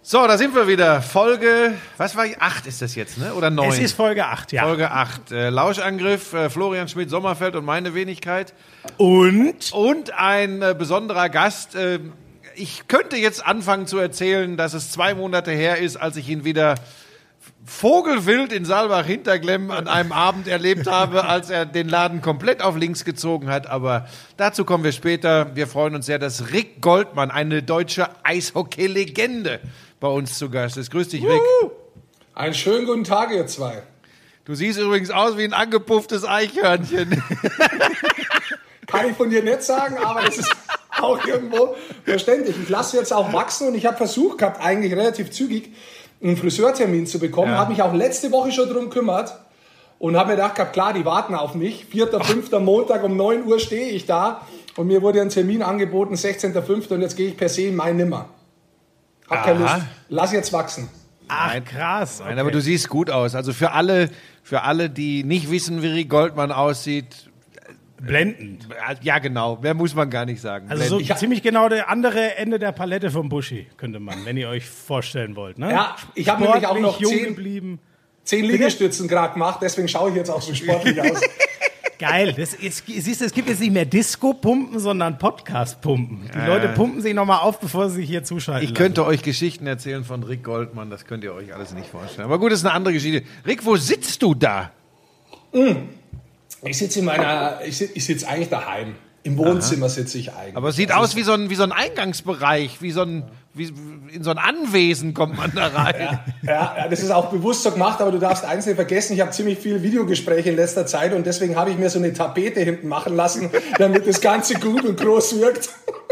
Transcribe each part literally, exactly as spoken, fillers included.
So, da sind wir wieder. Folge, was war ich? Acht ist das jetzt, ne? Oder neun? Es ist Folge acht, ja. Folge acht. Äh, Lauschangriff, äh, Florian Schmidt-Sommerfeld und meine Wenigkeit. Und? Und ein äh, besonderer Gast. Äh, ich könnte jetzt anfangen zu erzählen, dass es zwei Monate her ist, als ich ihn wieder vogelwild in Saalbach-Hinterglemm an einem Abend erlebt habe, als er den Laden komplett auf links gezogen hat. Aber dazu kommen wir später. Wir freuen uns sehr, dass Rick Goldmann, eine deutsche Eishockey-Legende, bei uns zu Gast ist. Grüß dich, Rick. Einen schönen guten Tag, ihr zwei. Du siehst übrigens aus wie ein angepufftes Eichhörnchen. Kann ich von dir nicht sagen, aber das ist auch irgendwo verständlich. Ich lasse jetzt auch wachsen und ich habe versucht gehabt, eigentlich relativ zügig einen Friseurtermin zu bekommen. Ja. Habe mich auch letzte Woche schon drum gekümmert und habe mir gedacht, gehabt, klar, die warten auf mich. vierter fünfter Montag um neun Uhr stehe ich da und mir wurde ein Termin angeboten, sechzehnter fünfter und jetzt gehe ich per se in mein Nimmer. Hab keine Lust. Lass jetzt wachsen. Ach, krass. Okay. Nein, aber du siehst gut aus. Also für alle, für alle, die nicht wissen, wie Rick Goldmann aussieht, blendend. Ja, genau. Mehr muss man gar nicht sagen. Also so ich ziemlich genau der andere Ende der Palette vom Buschi, könnte man, wenn ihr euch vorstellen wollt. Ne? Ja, ich habe nämlich auch noch jung zehn, geblieben. zehn Liegestützen gerade gemacht, deswegen schaue ich jetzt auch so sportlich aus. Geil. Das ist, siehst du, es gibt jetzt nicht mehr Disco-Pumpen, sondern Podcast-Pumpen. Die äh. Leute pumpen sich nochmal auf, bevor sie sich hier zuschalten Ich könnte lassen. euch Geschichten erzählen von Rick Goldmann, das könnt ihr euch alles nicht vorstellen. Aber gut, das ist eine andere Geschichte. Rick, wo sitzt du da? Mm. Ich sitze in meiner, ich sitze ich sitz eigentlich daheim. Im Wohnzimmer sitze ich eigentlich. Aber es sieht also aus wie so ein, wie so ein Eingangsbereich, wie so ein, wie, in so ein Anwesen kommt man da rein. Ja, ja, das ist auch bewusst so gemacht, aber du darfst eins nicht vergessen, ich habe ziemlich viele Videogespräche in letzter Zeit und deswegen habe ich mir so eine Tapete hinten machen lassen, damit das Ganze gut und groß wirkt.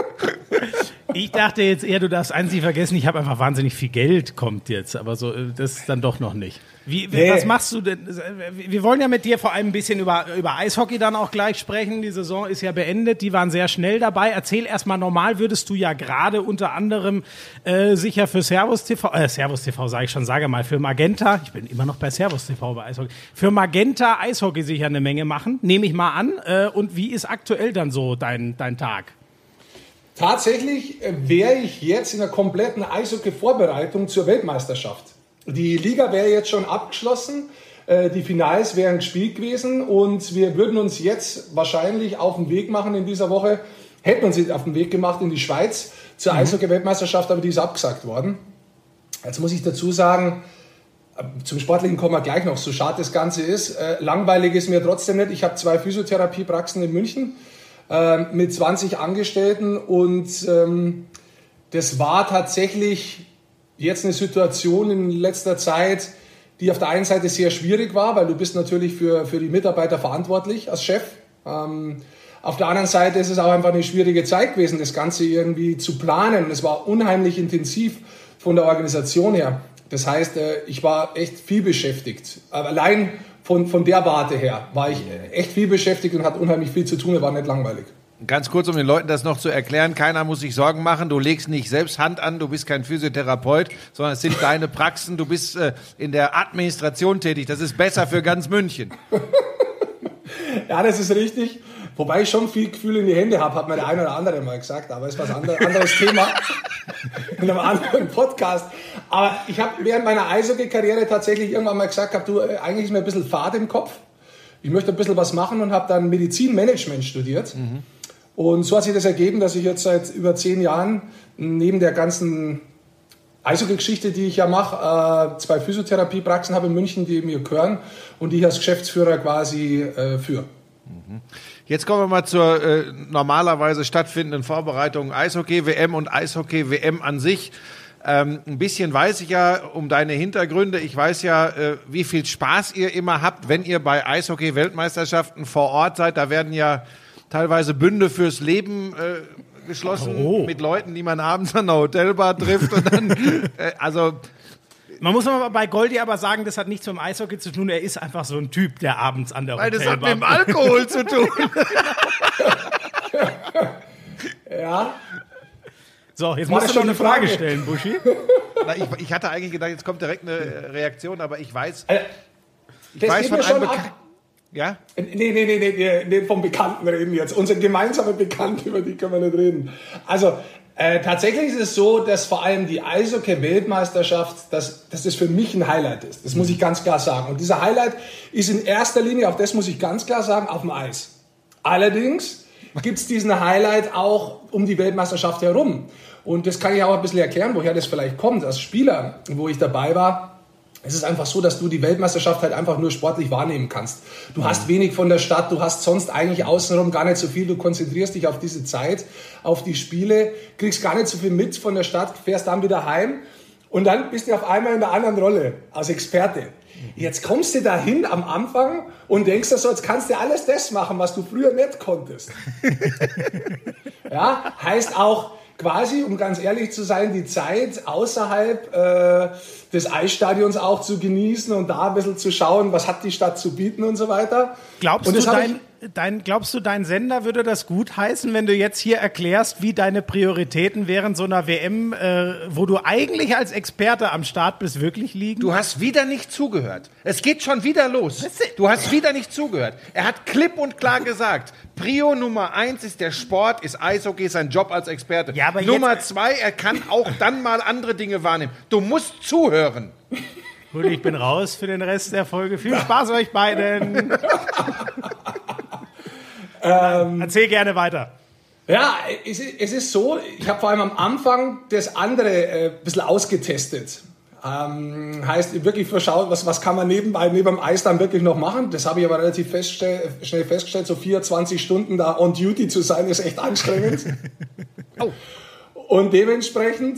Ich dachte jetzt eher, du darfst eins nicht vergessen, ich habe einfach wahnsinnig viel Geld, kommt jetzt, aber so, das ist dann doch noch nicht. Wie, nee. Was machst du denn? Wir wollen ja mit dir vor allem ein bisschen über, über Eishockey dann auch gleich sprechen. Die Saison ist ja beendet, die waren sehr schnell dabei. Erzähl erstmal, normal würdest du ja gerade unter anderem äh, sicher für Servus T V, äh, Servus T V sage ich schon, sage mal, für Magenta, ich bin immer noch bei Servus T V bei Eishockey, für Magenta Eishockey sicher eine Menge machen, nehme ich mal an. Äh, und wie ist aktuell dann so dein, dein Tag? Tatsächlich wäre ich jetzt in der kompletten Eishockey-Vorbereitung zur Weltmeisterschaft. Die Liga wäre jetzt schon abgeschlossen, die Finals wären gespielt gewesen und wir würden uns jetzt wahrscheinlich auf den Weg machen in dieser Woche, hätten uns auf den Weg gemacht in die Schweiz zur mhm. Eishockey-Weltmeisterschaft, aber die ist abgesagt worden. Jetzt muss ich dazu sagen, zum Sportlichen kommen wir gleich noch, so schade das Ganze ist. Langweilig ist mir trotzdem nicht. Ich habe zwei Physiotherapiepraxen in München mit zwanzig Angestellten und ähm, das war tatsächlich jetzt eine Situation in letzter Zeit, die auf der einen Seite sehr schwierig war, weil du bist natürlich für, für die Mitarbeiter verantwortlich als Chef. Ähm, auf der anderen Seite ist es auch einfach eine schwierige Zeit gewesen, das Ganze irgendwie zu planen. Es war unheimlich intensiv von der Organisation her. Das heißt, äh, ich war echt viel beschäftigt. Aber allein Von, von der Warte her war ich echt viel beschäftigt und hatte unheimlich viel zu tun, war nicht langweilig. Ganz kurz, um den Leuten das noch zu erklären, keiner muss sich Sorgen machen, du legst nicht selbst Hand an, du bist kein Physiotherapeut, sondern es sind deine Praxen, du bist äh, in der Administration tätig, das ist besser für ganz München. Ja, das ist richtig, wobei ich schon viel Gefühl in die Hände habe, hat mir der eine oder andere mal gesagt, aber ist was anderes, anderes Thema in einem anderen Podcast. Aber ich habe während meiner Eishockey-Karriere tatsächlich irgendwann mal gesagt, hab, du, eigentlich ist mir ein bisschen Fad im Kopf. Ich möchte ein bisschen was machen und habe dann Medizinmanagement studiert. Mhm. Und so hat sich das ergeben, dass ich jetzt seit über zehn Jahren neben der ganzen Eishockey-Geschichte, die ich ja mache, zwei Physiotherapiepraxen habe in München, die mir gehören und die ich als Geschäftsführer quasi äh, führe. Mhm. Jetzt kommen wir mal zur äh, normalerweise stattfindenden Vorbereitung Eishockey-W M und Eishockey-W M an sich. Ähm, ein bisschen weiß ich ja um deine Hintergründe. Ich weiß ja, äh, wie viel Spaß ihr immer habt, wenn ihr bei Eishockey-Weltmeisterschaften vor Ort seid. Da werden ja teilweise Bünde fürs Leben äh, geschlossen oh. mit Leuten, die man abends an der Hotelbar trifft. Und dann, äh, also man muss aber bei Goldi aber sagen, das hat nichts mit dem Eishockey zu tun. Er ist einfach so ein Typ, der abends an der Weil Hotelbar... Weil das hat mit dem Alkohol zu tun. Ja. So, jetzt musst du noch eine Frage, Frage stellen, Buschi. Na, ich, ich hatte eigentlich gedacht, jetzt kommt direkt eine Reaktion, aber ich weiß... Also, ich weiß von einem Bekan- Ja? Nee, nee, nee, nee, nee, nee, vom Bekannten reden jetzt. Unser gemeinsamer Bekannter, über die können wir nicht reden. Also, Äh, tatsächlich ist es so, dass vor allem die Eishockey-Weltmeisterschaft, dass, dass das für mich ein Highlight ist. Das muss ich ganz klar sagen. Und dieser Highlight ist in erster Linie, auch das muss ich ganz klar sagen, auf dem Eis. Allerdings gibt es diesen Highlight auch um die Weltmeisterschaft herum. Und das kann ich auch ein bisschen erklären, woher das vielleicht kommt. Als Spieler, wo ich dabei war, es ist einfach so, dass du die Weltmeisterschaft halt einfach nur sportlich wahrnehmen kannst. Du mhm. hast wenig von der Stadt, du hast sonst eigentlich außenrum gar nicht so viel. Du konzentrierst dich auf diese Zeit, auf die Spiele, kriegst gar nicht so viel mit von der Stadt, fährst dann wieder heim und dann bist du auf einmal in einer anderen Rolle als Experte. Jetzt kommst du dahin am Anfang und denkst dir so, jetzt kannst du alles das machen, was du früher nicht konntest. Ja, heißt auch, quasi, um ganz ehrlich zu sein, die Zeit außerhalb äh, des Eisstadions auch zu genießen und da ein bisschen zu schauen, was hat die Stadt zu bieten und so weiter. Glaubst, und du, dein, dein, glaubst du, dein Sender würde das gut heißen, wenn du jetzt hier erklärst, wie deine Prioritäten während so einer W M, äh, wo du eigentlich als Experte am Start bist, wirklich liegen? Du hast wieder nicht zugehört. Es geht schon wieder los. Du hast wieder nicht zugehört. Er hat klipp und klar gesagt, Prio Nummer eins ist der Sport, ist Eishockey, sein Job als Experte. Ja, aber Nummer jetzt, zwei, er kann auch dann mal andere Dinge wahrnehmen. Du musst zuhören. Gut, ich bin raus für den Rest der Folge. Viel Spaß euch beiden. ähm, Erzähl gerne weiter. Ja, es, es ist so, ich habe vor allem am Anfang das andere äh, ein bisschen ausgetestet. Ähm, heißt wirklich verschaut, was, was kann man nebenbei, neben dem Eis dann wirklich noch machen. Das habe ich aber relativ feststell, schnell festgestellt, so vierundzwanzig Stunden da on duty zu sein, ist echt anstrengend. Oh. Und dementsprechend,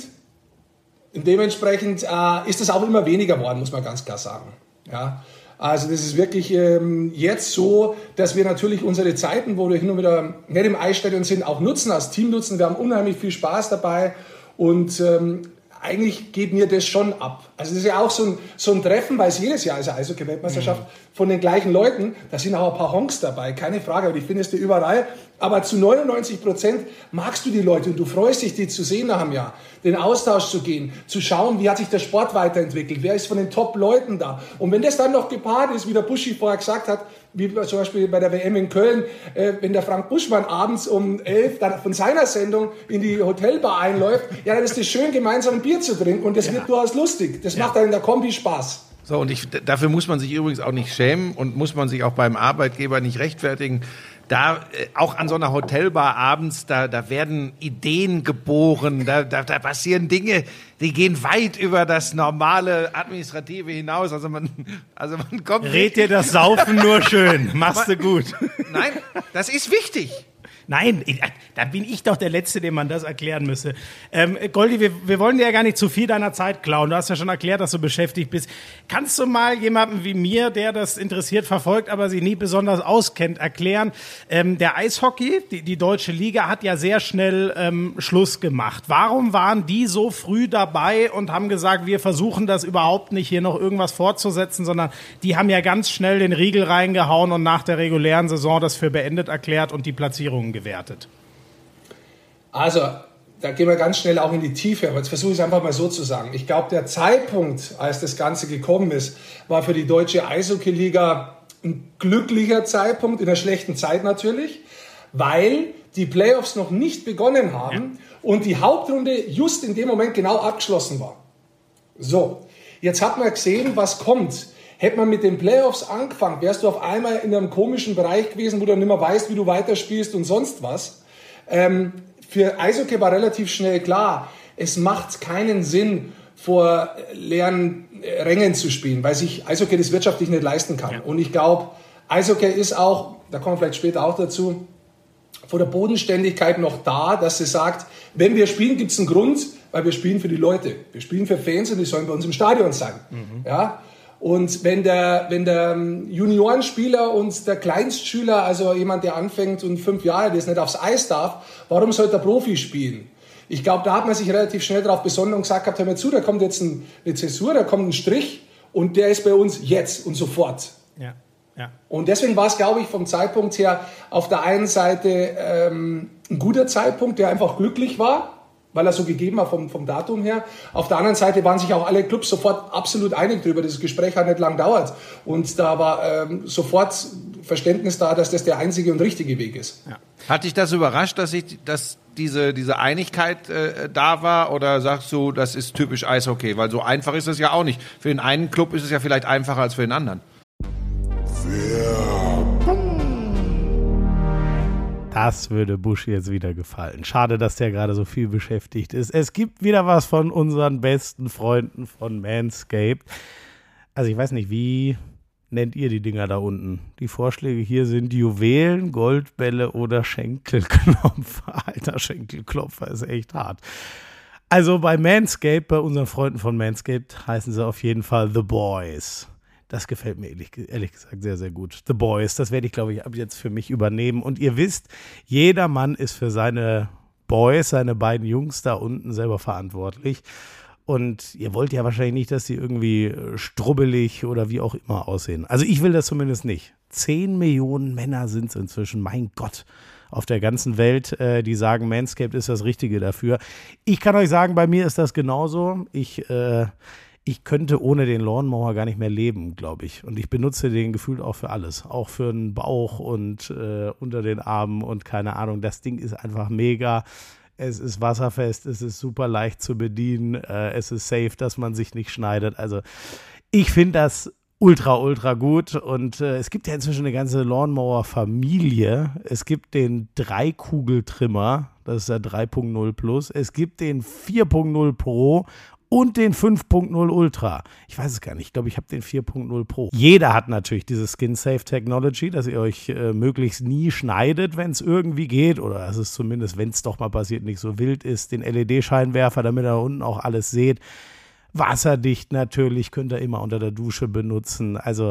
dementsprechend äh, ist es auch immer weniger geworden, muss man ganz klar sagen. Ja. Also das ist wirklich ähm, jetzt so, dass wir natürlich unsere Zeiten, wo wir hin und wieder nicht im Eisstadion sind, auch nutzen, als Team nutzen. Wir haben unheimlich viel Spaß dabei und ähm, eigentlich geht mir das schon ab. Also das ist ja auch so ein, so ein Treffen, weil es jedes Jahr ist eine Eishockey-Weltmeisterschaft mhm. von den gleichen Leuten. Da sind auch ein paar Honks dabei, keine Frage, aber die findest du überall. Aber zu neunundneunzig Prozent magst du die Leute und du freust dich, die zu sehen nach einem Jahr, den Austausch zu gehen, zu schauen, wie hat sich der Sport weiterentwickelt, wer ist von den Top-Leuten da. Und wenn das dann noch gepaart ist, wie der Buschi vorher gesagt hat, wie zum Beispiel bei der W M in Köln, äh, wenn der Frank Buschmann abends um elf dann von seiner Sendung in die Hotelbar einläuft, ja, dann ist es schön, gemeinsam ein Bier zu trinken und das ja. wird durchaus lustig. Das ja. macht dann in der Kombi Spaß. So, und ich, dafür muss man sich übrigens auch nicht schämen und muss man sich auch beim Arbeitgeber nicht rechtfertigen. Da, äh, auch an so einer Hotelbar abends, da, da werden Ideen geboren, da, da, da passieren Dinge, die gehen weit über das normale Administrative hinaus. Also man, also man kommt. Red dir das Saufen nur schön, machst du gut. Nein, das ist wichtig. Nein, ich, da bin ich doch der Letzte, dem man das erklären müsse. Ähm, Goldi, wir, wir wollen dir ja gar nicht zu viel deiner Zeit klauen. Du hast ja schon erklärt, dass du beschäftigt bist. Kannst du mal jemandem wie mir, der das interessiert verfolgt, aber sich nie besonders auskennt, erklären? Ähm, der Eishockey, die, die deutsche Liga, hat ja sehr schnell ähm, Schluss gemacht. Warum waren die so früh dabei und haben gesagt, wir versuchen das überhaupt nicht, hier noch irgendwas fortzusetzen, sondern die haben ja ganz schnell den Riegel reingehauen und nach der regulären Saison das für beendet erklärt und die Platzierungen gewertet? Also, da gehen wir ganz schnell auch in die Tiefe, aber jetzt versuche ich es einfach mal so zu sagen. Ich glaube, der Zeitpunkt, als das Ganze gekommen ist, war für die deutsche Eishockey-Liga ein glücklicher Zeitpunkt, in einer schlechten Zeit natürlich, weil die Playoffs noch nicht begonnen haben ja. und die Hauptrunde just in dem Moment genau abgeschlossen war. So, jetzt hat man gesehen, was kommt. Hätte man mit den Playoffs angefangen, wärst du auf einmal in einem komischen Bereich gewesen, wo du nicht mehr weißt, wie du weiterspielst und sonst was. Ähm, für Eishockey war relativ schnell klar, es macht keinen Sinn, vor leeren Rängen zu spielen, weil sich Eishockey das wirtschaftlich nicht leisten kann. Ja. Und ich glaube, Eishockey ist auch, da kommen wir vielleicht später auch dazu, vor der Bodenständigkeit noch da, dass sie sagt, wenn wir spielen, gibt es einen Grund, weil wir spielen für die Leute. Wir spielen für Fans und die sollen bei uns im Stadion sein. Mhm. Ja? Und wenn der, wenn der Juniorenspieler und der Kleinstschüler, also jemand, der anfängt und fünf Jahre alt ist, nicht aufs Eis darf, warum sollte der Profi spielen? Ich glaube, da hat man sich relativ schnell darauf besonnen und gesagt, hör mir zu, da kommt jetzt eine Zäsur, da kommt ein Strich und der ist bei uns jetzt und sofort. Ja, ja. Und deswegen war es, glaube ich, vom Zeitpunkt her auf der einen Seite ähm, ein guter Zeitpunkt, der einfach glücklich war, weil er so gegeben war vom, vom Datum her. Auf der anderen Seite waren sich auch alle Clubs sofort absolut einig darüber. Das Gespräch hat nicht lang gedauert. Und da war ähm, sofort Verständnis da, dass das der einzige und richtige Weg ist. Ja. Hat dich das überrascht, dass ich, dass diese, diese Einigkeit äh, da war? Oder sagst du, das ist typisch Eishockey? Weil so einfach ist es ja auch nicht. Für den einen Club ist es ja vielleicht einfacher als für den anderen. Das würde Busch jetzt wieder gefallen. Schade, dass der gerade so viel beschäftigt ist. Es gibt wieder was von unseren besten Freunden von Manscaped. Also ich weiß nicht, wie nennt ihr die Dinger da unten? Die Vorschläge hier sind Juwelen, Goldbälle oder Schenkelklopfer. Alter, Schenkelklopfer ist echt hart. Also bei Manscaped, bei unseren Freunden von Manscaped, heißen sie auf jeden Fall The Boys. Das gefällt mir ehrlich, ehrlich gesagt sehr, sehr gut. The Boys, das werde ich, glaube ich, ab jetzt für mich übernehmen. Und ihr wisst, jeder Mann ist für seine Boys, seine beiden Jungs da unten selber verantwortlich. Und ihr wollt ja wahrscheinlich nicht, dass die irgendwie strubbelig oder wie auch immer aussehen. Also ich will das zumindest nicht. Zehn Millionen Männer sind es inzwischen, mein Gott, auf der ganzen Welt, äh, die sagen, Manscaped ist das Richtige dafür. Ich kann euch sagen, bei mir ist das genauso. Ich, äh, ich könnte ohne den Lawnmower gar nicht mehr leben, glaube ich. Und ich benutze den gefühlt auch für alles. Auch für den Bauch und äh, unter den Armen und keine Ahnung. Das Ding ist einfach mega. Es ist wasserfest, es ist super leicht zu bedienen, äh, es ist safe, dass man sich nicht schneidet. Also ich finde das ultra, ultra gut und äh, es gibt ja inzwischen eine ganze Lawnmower-Familie. Es gibt den Drei-Kugel-Trimmer, das ist der drei Punkt null Plus. Es gibt den vier Punkt null Pro und den fünf Punkt null Ultra. Ich weiß es gar nicht. Ich glaube, ich habe den vier Punkt null Pro. Jeder hat natürlich diese Skin-Safe-Technology, dass ihr euch äh, möglichst nie schneidet, wenn es irgendwie geht. Oder dass es zumindest, wenn es doch mal passiert, nicht so wild ist. Den L E D-Scheinwerfer, damit ihr da unten auch alles seht. Wasserdicht natürlich, könnt ihr immer unter der Dusche benutzen. Also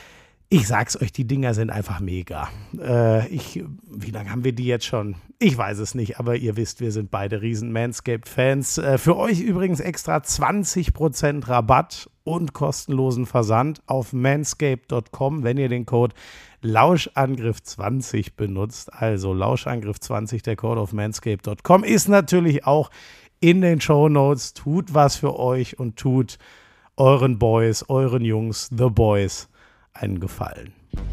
ich sag's euch, die Dinger sind einfach mega. Äh, ich, wie lange haben wir die jetzt schon? Ich weiß es nicht, aber ihr wisst, wir sind beide riesen Manscaped-Fans. Äh, für euch übrigens extra zwanzig Prozent Rabatt und kostenlosen Versand auf manscaped Punkt com, wenn ihr den Code Lauschangriff zwanzig benutzt. Also Lauschangriff zwanzig, der Code auf manscaped Punkt com ist natürlich auch in den Shownotes. Tut was für euch und tut euren Boys, euren Jungs, The Boys, einen Gefallen.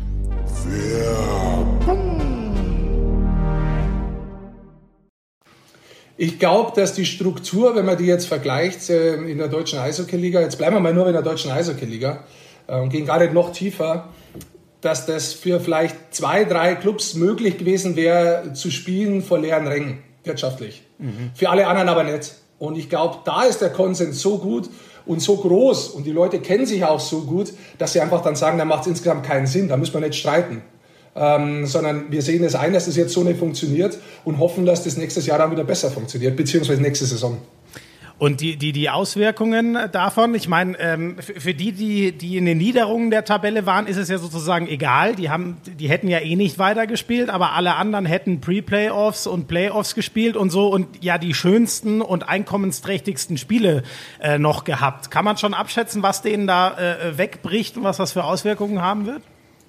Ich glaube, dass die Struktur, wenn man die jetzt vergleicht in der deutschen Eishockey-Liga, jetzt bleiben wir mal nur in der deutschen Eishockey-Liga und gehen gar nicht noch tiefer, dass das für vielleicht zwei, drei Clubs möglich gewesen wäre, zu spielen vor leeren Rängen, wirtschaftlich. Mhm. Für alle anderen aber nicht. Und ich glaube, da ist der Konsens so gut und so groß und die Leute kennen sich auch so gut, dass sie einfach dann sagen, da macht es insgesamt keinen Sinn, da müssen wir nicht streiten. Ähm, sondern wir sehen es ein, dass das jetzt so nicht funktioniert und hoffen, dass das nächstes Jahr dann wieder besser funktioniert, beziehungsweise nächste Saison. Und die, die, die Auswirkungen davon, ich meine, ähm, für die, die, die in den Niederungen der Tabelle waren, ist es ja sozusagen egal. Die haben, die hätten ja eh nicht weitergespielt, aber alle anderen hätten Pre-Playoffs und Playoffs gespielt und so und ja die schönsten und einkommensträchtigsten Spiele äh, noch gehabt. Kann man schon abschätzen, was denen da äh, wegbricht und was das für Auswirkungen haben wird?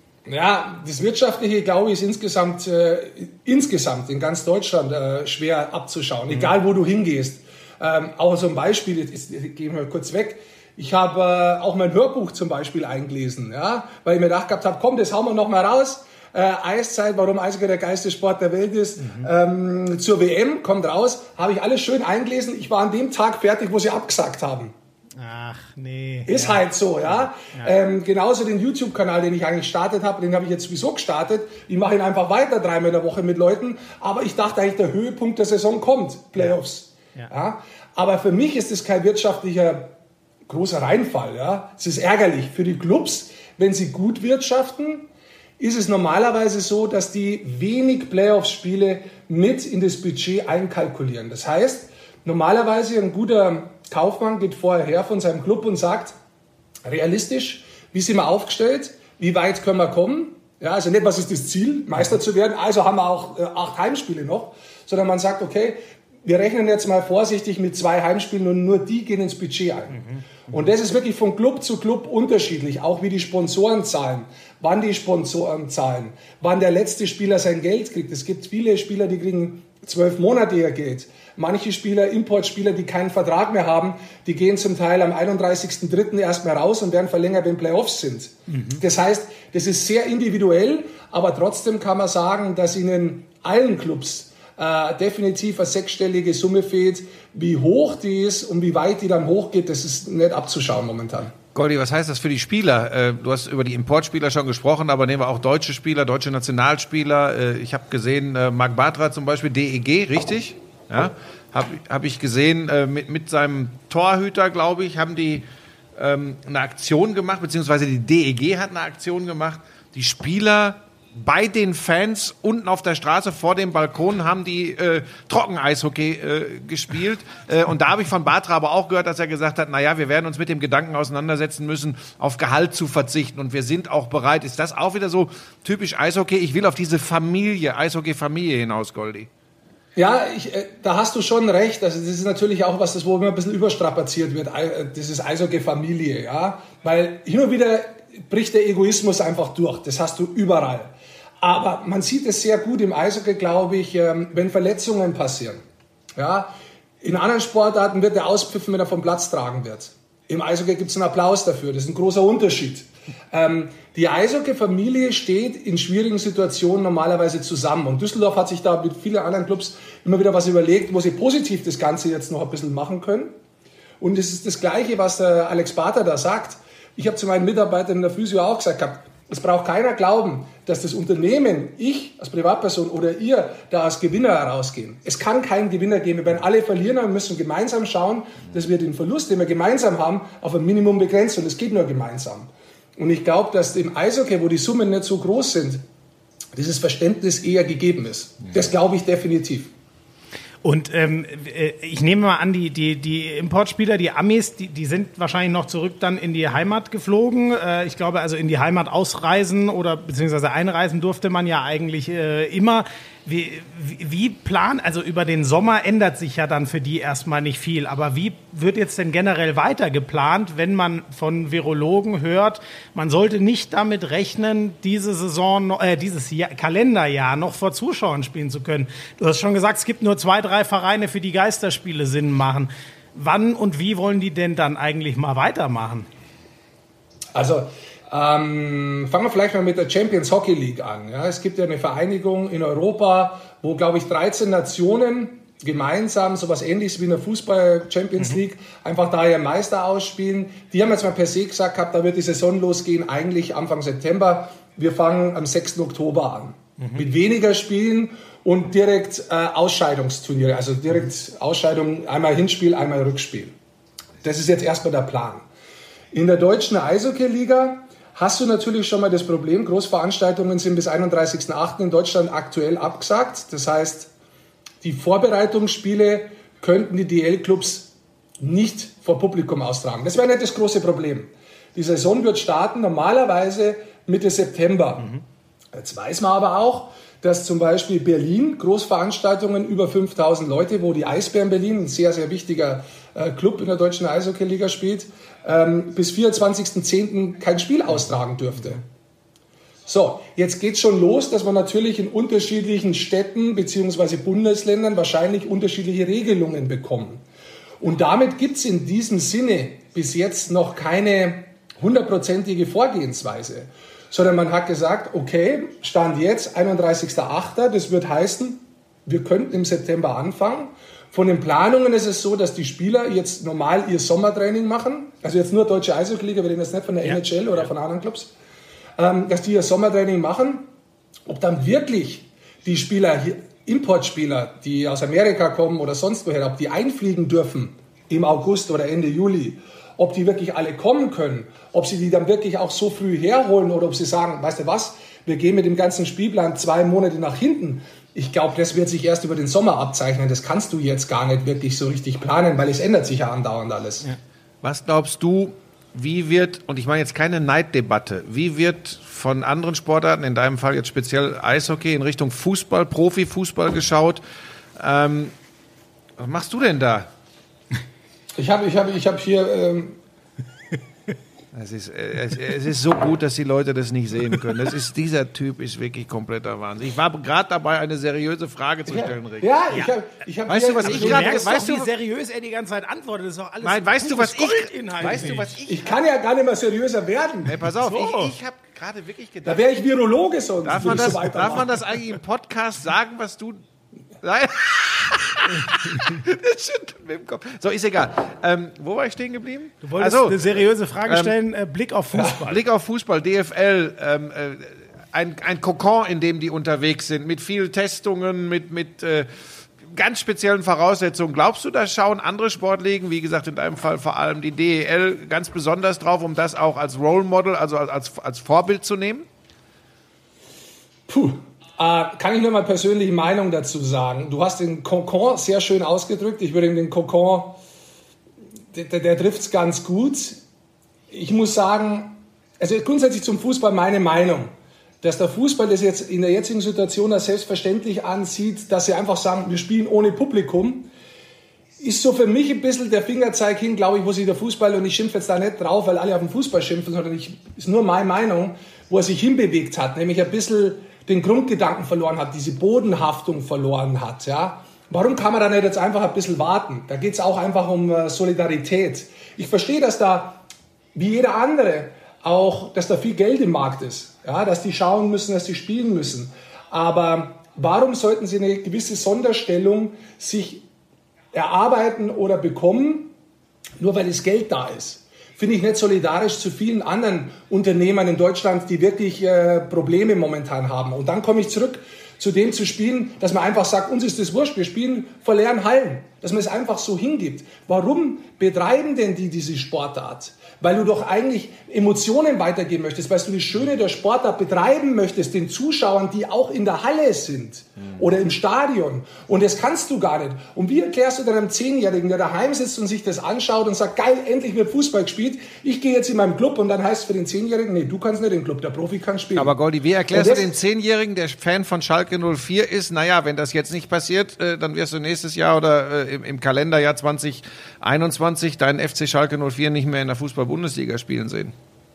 Ja, das Wirtschaftliche, glaube ich, ist insgesamt, äh, insgesamt in ganz Deutschland äh, schwer abzuschauen, mhm. egal wo du hingehst. Ähm, auch so ein Beispiel, jetzt, jetzt gehen wir kurz weg. Ich habe äh, auch mein Hörbuch zum Beispiel eingelesen, ja, weil ich mir gedacht gehabt habe, komm, das hauen wir noch mal raus. Äh, Eiszeit, warum Eishockey der geilste Sport der Welt ist. Mhm. Ähm, zur W M, kommt raus, habe ich alles schön eingelesen. Ich war an dem Tag fertig, wo sie abgesagt haben. Ach, nee. Ist ja. halt so, ja. ja. Ähm, genauso den YouTube-Kanal, den ich eigentlich gestartet habe, den habe ich jetzt sowieso gestartet. Ich mache ihn einfach weiter, dreimal in der Woche mit Leuten. Aber ich dachte eigentlich, der Höhepunkt der Saison kommt, Playoffs. Ja. Ja. Ja. Aber für mich ist es kein wirtschaftlicher großer Reinfall. Ja. Es ist ärgerlich für die Clubs, wenn sie gut wirtschaften, ist es normalerweise so, dass die wenig Playoff-Spiele mit in das Budget einkalkulieren. Das heißt, normalerweise ein guter Kaufmann geht vorher her von seinem Club und sagt, realistisch, wie sind wir aufgestellt, wie weit können wir kommen? Ja, also nicht, was ist das Ziel, Meister zu werden, also haben wir auch äh, acht Heimspiele noch, sondern man sagt, okay, wir rechnen jetzt mal vorsichtig mit zwei Heimspielen und nur die gehen ins Budget ein. Mhm. Und das ist wirklich von Club zu Club unterschiedlich, auch wie die Sponsoren zahlen, wann die Sponsoren zahlen, wann der letzte Spieler sein Geld kriegt. Es gibt viele Spieler, die kriegen zwölf Monate hier geht. Manche Spieler, Importspieler, die keinen Vertrag mehr haben, die gehen zum Teil am einunddreißigsten dritten erstmal raus und werden verlängert, wenn Playoffs sind. Mhm. Das heißt, das ist sehr individuell, aber trotzdem kann man sagen, dass ihnen allen Clubs äh, definitiv eine sechsstellige Summe fehlt. Wie hoch die ist und wie weit die dann hochgeht, das ist nicht abzuschauen momentan. Goldi, was heißt das für die Spieler? Du hast über die Importspieler schon gesprochen, aber nehmen wir auch deutsche Spieler, deutsche Nationalspieler. Ich habe gesehen, Marc Bartra zum Beispiel, D E G, richtig? Ja, habe hab ich gesehen, mit, mit seinem Torhüter, glaube ich, haben die ähm, eine Aktion gemacht, beziehungsweise die D E G hat eine Aktion gemacht. Die Spieler bei den Fans unten auf der Straße vor dem Balkon haben die äh, Trockeneishockey äh, gespielt. Äh, und da habe ich von Bartra aber auch gehört, dass er gesagt hat, naja, wir werden uns mit dem Gedanken auseinandersetzen müssen, auf Gehalt zu verzichten. Und wir sind auch bereit. Ist das auch wieder so typisch Eishockey? Ich will auf diese Familie, Eishockey-Familie hinaus, Goldi. Ja, ich, äh, da hast du schon recht. Also das ist natürlich auch was, das wo immer ein bisschen überstrapaziert wird, dieses Eishockey-Familie. Ja? Weil hin und wieder bricht der Egoismus einfach durch. Das hast du überall. Aber man sieht es sehr gut im Eishockey, glaube ich, wenn Verletzungen passieren. Ja, in anderen Sportarten wird der auspfiffen, wenn er vom Platz tragen wird. Im Eishockey gibt es einen Applaus dafür. Das ist ein großer Unterschied. Ähm, die Eishockey-Familie steht in schwierigen Situationen normalerweise zusammen. Und Düsseldorf hat sich da mit vielen anderen Clubs immer wieder was überlegt, wo sie positiv das Ganze jetzt noch ein bisschen machen können. Und es ist das Gleiche, was der Alex Barter da sagt. Ich habe zu meinen Mitarbeitern in der Physio auch gesagt gehabt, es braucht keiner glauben, dass das Unternehmen, ich als Privatperson oder ihr, da als Gewinner herausgehen. Es kann keinen Gewinner geben. Wir werden alle verlieren und müssen gemeinsam schauen, dass wir den Verlust, den wir gemeinsam haben, auf ein Minimum begrenzen. Und es geht nur gemeinsam. Und ich glaube, dass im Eishockey, wo die Summen nicht so groß sind, dieses Verständnis eher gegeben ist. Das glaube ich definitiv. Und ähm, ich nehme mal an, die, die, die Importspieler, die Amis, die, die sind wahrscheinlich noch zurück dann in die Heimat geflogen. Äh, ich glaube, also in die Heimat ausreisen oder beziehungsweise einreisen durfte man ja eigentlich äh, immer. Wie, wie, wie plan, also über den Sommer ändert sich ja dann für die erstmal nicht viel. Aber wie wird jetzt denn generell weiter geplant, wenn man von Virologen hört, man sollte nicht damit rechnen, diese Saison, äh, dieses Jahr, Kalenderjahr noch vor Zuschauern spielen zu können? Du hast schon gesagt, es gibt nur zwei, drei Vereine, für die Geisterspiele Sinn machen. Wann und wie wollen die denn dann eigentlich mal weitermachen? Also, Ähm, fangen wir vielleicht mal mit der Champions Hockey League an. Ja, es gibt ja eine Vereinigung in Europa, wo, glaube ich, dreizehn Nationen gemeinsam sowas Ähnliches wie in der Fußball Champions mhm. League einfach da ihren Meister ausspielen. Die haben jetzt mal per se gesagt gehabt, da wird die Saison losgehen, eigentlich Anfang September. Wir fangen am sechsten Oktober an. Mhm. Mit weniger Spielen und direkt äh, Ausscheidungsturniere, also direkt Ausscheidung, einmal Hinspiel, einmal Rückspiel. Das ist jetzt erstmal der Plan. In der deutschen Eishockey-Liga hast du natürlich schon mal das Problem, Großveranstaltungen sind bis einunddreißigsten achten in Deutschland aktuell abgesagt. Das heißt, die Vorbereitungsspiele könnten die D L-Clubs nicht vor Publikum austragen. Das wäre nicht das große Problem. Die Saison wird starten normalerweise Mitte September. Mhm. Jetzt weiß man aber auch, dass zum Beispiel Berlin, Großveranstaltungen über fünftausend Leute, wo die Eisbären Berlin, ein sehr, sehr wichtiger äh, Club in der deutschen Eishockey-Liga spielt, ähm, bis vierundzwanzigsten zehnten kein Spiel austragen dürfte. So, jetzt geht's schon los, dass man natürlich in unterschiedlichen Städten bzw. Bundesländern wahrscheinlich unterschiedliche Regelungen bekommen. Und damit gibt's in diesem Sinne bis jetzt noch keine hundertprozentige Vorgehensweise. Sondern man hat gesagt, okay, Stand jetzt, einunddreißigsten achten, das wird heißen, wir könnten im September anfangen. Von den Planungen ist es so, dass die Spieler jetzt normal ihr Sommertraining machen, also jetzt nur Deutsche Eishockey-Liga, wir reden jetzt nicht von der ja. N H L oder von anderen Clubs, ähm, dass die ihr Sommertraining machen. Ob dann wirklich die Spieler, Importspieler, die aus Amerika kommen oder sonst woher, ob die einfliegen dürfen im August oder Ende Juli, ob die wirklich alle kommen können, ob sie die dann wirklich auch so früh herholen oder ob sie sagen, weißt du was, wir gehen mit dem ganzen Spielplan zwei Monate nach hinten. Ich glaube, das wird sich erst über den Sommer abzeichnen. Das kannst du jetzt gar nicht wirklich so richtig planen, weil es ändert sich ja andauernd alles. Ja. Was glaubst du, wie wird, und ich meine jetzt keine Neiddebatte, wie wird von anderen Sportarten, in deinem Fall jetzt speziell Eishockey, in Richtung Fußball, Profifußball geschaut? Ähm, was machst du denn da? Ich habe ich hab, ich hab hier... Ähm Es ist, es, es ist so gut, dass die Leute das nicht sehen können. Das ist, dieser Typ ist wirklich kompletter Wahnsinn. Ich war gerade dabei, eine seriöse Frage zu stellen, Rick. Ja, ich habe ich hab weißt du, was ich du gerade, merkst weißt doch, du, wie seriös er die ganze Zeit antwortet. Das ist doch alles nein, weißt du, was ich, weißt du, was ich, ich kann ja gar nicht mehr seriöser werden. Hey, pass auf, so. ich, ich habe gerade wirklich gedacht. Da wäre ich Virologe sonst. Darf man, das, so darf man das eigentlich im Podcast sagen, was du... Nein. Das schüttelt mit dem Kopf. So, ist egal. Ähm, wo war ich stehen geblieben? Du wolltest also, eine seriöse Frage stellen, ähm, äh, Blick auf Fußball. Blick auf Fußball, D F L, ähm, äh, ein, ein Kokon, in dem die unterwegs sind, mit vielen Testungen, mit, mit äh, ganz speziellen Voraussetzungen. Glaubst du, da schauen andere Sportligen, wie gesagt in deinem Fall vor allem die D E L, ganz besonders drauf, um das auch als Role Model, also als, als Vorbild zu nehmen? Puh. Äh, kann ich nur mal persönliche Meinung dazu sagen. Du hast den Kokon sehr schön ausgedrückt. Ich würde den Kokon, der, der trifft es ganz gut. Ich muss sagen, also grundsätzlich zum Fußball meine Meinung, dass der Fußball das jetzt in der jetzigen Situation als selbstverständlich ansieht, dass sie einfach sagen, wir spielen ohne Publikum, ist so für mich ein bisschen der Fingerzeig hin, glaube ich, wo sich der Fußball, und ich schimpfe jetzt da nicht drauf, weil alle auf den Fußball schimpfen, sondern ich, ist nur meine Meinung, wo er sich hinbewegt hat, nämlich ein bisschen den Grundgedanken verloren hat, diese Bodenhaftung verloren hat. Ja? Warum kann man da nicht jetzt einfach ein bisschen warten? Da geht es auch einfach um äh, Solidarität. Ich verstehe, dass da, wie jeder andere, auch, dass da viel Geld im Markt ist, ja? Dass die schauen müssen, dass die spielen müssen. Aber warum sollten sie eine gewisse Sonderstellung sich erarbeiten oder bekommen, nur weil das Geld da ist? Finde ich nicht solidarisch zu vielen anderen Unternehmern in Deutschland, die wirklich äh, Probleme momentan haben. Und dann komme ich zurück zu dem zu spielen, dass man einfach sagt, uns ist das wurscht, wir spielen vor leeren Hallen. Dass man es einfach so hingibt. Warum betreiben denn die diese Sportart? Weil du doch eigentlich Emotionen weitergeben möchtest, weil du das Schöne der Sportart betreiben möchtest, den Zuschauern, die auch in der Halle sind oder im Stadion. Und das kannst du gar nicht. Und wie erklärst du dann einem Zehnjährigen, der daheim sitzt und sich das anschaut und sagt, geil, endlich wird Fußball gespielt, ich gehe jetzt in meinem Club, und dann heißt es für den Zehnjährigen, nee, du kannst nicht im Club, der Profi kann spielen. Aber Goldi, wie erklärst du den Zehnjährigen, der Fan von Schalke null vier ist, naja, wenn das jetzt nicht passiert, äh, dann wirst du nächstes Jahr oder äh, im, im Kalenderjahr zwanzig einundzwanzig deinen F C Schalke null vier nicht mehr in der Fußball-Bundesliga spielen sehen?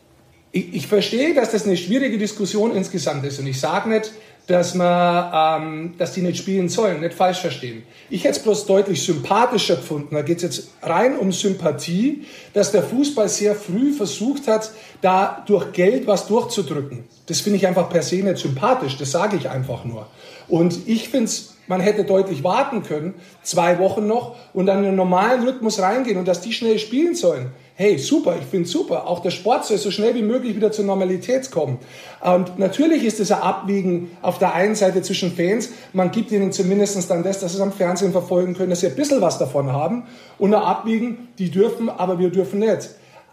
Ich, ich verstehe, dass das eine schwierige Diskussion insgesamt ist, und ich sage nicht, dass man, ähm, dass die nicht spielen sollen, nicht falsch verstehen. Ich hätte es bloß deutlich sympathischer gefunden, da geht es jetzt rein um Sympathie, dass der Fußball sehr früh versucht hat, da durch Geld was durchzudrücken. Das finde ich einfach per se nicht sympathisch, das sage ich einfach nur. Und ich finde es, man hätte deutlich warten können, zwei Wochen noch, und dann in einen normalen Rhythmus reingehen, und dass die schnell spielen sollen. Hey, super, ich finde es super. Auch der Sport soll so schnell wie möglich wieder zur Normalität kommen. Und natürlich ist es ein Abwiegen auf der einen Seite zwischen Fans. Man gibt ihnen zumindest dann das, dass sie es am Fernsehen verfolgen können, dass sie ein bisschen was davon haben. Und ein Abwiegen, die dürfen, aber wir dürfen nicht.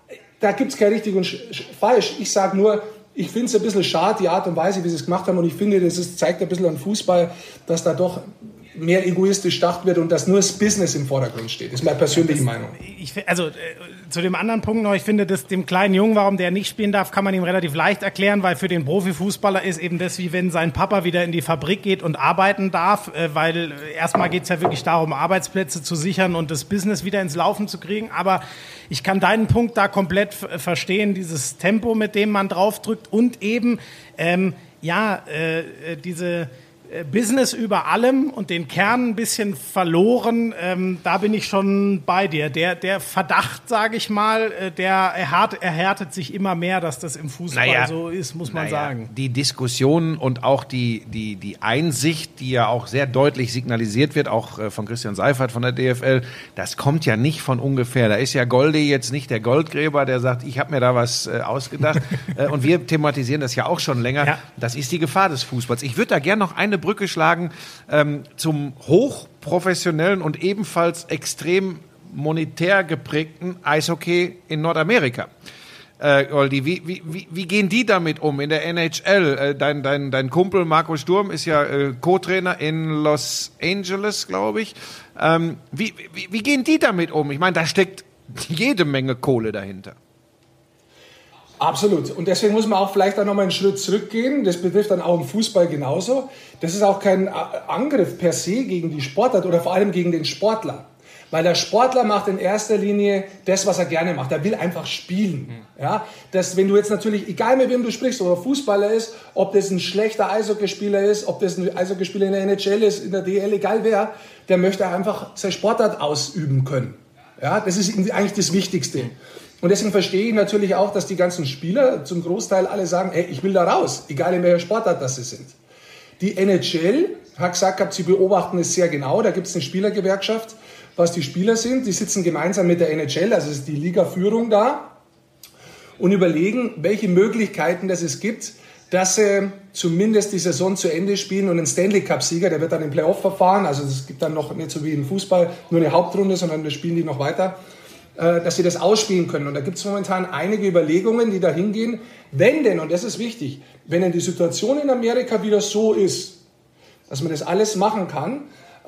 Da gibt es kein richtig und falsch. Ich sage nur, ich finde es ein bisschen schade, die Art und Weise, wie sie es gemacht haben. Und ich finde, das ist, zeigt ein bisschen an Fußball, dass da doch mehr egoistisch gedacht wird und dass nur das Business im Vordergrund steht. Das ist meine persönliche das, Meinung. Ich, also äh, zu dem anderen Punkt noch, ich finde, dass dem kleinen Jungen, warum der nicht spielen darf, kann man ihm relativ leicht erklären, weil für den Profifußballer ist eben das, wie wenn sein Papa wieder in die Fabrik geht und arbeiten darf, äh, weil äh, erstmal geht es ja wirklich darum, Arbeitsplätze zu sichern und das Business wieder ins Laufen zu kriegen. Aber ich kann deinen Punkt da komplett f- verstehen, dieses Tempo, mit dem man draufdrückt, und eben, ähm, ja, äh, diese Business über allem und den Kern ein bisschen verloren, ähm, da bin ich schon bei dir. Der, der Verdacht, sage ich mal, äh, der erhärtet, erhärtet sich immer mehr, dass das im Fußball naja, so ist, muss man naja, sagen. Die Diskussion und auch die, die, die Einsicht, die ja auch sehr deutlich signalisiert wird, auch äh, von Christian Seifert von der D F L, das kommt ja nicht von ungefähr. Da ist ja Goldi jetzt nicht der Goldgräber, der sagt, ich habe mir da was äh, ausgedacht. äh, und wir thematisieren das ja auch schon länger. Ja. Das ist die Gefahr des Fußballs. Ich würde da gerne noch eine Brücke schlagen ähm, zum hochprofessionellen und ebenfalls extrem monetär geprägten Eishockey in Nordamerika. Äh, Goldi, wie, wie, wie, wie gehen die damit um in der N H L? Äh, dein, dein, dein Kumpel Marco Sturm ist ja äh, Co-Trainer in Los Angeles, glaube ich. Ähm, wie, wie, wie gehen die damit um? Ich meine, da steckt jede Menge Kohle dahinter. Absolut. Und deswegen muss man auch vielleicht auch nochmal einen Schritt zurückgehen. Das betrifft dann auch im Fußball genauso. Das ist auch kein Angriff per se gegen die Sportart oder vor allem gegen den Sportler. Weil der Sportler macht in erster Linie das, was er gerne macht. Er will einfach spielen. Ja, das, wenn du jetzt natürlich, egal mit wem du sprichst, ob er Fußballer ist, ob das ein schlechter Eishockeyspieler ist, ob das ein Eishockeyspieler in der N H L ist, in der D L, egal wer, der möchte einfach seine Sportart ausüben können. Ja, das ist eigentlich das Wichtigste. Und deswegen verstehe ich natürlich auch, dass die ganzen Spieler zum Großteil alle sagen, ey, ich will da raus, egal in welcher Sportart das sie sind. Die N H L hat gesagt, sie beobachten es sehr genau, da gibt es eine Spielergewerkschaft, was die Spieler sind, die sitzen gemeinsam mit der N H L, also ist die Ligaführung da, und überlegen, welche Möglichkeiten das es gibt, dass sie zumindest die Saison zu Ende spielen und einen Stanley-Cup-Sieger, der wird dann im Playoff-Verfahren, also es gibt dann noch nicht so wie im Fußball nur eine Hauptrunde, sondern da spielen die noch weiter, dass sie das ausspielen können. Und da gibt es momentan einige Überlegungen, die da hingehen, wenn denn, und das ist wichtig, wenn denn die Situation in Amerika wieder so ist, dass man das alles machen kann,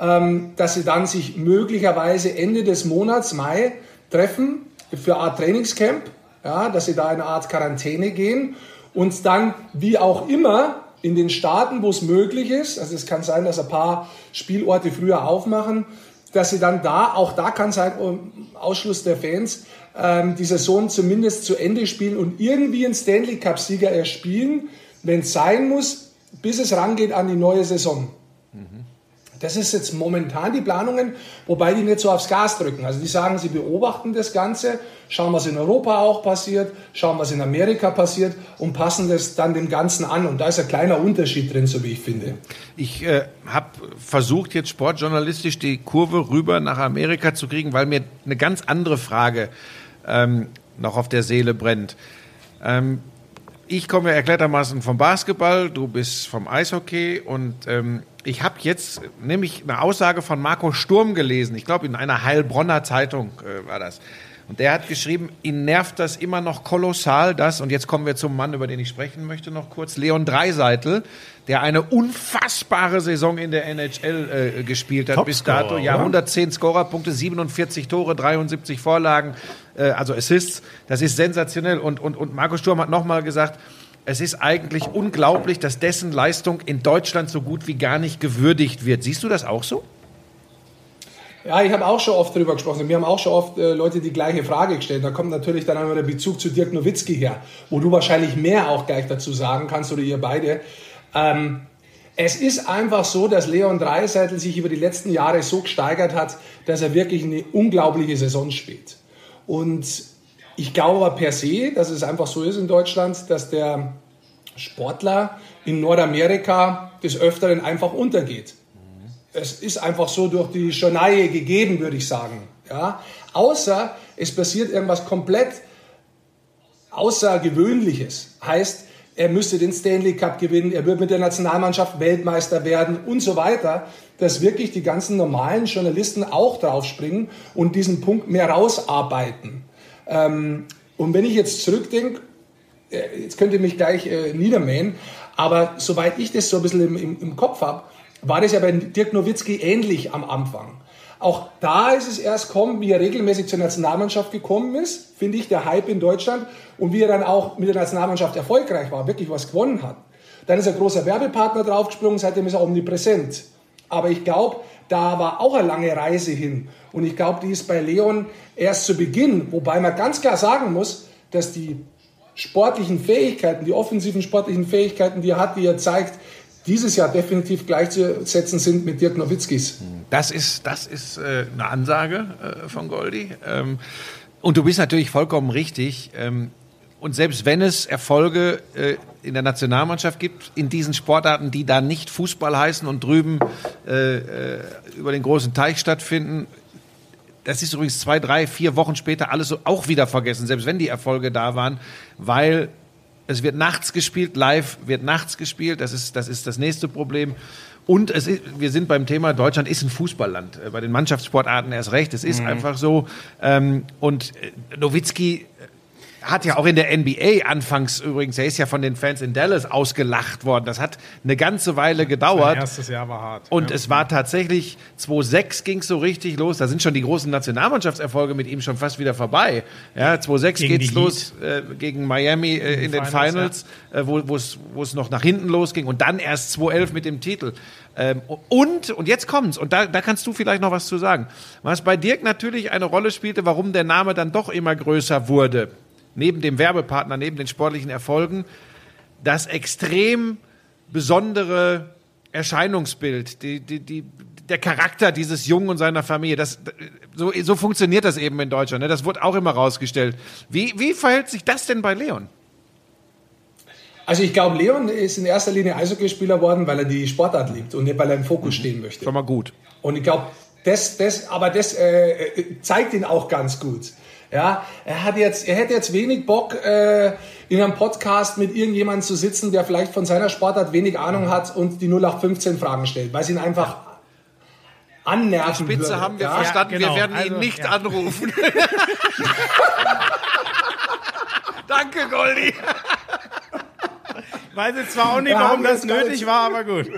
dass sie dann sich möglicherweise Ende des Monats Mai treffen für eine Art Trainingscamp, ja, dass sie da in eine Art Quarantäne gehen und dann, wie auch immer, in den Staaten, wo es möglich ist, also es kann sein, dass ein paar Spielorte früher aufmachen, dass sie dann da, auch da kann sein, Ausschluss der Fans, ähm, die Saison zumindest zu Ende spielen und irgendwie einen Stanley-Cup-Sieger erspielen, wenn es sein muss, bis es rangeht an die neue Saison. Mhm. Das ist jetzt momentan die Planungen, wobei die nicht so aufs Gas drücken. Also die sagen, sie beobachten das Ganze, schauen, was in Europa auch passiert, schauen, was in Amerika passiert und passen das dann dem Ganzen an. Und da ist ein kleiner Unterschied drin, so wie ich finde. Ich äh, habe versucht, jetzt sportjournalistisch die Kurve rüber nach Amerika zu kriegen, weil mir eine ganz andere Frage ähm, noch auf der Seele brennt. Ähm, ich komme ja erklärtermaßen vom Basketball, du bist vom Eishockey und ähm, ich habe jetzt nämlich eine Aussage von Marco Sturm gelesen, ich glaube in einer Heilbronner Zeitung äh, war das. Und der hat geschrieben, ihn nervt das immer noch kolossal, das, und jetzt kommen wir zum Mann, über den ich sprechen möchte noch kurz, Leon Draisaitl, der eine unfassbare Saison in der N H L äh, gespielt hat, bis dato, ja, hundertzehn Scorerpunkte, siebenundvierzig Tore, dreiundsiebzig Vorlagen, äh, also Assists, das ist sensationell. Und, und, und Marco Sturm hat nochmal gesagt, es ist eigentlich unglaublich, dass dessen Leistung in Deutschland so gut wie gar nicht gewürdigt wird. Siehst du das auch so? Ja, ich habe auch schon oft darüber gesprochen. Wir haben auch schon oft äh, Leute die gleiche Frage gestellt. Da kommt natürlich dann auch der Bezug zu Dirk Nowitzki her, wo du wahrscheinlich mehr auch gleich dazu sagen kannst, oder ihr beide. Ähm, es ist einfach so, dass Leon Draisaitl sich über die letzten Jahre so gesteigert hat, dass er wirklich eine unglaubliche Saison spielt. Und ich glaube aber per se, dass es einfach so ist in Deutschland, dass der Sportler in Nordamerika des Öfteren einfach untergeht. Es ist einfach so durch die Journaille gegeben, würde ich sagen. Ja? Außer es passiert irgendwas komplett Außergewöhnliches. Heißt, er müsste den Stanley Cup gewinnen, er wird mit der Nationalmannschaft Weltmeister werden und so weiter, dass wirklich die ganzen normalen Journalisten auch draufspringen und diesen Punkt mehr rausarbeiten. Ähm, und wenn ich jetzt zurückdenke, jetzt könnt ihr mich gleich äh, niedermähen, aber soweit ich das so ein bisschen im, im, im Kopf habe, war das ja bei Dirk Nowitzki ähnlich am Anfang. Auch da ist es erst gekommen, wie er regelmäßig zur Nationalmannschaft gekommen ist, finde ich, der Hype in Deutschland, und wie er dann auch mit der Nationalmannschaft erfolgreich war, wirklich was gewonnen hat. Dann ist ein großer Werbepartner draufgesprungen, seitdem ist er omnipräsent. Aber ich glaube, da war auch eine lange Reise hin. Und ich glaube, die ist bei Leon erst zu Beginn, wobei man ganz klar sagen muss, dass die sportlichen Fähigkeiten, die offensiven sportlichen Fähigkeiten, die er hat, die er zeigt, dieses Jahr definitiv gleichzusetzen sind mit Dirk Nowitzkis. Das ist, das ist äh, eine Ansage äh, von Goldi. Ähm, und du bist natürlich vollkommen richtig. Ähm, und selbst wenn es Erfolge äh, in der Nationalmannschaft gibt, in diesen Sportarten, die da nicht Fußball heißen und drüben äh, äh, über den großen Teich stattfinden, das ist übrigens zwei, drei, vier Wochen später alles so auch wieder vergessen, selbst wenn die Erfolge da waren, weil es wird nachts gespielt, live wird nachts gespielt, das ist das, ist das nächste Problem. Und es ist, wir sind beim Thema, Deutschland ist ein Fußballland, bei den Mannschaftssportarten erst recht, es ist mhm. einfach so. Und Nowitzki, Hat ja auch in der N B A anfangs übrigens, er ist ja von den Fans in Dallas ausgelacht worden. Das hat eine ganze Weile gedauert. Sein erstes Jahr war hart. Und ja. es war tatsächlich, zweitausendsechs ging es so richtig los. Da sind schon die großen Nationalmannschaftserfolge mit ihm schon fast wieder vorbei. Ja, zweitausendsechs geht's los äh, gegen Miami äh, in, in den Finals, ja. äh, wo es noch nach hinten losging. Und dann erst zweitausendelf mit dem Titel. Ähm, und, und jetzt kommt's, und da, da kannst du vielleicht noch was zu sagen. Was bei Dirk natürlich eine Rolle spielte, warum der Name dann doch immer größer wurde, neben dem Werbepartner, neben den sportlichen Erfolgen, das extrem besondere Erscheinungsbild, die, die, die, der Charakter dieses Jungen und seiner Familie. Das, so, so funktioniert das eben in Deutschland. Ne? Das wurde auch immer rausgestellt. Wie, wie verhält sich das denn bei Leon? Also ich glaube, Leon ist in erster Linie Eishockeyspieler worden, weil er die Sportart liebt und nicht, weil er im Fokus stehen möchte. Schon mal gut. Und ich glaube, das, das, aber das äh, zeigt ihn auch ganz gut. Ja, er hat jetzt, er hätte jetzt wenig Bock, äh, in einem Podcast mit irgendjemandem zu sitzen, der vielleicht von seiner Sportart wenig Ahnung hat und die null acht fünfzehn Fragen stellt, weil es ihn einfach annerven Die Spitze würde. haben wir ja? verstanden, genau. wir werden also, ihn nicht ja. anrufen. Danke, Goldi. Weiß jetzt zwar auch nicht, Ja, warum das das kann nötig ich- war, aber gut.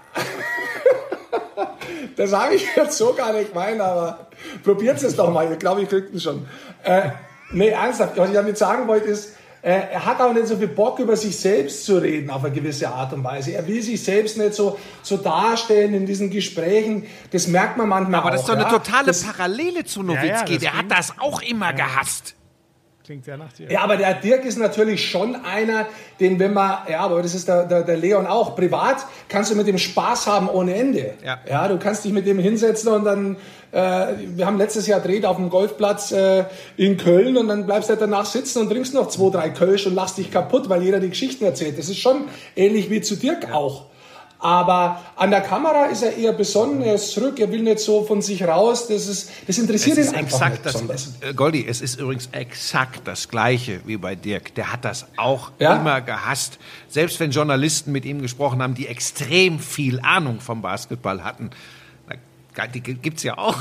Das habe ich jetzt so gar nicht gemeint, aber probiert es doch mal. Ich glaube, ich kriege ihn schon. Äh, nee, ernsthaft. Was ich damit sagen wollte ist, äh, er hat auch nicht so viel Bock, über sich selbst zu reden auf eine gewisse Art und Weise. Er will sich selbst nicht so, so darstellen in diesen Gesprächen. Das merkt man manchmal auch. Aber das ist doch eine ja? totale das, Parallele zu Ja, Nowitzki. ja, das der hat klingt- das auch immer gehasst. Klingt sehr nach dir. Ja, aber der Dirk ist natürlich schon einer, den wenn man, ja, aber das ist der, der, der Leon auch, privat kannst du mit dem Spaß haben ohne Ende. Ja. Ja, du kannst dich mit dem hinsetzen und dann, äh, wir haben letztes Jahr gedreht auf dem Golfplatz äh, in Köln und dann bleibst du halt danach sitzen und trinkst noch zwei, drei Kölsch und lachst dich kaputt, weil jeder die Geschichten erzählt. Das ist schon ähnlich wie zu Dirk auch. Aber an der Kamera ist er eher besonnen, er ist zurück, er will nicht so von sich raus, das, ist, das interessiert Es ist ihn einfach exakt nicht das, besonders. äh, Goldi, es ist übrigens exakt das Gleiche wie bei Dirk. Der hat das auch Ja? immer gehasst. Selbst wenn Journalisten mit ihm gesprochen haben, die extrem viel Ahnung vom Basketball hatten. Na, die gibt's ja auch.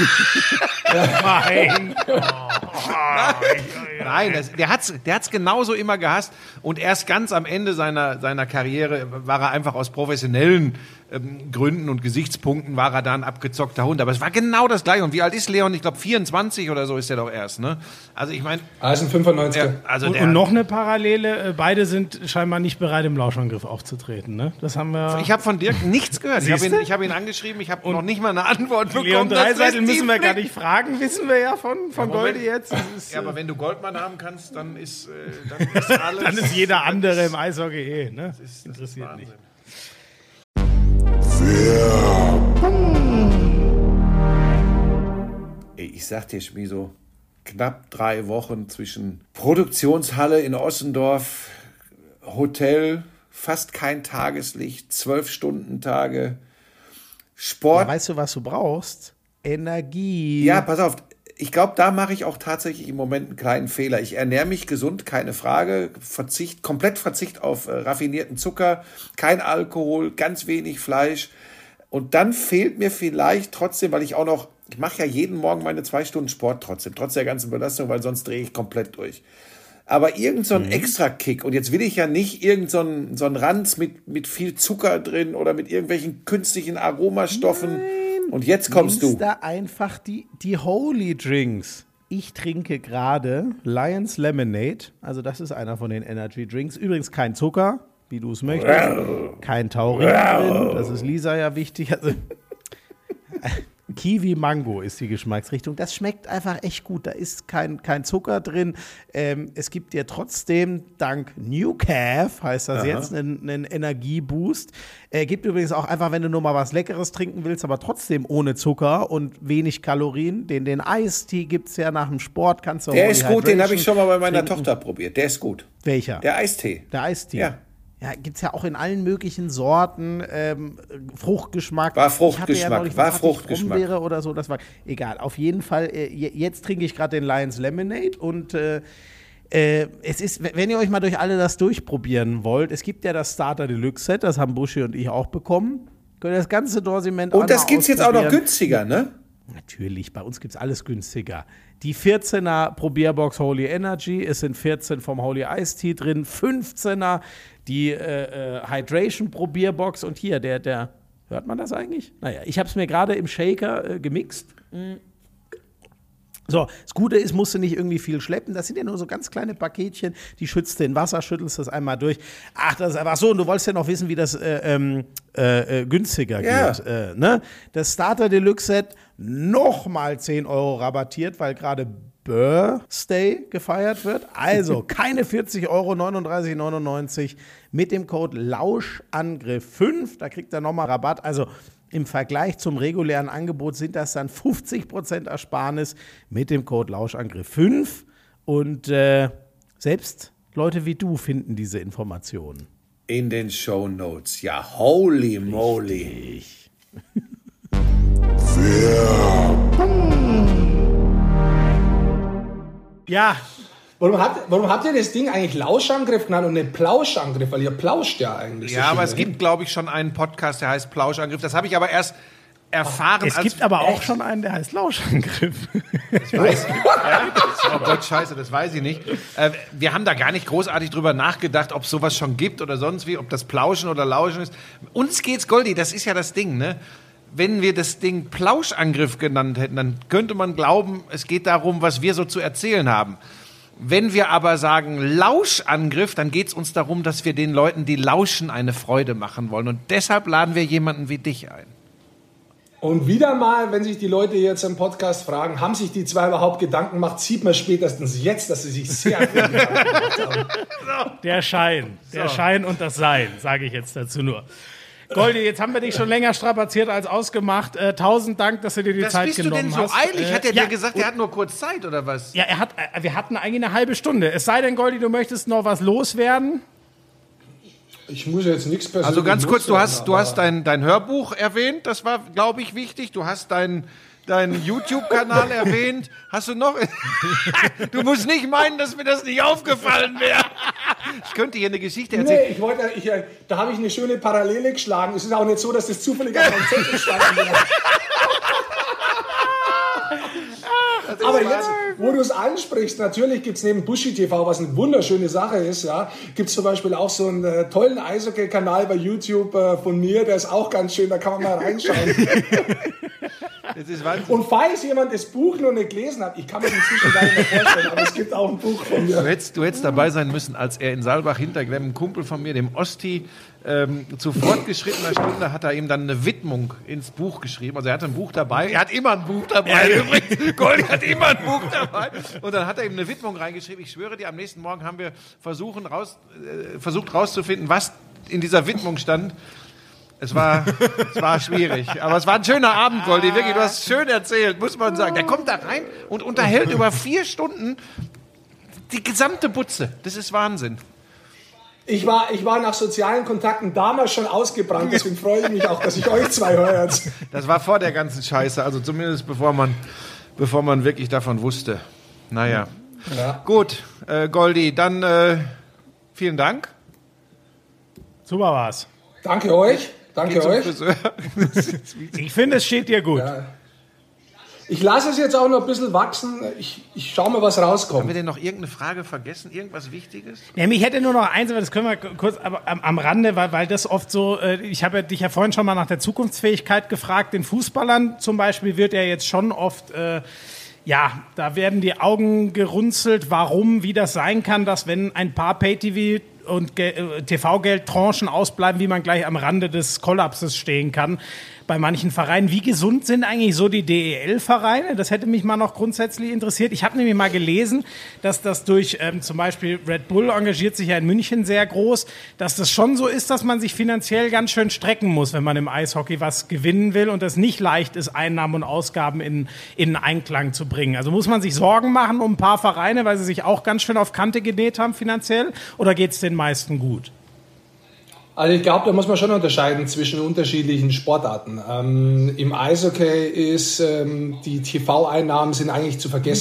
Nein. Nein, das, der hat's, der hat's genauso immer gehasst. Und erst ganz am Ende seiner, seiner Karriere war er einfach aus professionellen ähm, Gründen und Gesichtspunkten war er da ein abgezockter Hund. Aber es war genau das Gleiche. Und wie alt ist Leon? Ich glaube vierundzwanzig oder so ist er doch erst. Ne? Also ich meine, Also ein fünfundneunziger. also Und, der, und noch eine Parallele, äh, beide sind scheinbar nicht bereit, im Lauschangriff aufzutreten. Ne? Das haben wir. ich habe von Dirk nichts gehört. Ich habe ihn, Siehste? ich hab ihn angeschrieben, ich habe noch nicht mal eine Antwort bekommen. Leon Das Dreiseitel lässt müssen wir tief gar blicken. nicht fragen, wissen wir ja von, von Ja, Moment. Goldi jetzt. Das ist, Ja, aber äh, wenn du Goldmann haben kannst, dann ist, äh, dann ist alles... dann ist jeder andere im Eishockey eh. Ne? Das ist Interessiert Wahnsinn. nicht. Ich sag dir, Schmieso, knapp drei Wochen zwischen Produktionshalle in Ossendorf, Hotel, fast kein Tageslicht, zwölf Stunden Tage, Sport. Ja, weißt du, was du brauchst? Energie. Ja, pass auf. Ich glaube, da mache ich auch tatsächlich im Moment einen kleinen Fehler. Ich ernähre mich gesund, keine Frage. Verzicht, komplett Verzicht auf äh, raffinierten Zucker, kein Alkohol, ganz wenig Fleisch. Und dann fehlt mir vielleicht trotzdem, weil ich auch noch, ich mache ja jeden Morgen meine zwei Stunden Sport trotzdem, trotz der ganzen Belastung, weil sonst drehe ich komplett durch. Aber irgend so ein Mhm. Extra-Kick, und jetzt will ich ja nicht irgend so ein, so ein Ranz mit, mit viel Zucker drin oder mit irgendwelchen künstlichen Aromastoffen. Nein. Und jetzt kommst Nimmst du. da einfach die, die Holy Drinks. Ich trinke gerade Lions Lemonade. Also das ist einer von den Energy Drinks. Übrigens kein Zucker, wie du es möchtest. Kein Taurin drin. Das ist Lisa ja wichtig. Also Kiwi Mango ist die Geschmacksrichtung. Das schmeckt einfach echt gut. Da ist kein, kein Zucker drin. Ähm, es gibt dir trotzdem dank New Calf, heißt das Aha. jetzt, einen, einen Energieboost. Äh, gibt übrigens auch einfach, wenn du nur mal was Leckeres trinken willst, aber trotzdem ohne Zucker und wenig Kalorien. Den, den Eistee gibt es ja nach dem Sport. Kannst du Der Holy ist gut, den habe Hydration ich schon mal bei meiner trinken. Tochter probiert. Der ist gut. Welcher? Der Eistee. Der Eistee. Ja. Ja, gibt es ja auch in allen möglichen Sorten. Ähm, Fruchtgeschmack. War Ich hatte Fruchtgeschmack, ja neulich, war was hatte ich, Fruchtgeschmack. Brombeere oder so, das war egal. Auf jeden Fall, äh, je- jetzt trinke ich gerade den Lions Lemonade und äh, äh, es ist, wenn ihr euch mal durch alle das durchprobieren wollt, es gibt ja das Starter Deluxe Set, das haben Buschi und ich auch bekommen. Könnt ihr das ganze Dorsiment Und das einmal gibt's jetzt auch noch ausprobieren. günstiger, ne? Natürlich, bei uns gibt es alles günstiger. Die vierzehner Probierbox Holy Energy, es sind vierzehn vom Holy Ice Tea drin, fünfzehner die äh, äh, Hydration Probierbox und hier, der, der, hört man das eigentlich? Naja, ich habe es mir gerade im Shaker äh, gemixt. Mm. So, das Gute ist, musst du nicht irgendwie viel schleppen. Das sind ja nur so ganz kleine Paketchen. Die schützt du in Wasser, schüttelst das einmal durch. Ach, das ist einfach so. Und du wolltest ja noch wissen, wie das äh, ähm, äh, günstiger ja. geht. Äh, ne? Das Starter Deluxe Set nochmal zehn Euro rabattiert, weil gerade Birthday gefeiert wird. Also keine vierzig Euro, neununddreißig neunundneunzig mit dem Code Lauschangriff fünf. Da kriegt ihr nochmal Rabatt. Also im Vergleich zum regulären Angebot sind das dann fünfzig Prozent Ersparnis mit dem Code Lauschangriff fünf. Und äh, selbst Leute wie du finden diese Informationen. In den Shownotes. Ja, holy moly. Ja. Warum habt, warum habt ihr das Ding eigentlich Lauschangriff genannt und nicht Plauschangriff? Weil ihr plauscht ja eigentlich. Ja, so aber es gibt, glaube ich, schon einen Podcast, der heißt Plauschangriff. Das habe ich aber erst erfahren. Es gibt aber auch schon einen, der heißt Lauschangriff. Das weiß ich. Ja, das, oh Gott, scheiße, das weiß ich nicht. Äh, wir haben da gar nicht großartig drüber nachgedacht, ob es sowas schon gibt oder sonst wie, ob das Plauschen oder Lauschen ist. Uns geht's, Goldi, das ist ja das Ding, ne? Wenn wir das Ding Plauschangriff genannt hätten, dann könnte man glauben, es geht darum, was wir so zu erzählen haben. Wenn wir aber sagen Lauschangriff, dann geht es uns darum, dass wir den Leuten, die lauschen, eine Freude machen wollen. Und deshalb laden wir jemanden wie dich ein. Und wieder mal, wenn sich die Leute jetzt im Podcast fragen, haben sich die zwei überhaupt Gedanken gemacht, sieht man spätestens jetzt, dass sie sich sehr viel Gedanken gemacht haben. Der Schein, der so. Schein und das Sein, sage ich jetzt dazu nur. Goldi, jetzt haben wir dich schon länger strapaziert als ausgemacht. Äh, tausend Dank, dass du dir die das Zeit genommen hast. Bist du denn so eilig? Äh, hat er ja, dir gesagt, er hat nur kurz Zeit, oder was? Ja, er hat, äh, wir hatten eigentlich eine halbe Stunde. Es sei denn, Goldi, du möchtest noch was loswerden? Ich muss jetzt nichts persönlich Also ganz kurz, du hast, du hast dein, dein Hörbuch erwähnt, das war, glaube ich, wichtig. Du hast dein... deinen YouTube-Kanal erwähnt. Hast du noch? Du musst nicht meinen, dass mir das nicht aufgefallen wäre. Ich könnte hier eine Geschichte erzählen. Nee, ich wollte, ich, da habe ich eine schöne Parallele geschlagen. Es ist auch nicht so, dass das zufällig auf meinem Zettel stand. Aber jetzt, wo du es ansprichst, natürlich gibt es neben Buschi T V, was eine wunderschöne Sache ist, ja, gibt es zum Beispiel auch so einen äh, tollen Eishockey-Kanal bei YouTube äh, von mir, der ist auch ganz schön, da kann man mal reinschauen. Das ist Wahnsinn. Und falls jemand das Buch noch nicht gelesen hat, ich kann mir das inzwischen gar nicht mehr vorstellen, aber es gibt auch ein Buch von mir. Du hättest, du hättest dabei sein müssen, als er in Saalbach hinterklemm, ein Kumpel von mir, dem Osti, ähm, zu fortgeschrittener Stunde hat er ihm dann eine Widmung ins Buch geschrieben. Also er hatte ein Buch dabei. Er hat immer ein Buch dabei. Ja, übrigens, Goldi hat immer ein Buch dabei. Und dann hat er ihm eine Widmung reingeschrieben. Ich schwöre dir, am nächsten Morgen haben wir versuchen, raus, äh, versucht rauszufinden, was in dieser Widmung stand. Es war, es war schwierig. Aber es war ein schöner Abend, Goldi. Wirklich, du hast schön erzählt, muss man sagen. Der kommt da rein und unterhält über vier Stunden die gesamte Butze. Das ist Wahnsinn. Ich war, ich war nach sozialen Kontakten damals schon ausgebrannt, deswegen freue ich mich auch, dass ich euch zwei höre jetzt. Das war vor der ganzen Scheiße, also zumindest bevor man, bevor man wirklich davon wusste. Naja. Ja. Gut, äh, Goldi, dann äh, vielen Dank. Super war's. Danke euch. Danke euch. Ich finde, es steht dir gut. Ja. Ich lasse es jetzt auch noch ein bisschen wachsen. Ich, ich schaue mal, was rauskommt. Haben wir denn noch irgendeine Frage vergessen? Irgendwas Wichtiges? Ja, mich hätte nur noch eins, aber das können wir kurz aber am, am Rande, weil, weil das oft so, äh, ich habe dich ja vorhin schon mal nach der Zukunftsfähigkeit gefragt. Den Fußballern zum Beispiel wird ja jetzt schon oft... Äh, Ja, da werden die Augen gerunzelt, warum, wie das sein kann, dass wenn ein paar Pay-T V- und T V-Geldtranchen ausbleiben, wie man gleich am Rande des Kollapses stehen kann bei manchen Vereinen. Wie gesund sind eigentlich so die D E L-Vereine? Das hätte mich mal noch grundsätzlich interessiert. Ich habe nämlich mal gelesen, dass das durch ähm, zum Beispiel Red Bull engagiert sich ja in München sehr groß, dass das schon so ist, dass man sich finanziell ganz schön strecken muss, wenn man im Eishockey was gewinnen will und es nicht leicht ist, Einnahmen und Ausgaben in, in Einklang zu bringen. Also muss man sich Sorgen machen um ein paar Vereine, weil sie sich auch ganz schön auf Kante genäht haben finanziell, oder geht es den meisten gut? Also ich glaube, da muss man schon unterscheiden zwischen unterschiedlichen Sportarten. Ähm, Im Eishockey ist ähm, die T V-Einnahmen sind eigentlich zu vergessen.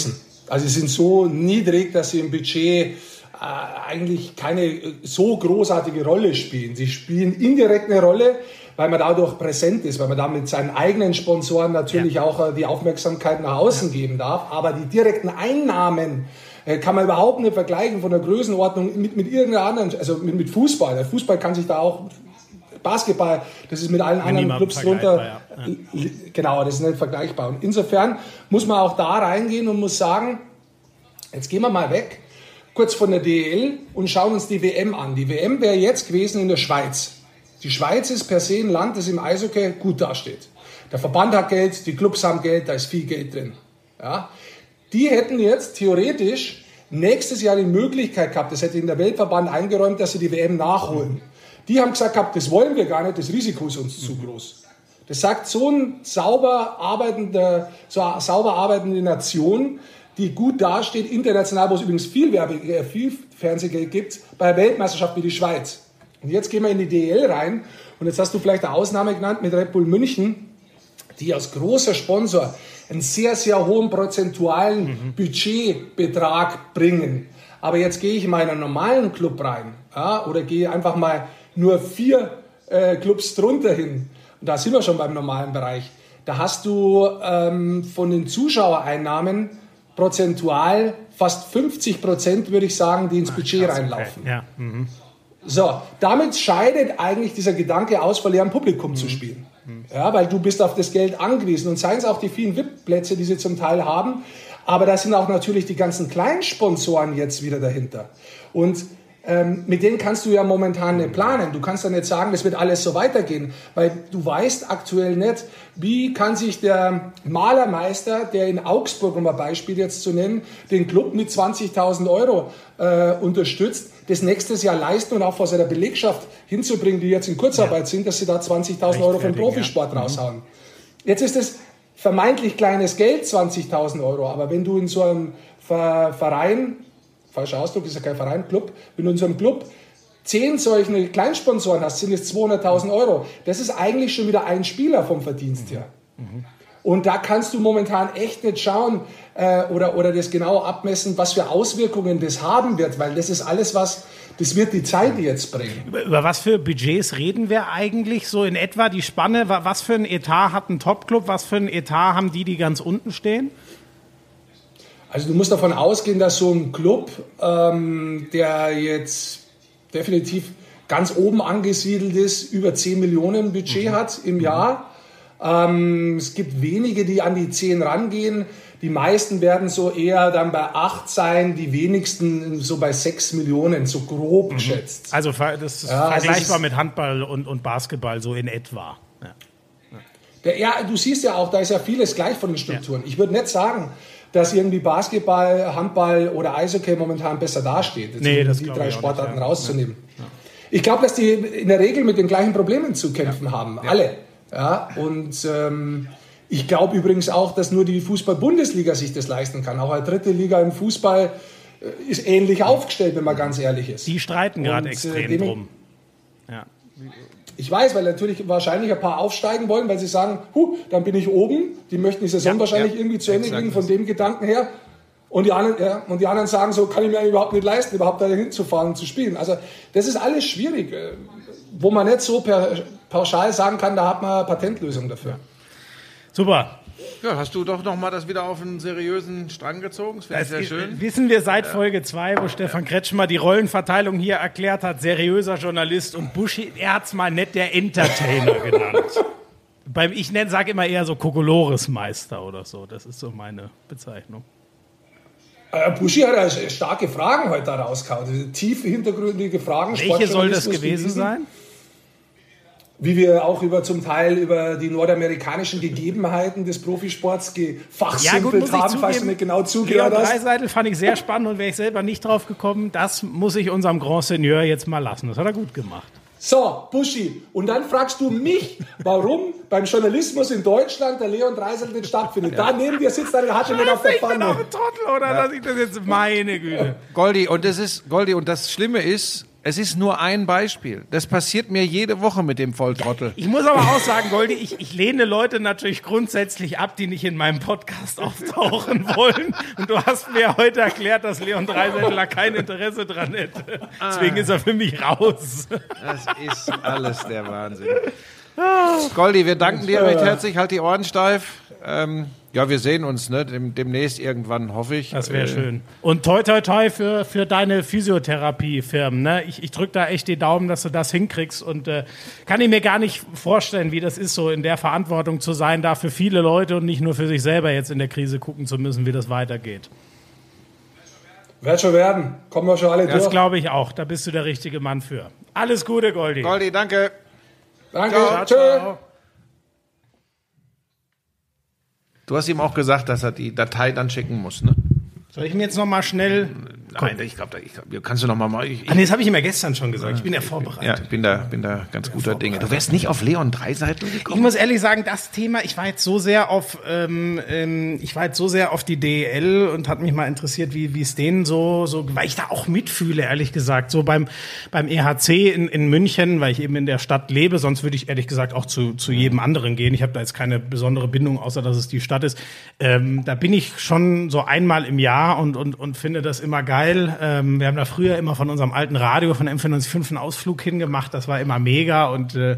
Also sie sind so niedrig, dass sie im Budget äh, eigentlich keine so großartige Rolle spielen. Sie spielen indirekt eine Rolle, weil man dadurch präsent ist, weil man da mit seinen eigenen Sponsoren natürlich ja. auch äh, die Aufmerksamkeit nach außen geben darf. Aber die direkten Einnahmen äh, kann man überhaupt nicht vergleichen von der Größenordnung mit, mit irgendeiner anderen, also mit, mit Fußball. Der Fußball kann sich da auch, Basketball, das ist mit allen anderen Clubs drunter, ja. Ja. Genau, das ist nicht vergleichbar. Und insofern muss man auch da reingehen und muss sagen, jetzt gehen wir mal weg, kurz von der D E L und schauen uns die W M an. Die W M wäre jetzt gewesen in der Schweiz. Die Schweiz ist per se ein Land, das im Eishockey gut dasteht. Der Verband hat Geld, die Clubs haben Geld, da ist viel Geld drin. Ja? Die hätten jetzt theoretisch nächstes Jahr die Möglichkeit gehabt, das hätte in der Weltverband eingeräumt, dass sie die W M nachholen. Die haben gesagt gehabt, das wollen wir gar nicht, das Risiko ist uns zu groß. Das sagt so eine sauber arbeitende, so eine sauber arbeitende Nation, die gut dasteht, international, wo es übrigens viel, Werbe, viel Fernsehgeld gibt, bei der Weltmeisterschaft wie die Schweiz. Und jetzt gehen wir in die D E L rein und jetzt hast du vielleicht eine Ausnahme genannt mit Red Bull München, die als großer Sponsor einen sehr, sehr hohen prozentualen mhm. Budgetbetrag bringen. Aber jetzt gehe ich in meinen normalen Club rein, ja, oder gehe einfach mal nur vier äh, Clubs drunter hin. Und da sind wir schon beim normalen Bereich. Da hast du ähm, von den Zuschauereinnahmen prozentual fast fünfzig Prozent, würde ich sagen, die ins Ach, Budget krass, reinlaufen. Okay. Ja. Mhm. So, damit scheidet eigentlich dieser Gedanke aus, vor leerem Publikum mhm. zu spielen. Mhm. Ja, weil du bist auf das Geld angewiesen. Und seien es auch die vielen V I P-Plätze, die sie zum Teil haben. Aber da sind auch natürlich die ganzen kleinen Sponsoren jetzt wieder dahinter. Und ähm, mit denen kannst du ja momentan nicht planen. Du kannst ja nicht sagen, das wird alles so weitergehen, weil du weißt aktuell nicht, wie kann sich der Malermeister, der in Augsburg, um ein Beispiel jetzt zu nennen, den Club mit zwanzigtausend Euro äh, unterstützt, das nächstes Jahr leisten und auch vor seiner Belegschaft hinzubringen, die jetzt in Kurzarbeit ja. sind, dass sie da zwanzigtausend Euro für den Profisport ja. raushauen. Jetzt ist es vermeintlich kleines Geld, zwanzigtausend Euro, aber wenn du in so einem Verein, falscher Ausdruck, ist ja kein Verein, Club, wenn du in so einem Club zehn solche Kleinsponsoren hast, sind es zweihunderttausend Euro. Das ist eigentlich schon wieder ein Spieler vom Verdienst her. Mhm. Und da kannst du momentan echt nicht schauen äh, oder, oder das genau abmessen, was für Auswirkungen das haben wird, weil das ist alles, was, das wird die Zeit jetzt bringen. Über, über was für Budgets reden wir eigentlich so in etwa, die Spanne? Was für ein Etat hat ein Top-Club, was für ein Etat haben die, die ganz unten stehen? Also du musst davon ausgehen, dass so ein Club, ähm, der jetzt definitiv ganz oben angesiedelt ist, über zehn Millionen Budget mhm. hat im Jahr. Ähm, es gibt wenige, die an die zehn rangehen. Die meisten werden so eher dann bei acht sein, die wenigsten so bei sechs Millionen, so grob mhm. geschätzt. Also das ist ja, vergleichbar ist mit Handball und, und Basketball, so in etwa. Ja. Der, ja, du siehst ja auch, da ist ja vieles gleich von den Strukturen. Ja. Ich würde nicht sagen, dass irgendwie Basketball, Handball oder Eishockey momentan besser dasteht, jetzt nee, um das die drei Sportarten nicht, ja. rauszunehmen. Ja. Ich glaube, dass die in der Regel mit den gleichen Problemen zu kämpfen ja. haben, ja. alle. Ja, und ähm, ich glaube übrigens auch, dass nur die Fußball-Bundesliga sich das leisten kann. Auch eine dritte Liga im Fußball äh, ist ähnlich aufgestellt, wenn man ganz ehrlich ist. Die streiten gerade extrem äh, drum. Ja. Ich weiß, weil natürlich wahrscheinlich ein paar aufsteigen wollen, weil sie sagen, huh, dann bin ich oben. Die möchten die Saison ja, wahrscheinlich ja, irgendwie zu Ende kriegen von dem Gedanken her. Und die, anderen, ja, und die anderen sagen, so kann ich mir überhaupt nicht leisten, überhaupt da hinzufahren und zu spielen. Also das ist alles schwierig, wo man nicht so per, pauschal sagen kann, da hat man eine Patentlösung dafür. Super. Ja, hast du doch noch mal das wieder auf einen seriösen Strang gezogen? Das finde ich sehr schön. Wissen wir seit Folge zwei, wo Stefan Kretschmer die Rollenverteilung hier erklärt hat, seriöser Journalist und Buschi, er hat es mal nett der Entertainer genannt. Beim, ich sage immer eher so Kokolores-Meister oder so, das ist so meine Bezeichnung. Äh, Buschi hat ja starke Fragen heute da rausgehauen, tiefe, hintergründige Fragen. Welche soll das gewesen sein? Wie wir auch über zum Teil über die nordamerikanischen Gegebenheiten des Profisports gefachsimpelt ja, haben, falls du nicht genau zugehört hast. Dreiseitel fand ich sehr spannend und wäre ich selber nicht drauf gekommen. Das muss ich unserem Grand Seigneur jetzt mal lassen. Das hat er gut gemacht. So, Buschi, und dann fragst du mich, warum beim Journalismus in Deutschland der Leon Dreiseitel nicht stattfindet. Ja. Da neben dir sitzt eine Hatte nicht auf der Pfanne. Ich bin auf dem Trottel, oder? Ja. Dass ich das jetzt meine Güte. Goldi, und das ist, Goldi, und das Schlimme ist, Es ist nur ein Beispiel. Das passiert mir jede Woche mit dem Volltrottel. Ich muss aber auch sagen, Goldi, ich, ich lehne Leute natürlich grundsätzlich ab, die nicht in meinem Podcast auftauchen wollen. Und du hast mir heute erklärt, dass Leon Dreisettler kein Interesse dran hätte. Deswegen ist er für mich raus. Das ist alles der Wahnsinn. Goldi, wir danken dir recht herzlich. Halt die Ohren steif. Ähm, ja, wir sehen uns ne? Dem, demnächst irgendwann, hoffe ich. Das wäre äh, schön. Und toi, toi, toi für, für deine Physiotherapiefirmen. Ne? Ich, ich drücke da echt die Daumen, dass du das hinkriegst. Und äh, kann ich mir gar nicht vorstellen, wie das ist, so in der Verantwortung zu sein, da für viele Leute und nicht nur für sich selber jetzt in der Krise gucken zu müssen, wie das weitergeht. Wird schon werden. Kommen wir schon alle durch. Das glaube ich auch. Da bist du der richtige Mann für. Alles Gute, Goldi. Goldi, danke. Danke. Ciao, Tschö. ciao. Du hast ihm auch gesagt, dass er die Datei dann schicken muss, ne? Soll ich mir jetzt noch mal schnell... Nein, ich glaube, ich glaub, kannst du noch mal... Ich, ich, Ah, nee, das habe ich ihm ja gestern schon gesagt. Ich bin ja vorbereitet. ja, ich bin da, bin da ganz guter Dinge. Du wärst nicht auf Leon Dreiseitl Ich gekommen? muss ehrlich sagen, das Thema, ich war jetzt so sehr auf, ähm, ähm, ich war jetzt so sehr auf die D E L und hat mich mal interessiert, wie wie es denen so, so, weil ich da auch mitfühle, ehrlich gesagt, so beim beim E H C in, in München, weil ich eben in der Stadt lebe, sonst würde ich ehrlich gesagt auch zu zu jedem anderen gehen. Ich habe da jetzt keine besondere Bindung, außer dass es die Stadt ist. Ähm, da bin ich schon so einmal im Jahr und und und finde das immer geil. Ähm, wir haben da früher immer von unserem alten Radio von M vier neun fünf einen Ausflug hingemacht. Das war immer mega und äh,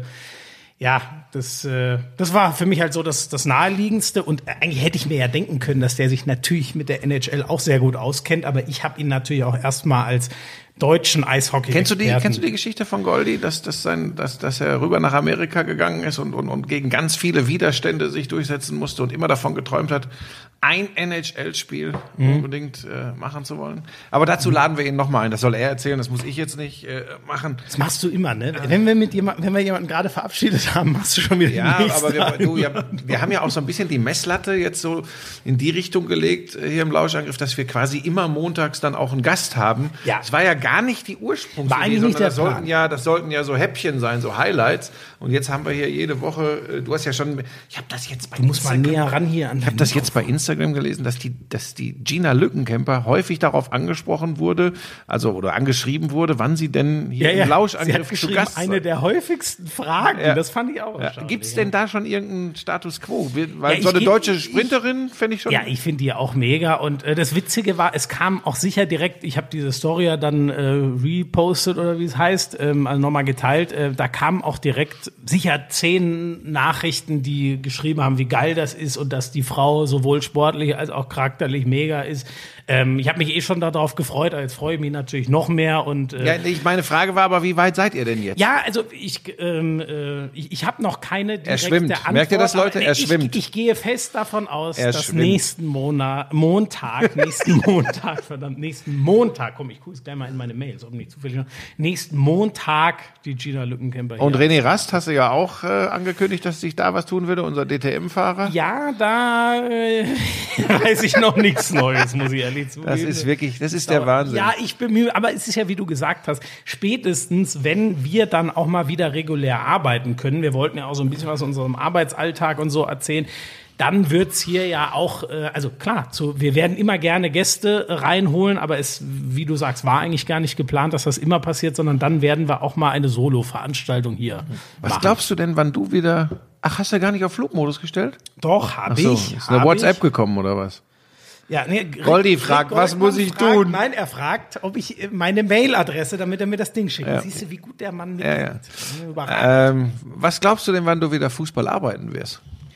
ja, das, äh, das war für mich halt so das, das Naheliegendste. Und eigentlich hätte ich mir ja denken können, dass der sich natürlich mit der N H L auch sehr gut auskennt. Aber ich habe ihn natürlich auch erstmal als deutschen Eishockey. Kennst du die, kennst du die Geschichte von Goldi, dass, dass, sein, dass, dass er rüber nach Amerika gegangen ist und, und, und gegen ganz viele Widerstände sich durchsetzen musste und immer davon geträumt hat, ein N H L-Spiel mhm. unbedingt äh, machen zu wollen? Aber dazu laden wir ihn nochmal ein. Das soll er erzählen, das muss ich jetzt nicht äh, machen. Das machst du immer, ne? Wenn wir mit jemand, wenn wir jemanden gerade verabschiedet haben, machst du schon wieder Ja, die nächste aber wir, du, ja, wir haben ja auch so ein bisschen die Messlatte jetzt so in die Richtung gelegt äh, hier im Lauschangriff, dass wir quasi immer montags dann auch einen Gast haben. Ja. Das war ja gar nicht die Ursprungsidee, War eigentlich sondern nicht der das sollten Plan. ja, das sollten ja so Häppchen sein, so Highlights. Und jetzt haben wir hier jede Woche, äh, du hast ja schon, ich habe das jetzt bei Du musst mal näher ran hier an Ich habe das jetzt bei Instagram gelesen, dass die, dass die Gina Lückenkämper häufig darauf angesprochen wurde, also oder angeschrieben wurde, wann sie denn hier ja, ja. im Lauschangriff Sie hat zu geschrieben, Gast sei. eine der häufigsten Fragen. Ja. Das fand ich auch Ja. erstaunlich. Gibt es denn da schon irgendeinen Status quo? Weil Ja, ich so eine geb- deutsche ich- Sprinterin fände ich schon. Ja, ich finde die auch mega. Und äh, das Witzige war, es kam auch sicher direkt, ich habe diese Story ja dann äh, repostet oder wie es heißt, ähm, also nochmal geteilt. Äh, da kamen auch direkt sicher zehn Nachrichten, die geschrieben haben, wie geil das ist und dass die Frau sowohl sportlich als auch charakterlich mega ist. Ähm, ich habe mich eh schon darauf gefreut, aber jetzt freue ich mich natürlich noch mehr. Und äh, Ja, ich, meine Frage war aber, wie weit seid ihr denn jetzt? Ja, also ich, ähm, äh, ich, ich habe noch keine direkte Er schwimmt. Antwort. Merkt ihr das, Leute? aber Er ich, schwimmt. Ich, ich gehe fest davon aus, Er dass schwimmt. nächsten Monat, Montag, nächsten Montag, verdammt, nächsten Montag, komm, ich gucke es gleich mal in meine Mails, ob nicht zufällig noch, nächsten Montag die Gina Lückenkämper hier. Und René Rast hast du ja auch äh, angekündigt, dass sich da was tun würde, unser D T M-Fahrer. Ja, da äh, weiß ich noch nichts Neues, muss ich ehrlich zugeben. Das ist wirklich, das ist der Wahnsinn. Ja, ich bemühe, aber es ist ja, wie du gesagt hast, spätestens, wenn wir dann auch mal wieder regulär arbeiten können, wir wollten ja auch so ein bisschen was aus unserem Arbeitsalltag und so erzählen, dann wird's hier ja auch, äh, also klar, zu, wir werden immer gerne Gäste reinholen, aber es, wie du sagst, war eigentlich gar nicht geplant, dass das immer passiert, sondern dann werden wir auch mal eine Solo-Veranstaltung hier Was machen. glaubst du denn, wann du wieder... Ach, hast du gar nicht auf Flugmodus gestellt? Doch, habe Ach so, ich. ist eine hab WhatsApp ich. gekommen oder was? Ja, nee, Goldi fragt, was muss ich fragt, tun? Nein, er fragt, ob ich äh, meine Mailadresse, damit er mir das Ding schickt. Ja. Siehst du, wie gut der Mann mit Ja, ja. Überragend. Ähm, was glaubst du denn, wann du wieder Fußball arbeiten wirst?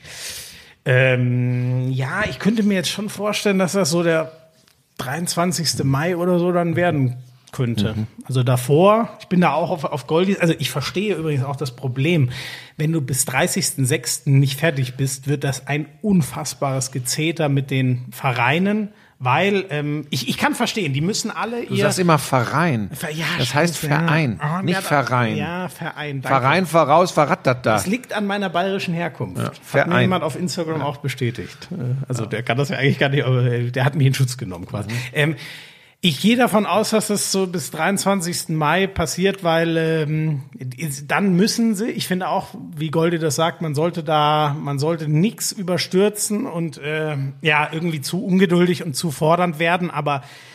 Ähm, ja, ich könnte mir jetzt schon vorstellen, dass das so der dreiundzwanzigste Mai oder so dann werden könnte. Mhm. Also davor, ich bin da auch auf, auf Goldis, also ich verstehe übrigens auch das Problem, wenn du bis dreißigsten sechsten nicht fertig bist, wird das ein unfassbares Gezeter mit den Vereinen, weil ähm, ich, ich kann verstehen, die müssen alle Du ihr... sagst immer Verein. Ver- ja, das stimmt, heißt ja. Verein, Ah, nicht ja, Verein. Ja, Verein. Danke. Verein voraus, verrattert da. Das liegt an meiner bayerischen Herkunft. Ja, Hat Verein. mir jemand auf Instagram auch bestätigt. Also der kann das ja eigentlich gar nicht, aber der hat mich in Schutz genommen quasi. Mhm. Ähm, ich gehe davon aus, dass das so bis dreiundzwanzigsten Mai passiert, weil ähm, dann müssen sie, ich finde auch, wie Goldi das sagt, man sollte da, man sollte nichts überstürzen und äh, ja, irgendwie zu ungeduldig und zu fordernd werden, aber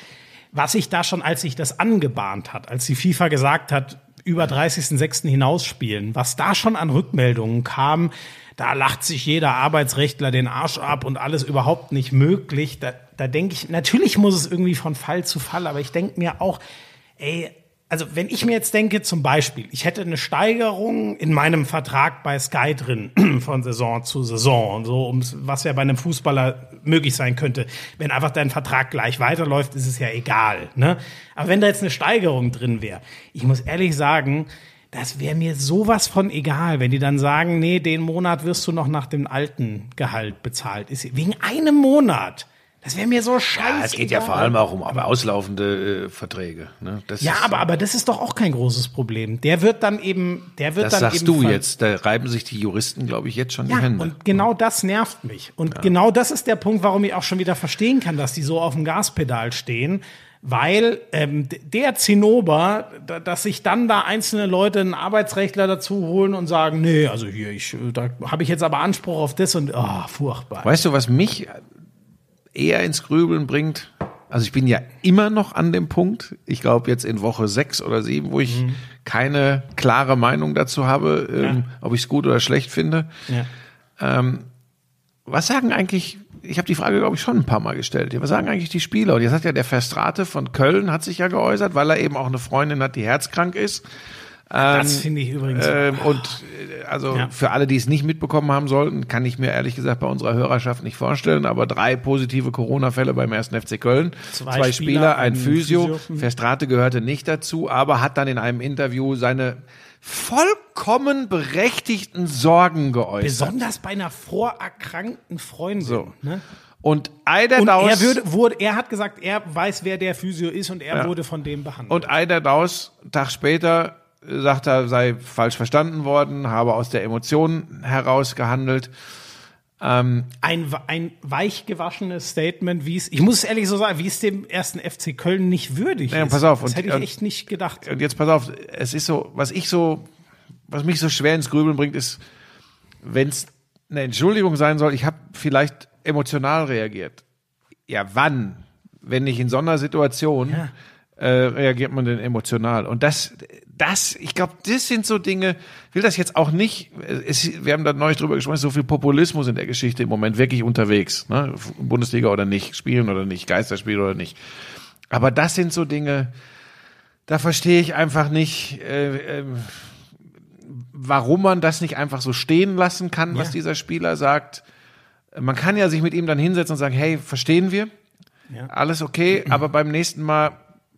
was sich da schon, als sich das angebahnt hat, als die FIFA gesagt hat, über dreißigsten sechsten hinausspielen, was da schon an Rückmeldungen kam, da lacht sich jeder Arbeitsrechtler den Arsch ab und alles überhaupt nicht möglich. Da, da denke ich, natürlich muss es irgendwie von Fall zu Fall, aber ich denke mir auch, ey, also wenn ich mir jetzt denke, zum Beispiel, ich hätte eine Steigerung in meinem Vertrag bei Sky drin, von Saison zu Saison, und so, ums, was ja bei einem Fußballer möglich sein könnte. Wenn einfach dein Vertrag gleich weiterläuft, ist es ja egal, ne? Aber wenn da jetzt eine Steigerung drin wäre, ich muss ehrlich sagen, das wäre mir sowas von egal, wenn die dann sagen, nee, den Monat wirst du noch nach dem alten Gehalt bezahlt. Ist wegen einem Monat. Das wäre mir so scheiße. Ja, es geht ja vor allem auch um auslaufende äh, Verträge. Ne? Das ja, ist, aber, aber das ist doch auch kein großes Problem. Der wird dann eben, der wird das dann sagst eben du jetzt. Da reiben sich die Juristen, glaube ich, jetzt schon ja, die Hände. Und genau das nervt mich. Und ja. genau das ist der Punkt, warum ich auch schon wieder verstehen kann, dass die so auf dem Gaspedal stehen. Weil ähm, der Zinnober, da, dass sich dann da einzelne Leute einen Arbeitsrechtler dazu holen und sagen, nee, also hier, ich, da habe ich jetzt aber Anspruch auf das und oh, furchtbar. Weißt du, was mich eher ins Grübeln bringt? Also ich bin ja immer noch an dem Punkt, ich glaube jetzt in Woche sechs oder sieben, wo ich mhm. keine klare Meinung dazu habe, ähm, ja. ob ich es gut oder schlecht finde. Ja. Ähm, was sagen eigentlich, ich habe die Frage, glaube ich, schon ein paar Mal gestellt, was sagen eigentlich die Spieler? Und jetzt hat ja der Verstrate von Köln hat sich ja geäußert, weil er eben auch eine Freundin hat, die herzkrank ist. Das finde ich übrigens. Ähm, und also ja. für alle, die es nicht mitbekommen haben sollten, kann ich mir ehrlich gesagt bei unserer Hörerschaft nicht vorstellen, aber drei positive Corona-Fälle beim ersten F C Köln. Zwei, Zwei Spieler, Spieler, ein Physio. Physio. Verstrate gehörte nicht dazu, aber hat dann in einem Interview seine vollkommen berechtigten Sorgen geäußert. Besonders bei einer vorerkrankten Freundin. So. Ne? Und Eider und Daus, er, würde, wurde, er hat gesagt, er weiß, wer der Physio ist und er ja. wurde von dem behandelt. Und Eider Daus, einen Tag später, sagt er, sei falsch verstanden worden, habe aus der Emotion heraus gehandelt. Ähm, ein, ein weich gewaschenes Statement, wie es, ich muss es ehrlich so sagen, wie es dem ersten F C Köln nicht würdig ja, ist. Pass auf, das und, hätte ich echt nicht gedacht. Und jetzt pass auf, es ist so, was ich so, was mich so schwer ins Grübeln bringt, ist, wenn es eine Entschuldigung sein soll, ich habe vielleicht emotional reagiert. Ja, wann? Wenn nicht in so einer Situation, ja. äh, reagiert man denn emotional. Und das, das, ich glaube, das sind so Dinge, ich will das jetzt auch nicht, es, wir haben da neulich drüber gesprochen, so viel Populismus in der Geschichte im Moment wirklich unterwegs, ne? Bundesliga oder nicht, spielen oder nicht, Geisterspiel oder nicht. Aber das sind so Dinge, da verstehe ich einfach nicht, äh, äh, warum man das nicht einfach so stehen lassen kann, was ja. dieser Spieler sagt. Man kann ja sich mit ihm dann hinsetzen und sagen, hey, verstehen wir, ja. alles okay, aber beim nächsten Mal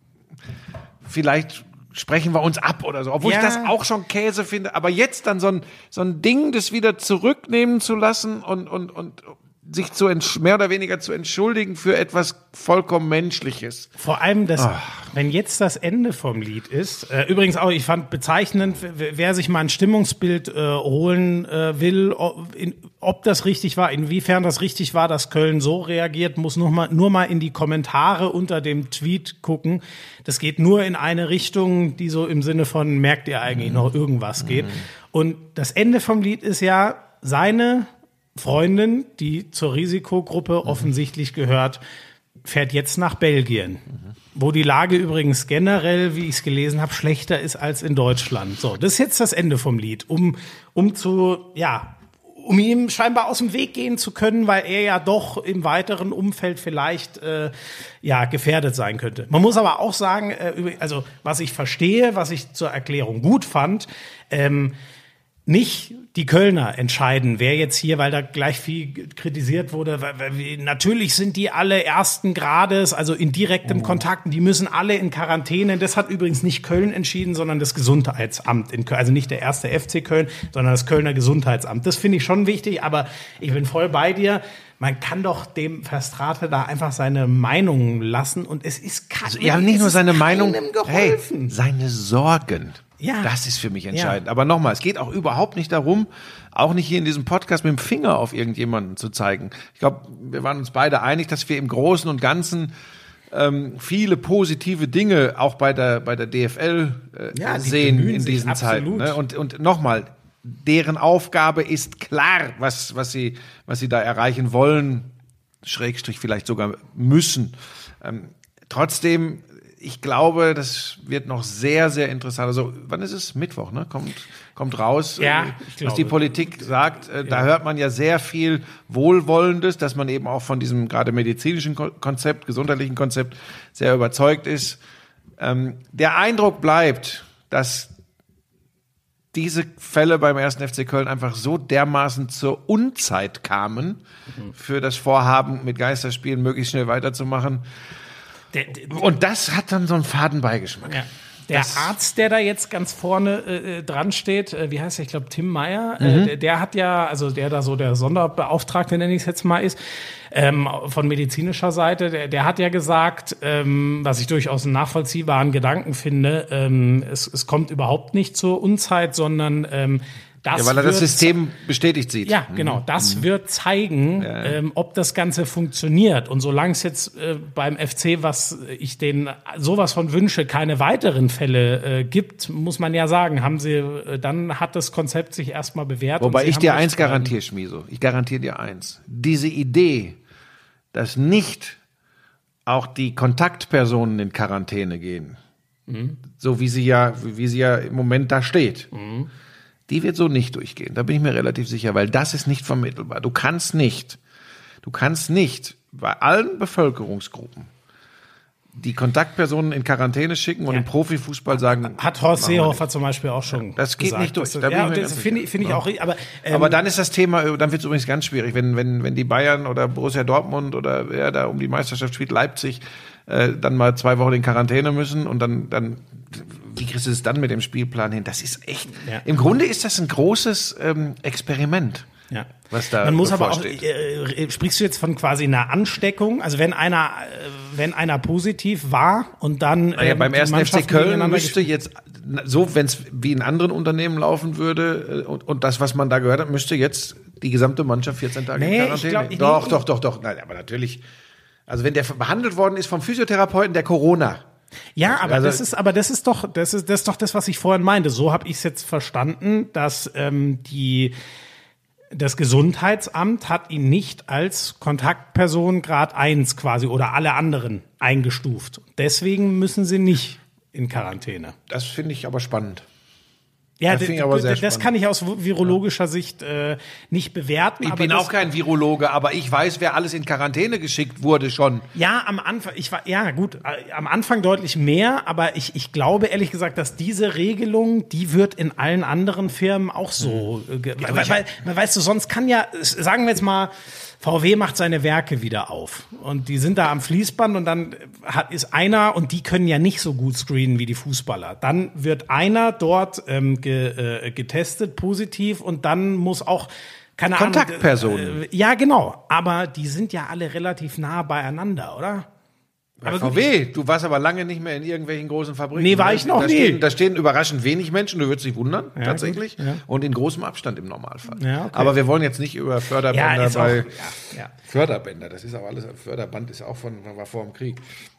vielleicht sprechen wir uns ab oder so, obwohl ja. ich das auch schon Käse finde, aber jetzt dann so ein, so ein Ding, das wieder zurücknehmen zu lassen und, und, und sich zu entsch- mehr oder weniger zu entschuldigen für etwas vollkommen Menschliches. Vor allem, das, wenn jetzt das Ende vom Lied ist, äh, übrigens auch, ich fand bezeichnend, wer, wer sich mal ein Stimmungsbild äh, holen äh, will, ob, in, ob das richtig war, inwiefern das richtig war, dass Köln so reagiert, muss nur mal, nur mal in die Kommentare unter dem Tweet gucken. Das geht nur in eine Richtung, die so im Sinne von, merkt ihr eigentlich mhm. noch irgendwas geht. Mhm. Und das Ende vom Lied ist ja, seine Freundin, die zur Risikogruppe mhm. offensichtlich gehört, fährt jetzt nach Belgien, mhm. wo die Lage übrigens generell, wie ich es gelesen habe, schlechter ist als in Deutschland. So, das ist jetzt das Ende vom Lied, um um zu ja, um ihm scheinbar aus dem Weg gehen zu können, weil er ja doch im weiteren Umfeld vielleicht äh, ja gefährdet sein könnte. Man muss aber auch sagen, äh, also was ich verstehe, was ich zur Erklärung gut fand, ähm, nicht die Kölner entscheiden, wer jetzt hier, weil da gleich viel kritisiert wurde, weil, weil, natürlich sind die alle ersten Grades, also in direktem oh. Kontakt, die müssen alle in Quarantäne. Das hat übrigens nicht Köln entschieden, sondern das Gesundheitsamt in Köln, also nicht der erste F C Köln, sondern das Kölner Gesundheitsamt. Das finde ich schon wichtig, aber ich bin voll bei dir. Man kann doch dem Verstrate da einfach seine Meinung lassen und es ist kein, also, ja, nicht nur seine Meinung, hey, geholfen. Seine Sorgen. Ja. Das ist für mich entscheidend. Ja. Aber nochmal, es geht auch überhaupt nicht darum, auch nicht hier in diesem Podcast mit dem Finger auf irgendjemanden zu zeigen. Ich glaube, wir waren uns beide einig, dass wir im Großen und Ganzen ähm, viele positive Dinge auch bei der bei der D F L äh, ja, die sehen in diesen absolut. Zeiten. Ne? Und und nochmal, deren Aufgabe ist klar, was was sie was sie da erreichen wollen, Schrägstrich vielleicht sogar müssen. Ähm, trotzdem, ich glaube, das wird noch sehr, sehr interessant. Also, wann ist es? Mittwoch, ne? Kommt, kommt raus, ja, äh, ich was glaube. die Politik sagt. Äh, Ja. Da hört man ja sehr viel Wohlwollendes, dass man eben auch von diesem gerade medizinischen Ko- Konzept, gesundheitlichen Konzept sehr überzeugt ist. Ähm, der Eindruck bleibt, dass diese Fälle beim ersten F C Köln einfach so dermaßen zur Unzeit kamen, für das Vorhaben, mit Geisterspielen möglichst schnell weiterzumachen. Der, der, Und das hat dann so einen faden Beigeschmack. Ja. Der Das- Arzt, der da jetzt ganz vorne äh, dran steht, äh, wie heißt er? Ich glaube, Tim Meyer, Mhm. äh, der, der hat ja, also der da so der Sonderbeauftragte, nenne ich es jetzt mal, ist, ähm, von medizinischer Seite, der, der hat ja gesagt, ähm, was ich durchaus einen nachvollziehbaren Gedanken finde, ähm, es, es kommt überhaupt nicht zur Unzeit, sondern ähm, das Ja, weil er das wird- System bestätigt sieht. Ja, genau. Das wird zeigen, ähm, ob das Ganze funktioniert. Und solange es jetzt äh, beim F C, was ich denen sowas von wünsche, keine weiteren Fälle äh, gibt, muss man ja sagen, haben sie, äh, dann hat das Konzept sich erstmal bewährt. und Wobei sie ich haben dir recht eins behalten. garantiere, Schmieso. Ich garantiere dir eins. Diese Idee, dass nicht auch die Kontaktpersonen in Quarantäne gehen, so wie sie ja, wie sie ja im Moment da steht, die wird so nicht durchgehen. Da bin ich mir relativ sicher, weil das ist nicht vermittelbar. Du kannst nicht, du kannst nicht bei allen Bevölkerungsgruppen die Kontaktpersonen in Quarantäne schicken und Ja. im Profifußball sagen, Hat Horst machen wir Seehofer zum Beispiel auch schon Das geht gesagt. nicht durch. Das, Da bin ja, ich mir das ganz finde ich, sicher. finde ich Ja. auch richtig. Aber, ähm, Aber dann ist das Thema, dann wird es übrigens ganz schwierig, wenn, wenn, wenn die Bayern oder Borussia Dortmund oder wer da um die Meisterschaft spielt, Leipzig, äh, dann mal zwei Wochen in Quarantäne müssen und dann, dann, wie kriegst du es dann mit dem Spielplan hin? Das ist echt, Ja. im Grunde ist das ein großes ähm, Experiment. Ja. Was da Man muss aber auch, bevorsteht. äh, sprichst du jetzt von quasi einer Ansteckung? Also wenn einer, äh, wenn einer positiv war und dann Naja, ähm, beim die ersten F C Mannschaften Köln gegeneinander müsste jetzt, so wenn es wie in anderen Unternehmen laufen würde äh, und, und das, was man da gehört hat, müsste jetzt die gesamte Mannschaft vierzehn Tage Nee, in ich Quarantäne. glaub, ich- doch, nee, doch, doch, doch. Nein, aber natürlich, also wenn der behandelt worden ist vom Physiotherapeuten, der Corona. Ja, aber Also- das ist, aber das ist doch, das ist, das ist doch das, was ich vorhin meinte. So habe ich es jetzt verstanden, dass ähm, die das Gesundheitsamt hat ihn nicht als Kontaktperson Grad eins quasi oder alle anderen eingestuft. Deswegen müssen sie nicht in Quarantäne. Das finde ich aber spannend. Ja, Das d- finde ich aber d- sehr das spannend. kann ich aus virologischer Sicht äh, nicht bewerten. Ich aber bin das, auch kein Virologe, aber ich weiß, wer alles in Quarantäne geschickt wurde schon. Ja, am Anfang, ich war, ja gut, äh, am Anfang deutlich mehr, aber ich, ich glaube ehrlich gesagt, dass diese Regelung, die wird in allen anderen Firmen auch so, äh, ge- weil, weil, weil, weißt du, sonst kann ja, sagen wir jetzt mal, V W macht seine Werke wieder auf und die sind da am Fließband und dann hat, ist einer, und die können ja nicht so gut screenen wie die Fußballer, dann wird einer dort ähm, ge, äh, getestet, positiv, und dann muss auch, keine Kontaktpersonen. Ahnung, äh, ja genau, aber die sind ja alle relativ nah beieinander, oder? Bei Aber V gut, W, du warst aber lange nicht mehr in irgendwelchen großen Fabriken. Nee, war ich noch da nie. Stehen, da stehen überraschend wenig Menschen, du würdest dich wundern, tatsächlich. gut, ja. Und in großem Abstand im Normalfall. Ja, okay. Aber wir wollen jetzt nicht über Förderbänder Ja, ist auch, bei... ja, ja. Förderbänder, das ist auch alles, Förderband ist auch von, war vor dem Krieg.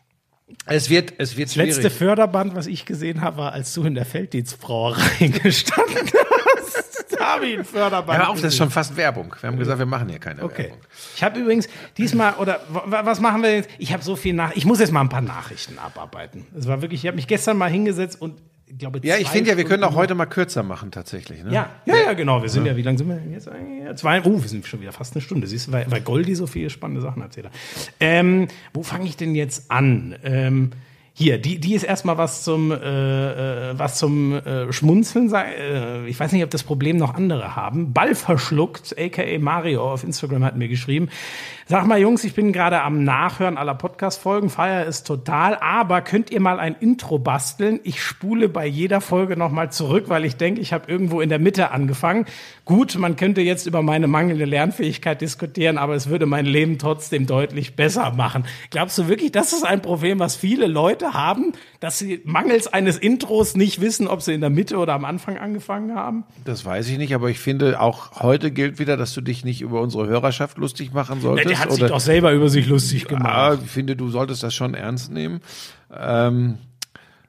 Es wird, es wird Das letzte schwierig. Förderband, was ich gesehen habe, war, als du in der Felddienstbrauerei gestanden hast. Da habe ich ein Förderband Hör auf, das ist gesehen. schon fast Werbung. Wir haben gesagt, wir machen hier keine Okay. Werbung. Ich habe übrigens diesmal, oder w- was machen wir jetzt? Ich habe so viel nach. Ich muss jetzt mal ein paar Nachrichten abarbeiten. Es war wirklich, ich habe mich gestern mal hingesetzt und ich glaube, Ja, ich zwei finde ja, wir können auch Stunden- heute mal kürzer machen, tatsächlich. Ne? Ja, ja, ja, genau. Wir sind ja, wie lange sind wir denn jetzt eigentlich? Ja, Zwei, oh, wir sind schon wieder fast eine Stunde. Siehst du, weil, weil Goldi so viele spannende Sachen erzählt hat. Ähm, wo fange ich denn jetzt an? Ähm, hier, die, die ist erstmal was zum, äh, äh, was zum äh, Schmunzeln. sei- Äh, ich weiß nicht, ob das Problem noch andere haben. Ball verschluckt, aka Mario auf Instagram hat mir geschrieben. Sag mal, Jungs, ich bin gerade am Nachhören aller Podcast-Folgen. Feier ist total. Aber könnt ihr mal ein Intro basteln? Ich spule bei jeder Folge nochmal zurück, weil ich denke, ich habe irgendwo in der Mitte angefangen. Gut, man könnte jetzt über meine mangelnde Lernfähigkeit diskutieren, aber es würde mein Leben trotzdem deutlich besser machen. Glaubst du wirklich, das ist ein Problem, was viele Leute haben, dass sie mangels eines Intros nicht wissen, ob sie in der Mitte oder am Anfang angefangen haben? Das weiß ich nicht, aber ich finde, auch heute gilt wieder, dass du dich nicht über unsere Hörerschaft lustig machen solltest. Der hat sich oder- doch selber über sich lustig Ja, gemacht. ich finde, du solltest das schon ernst nehmen. Ähm,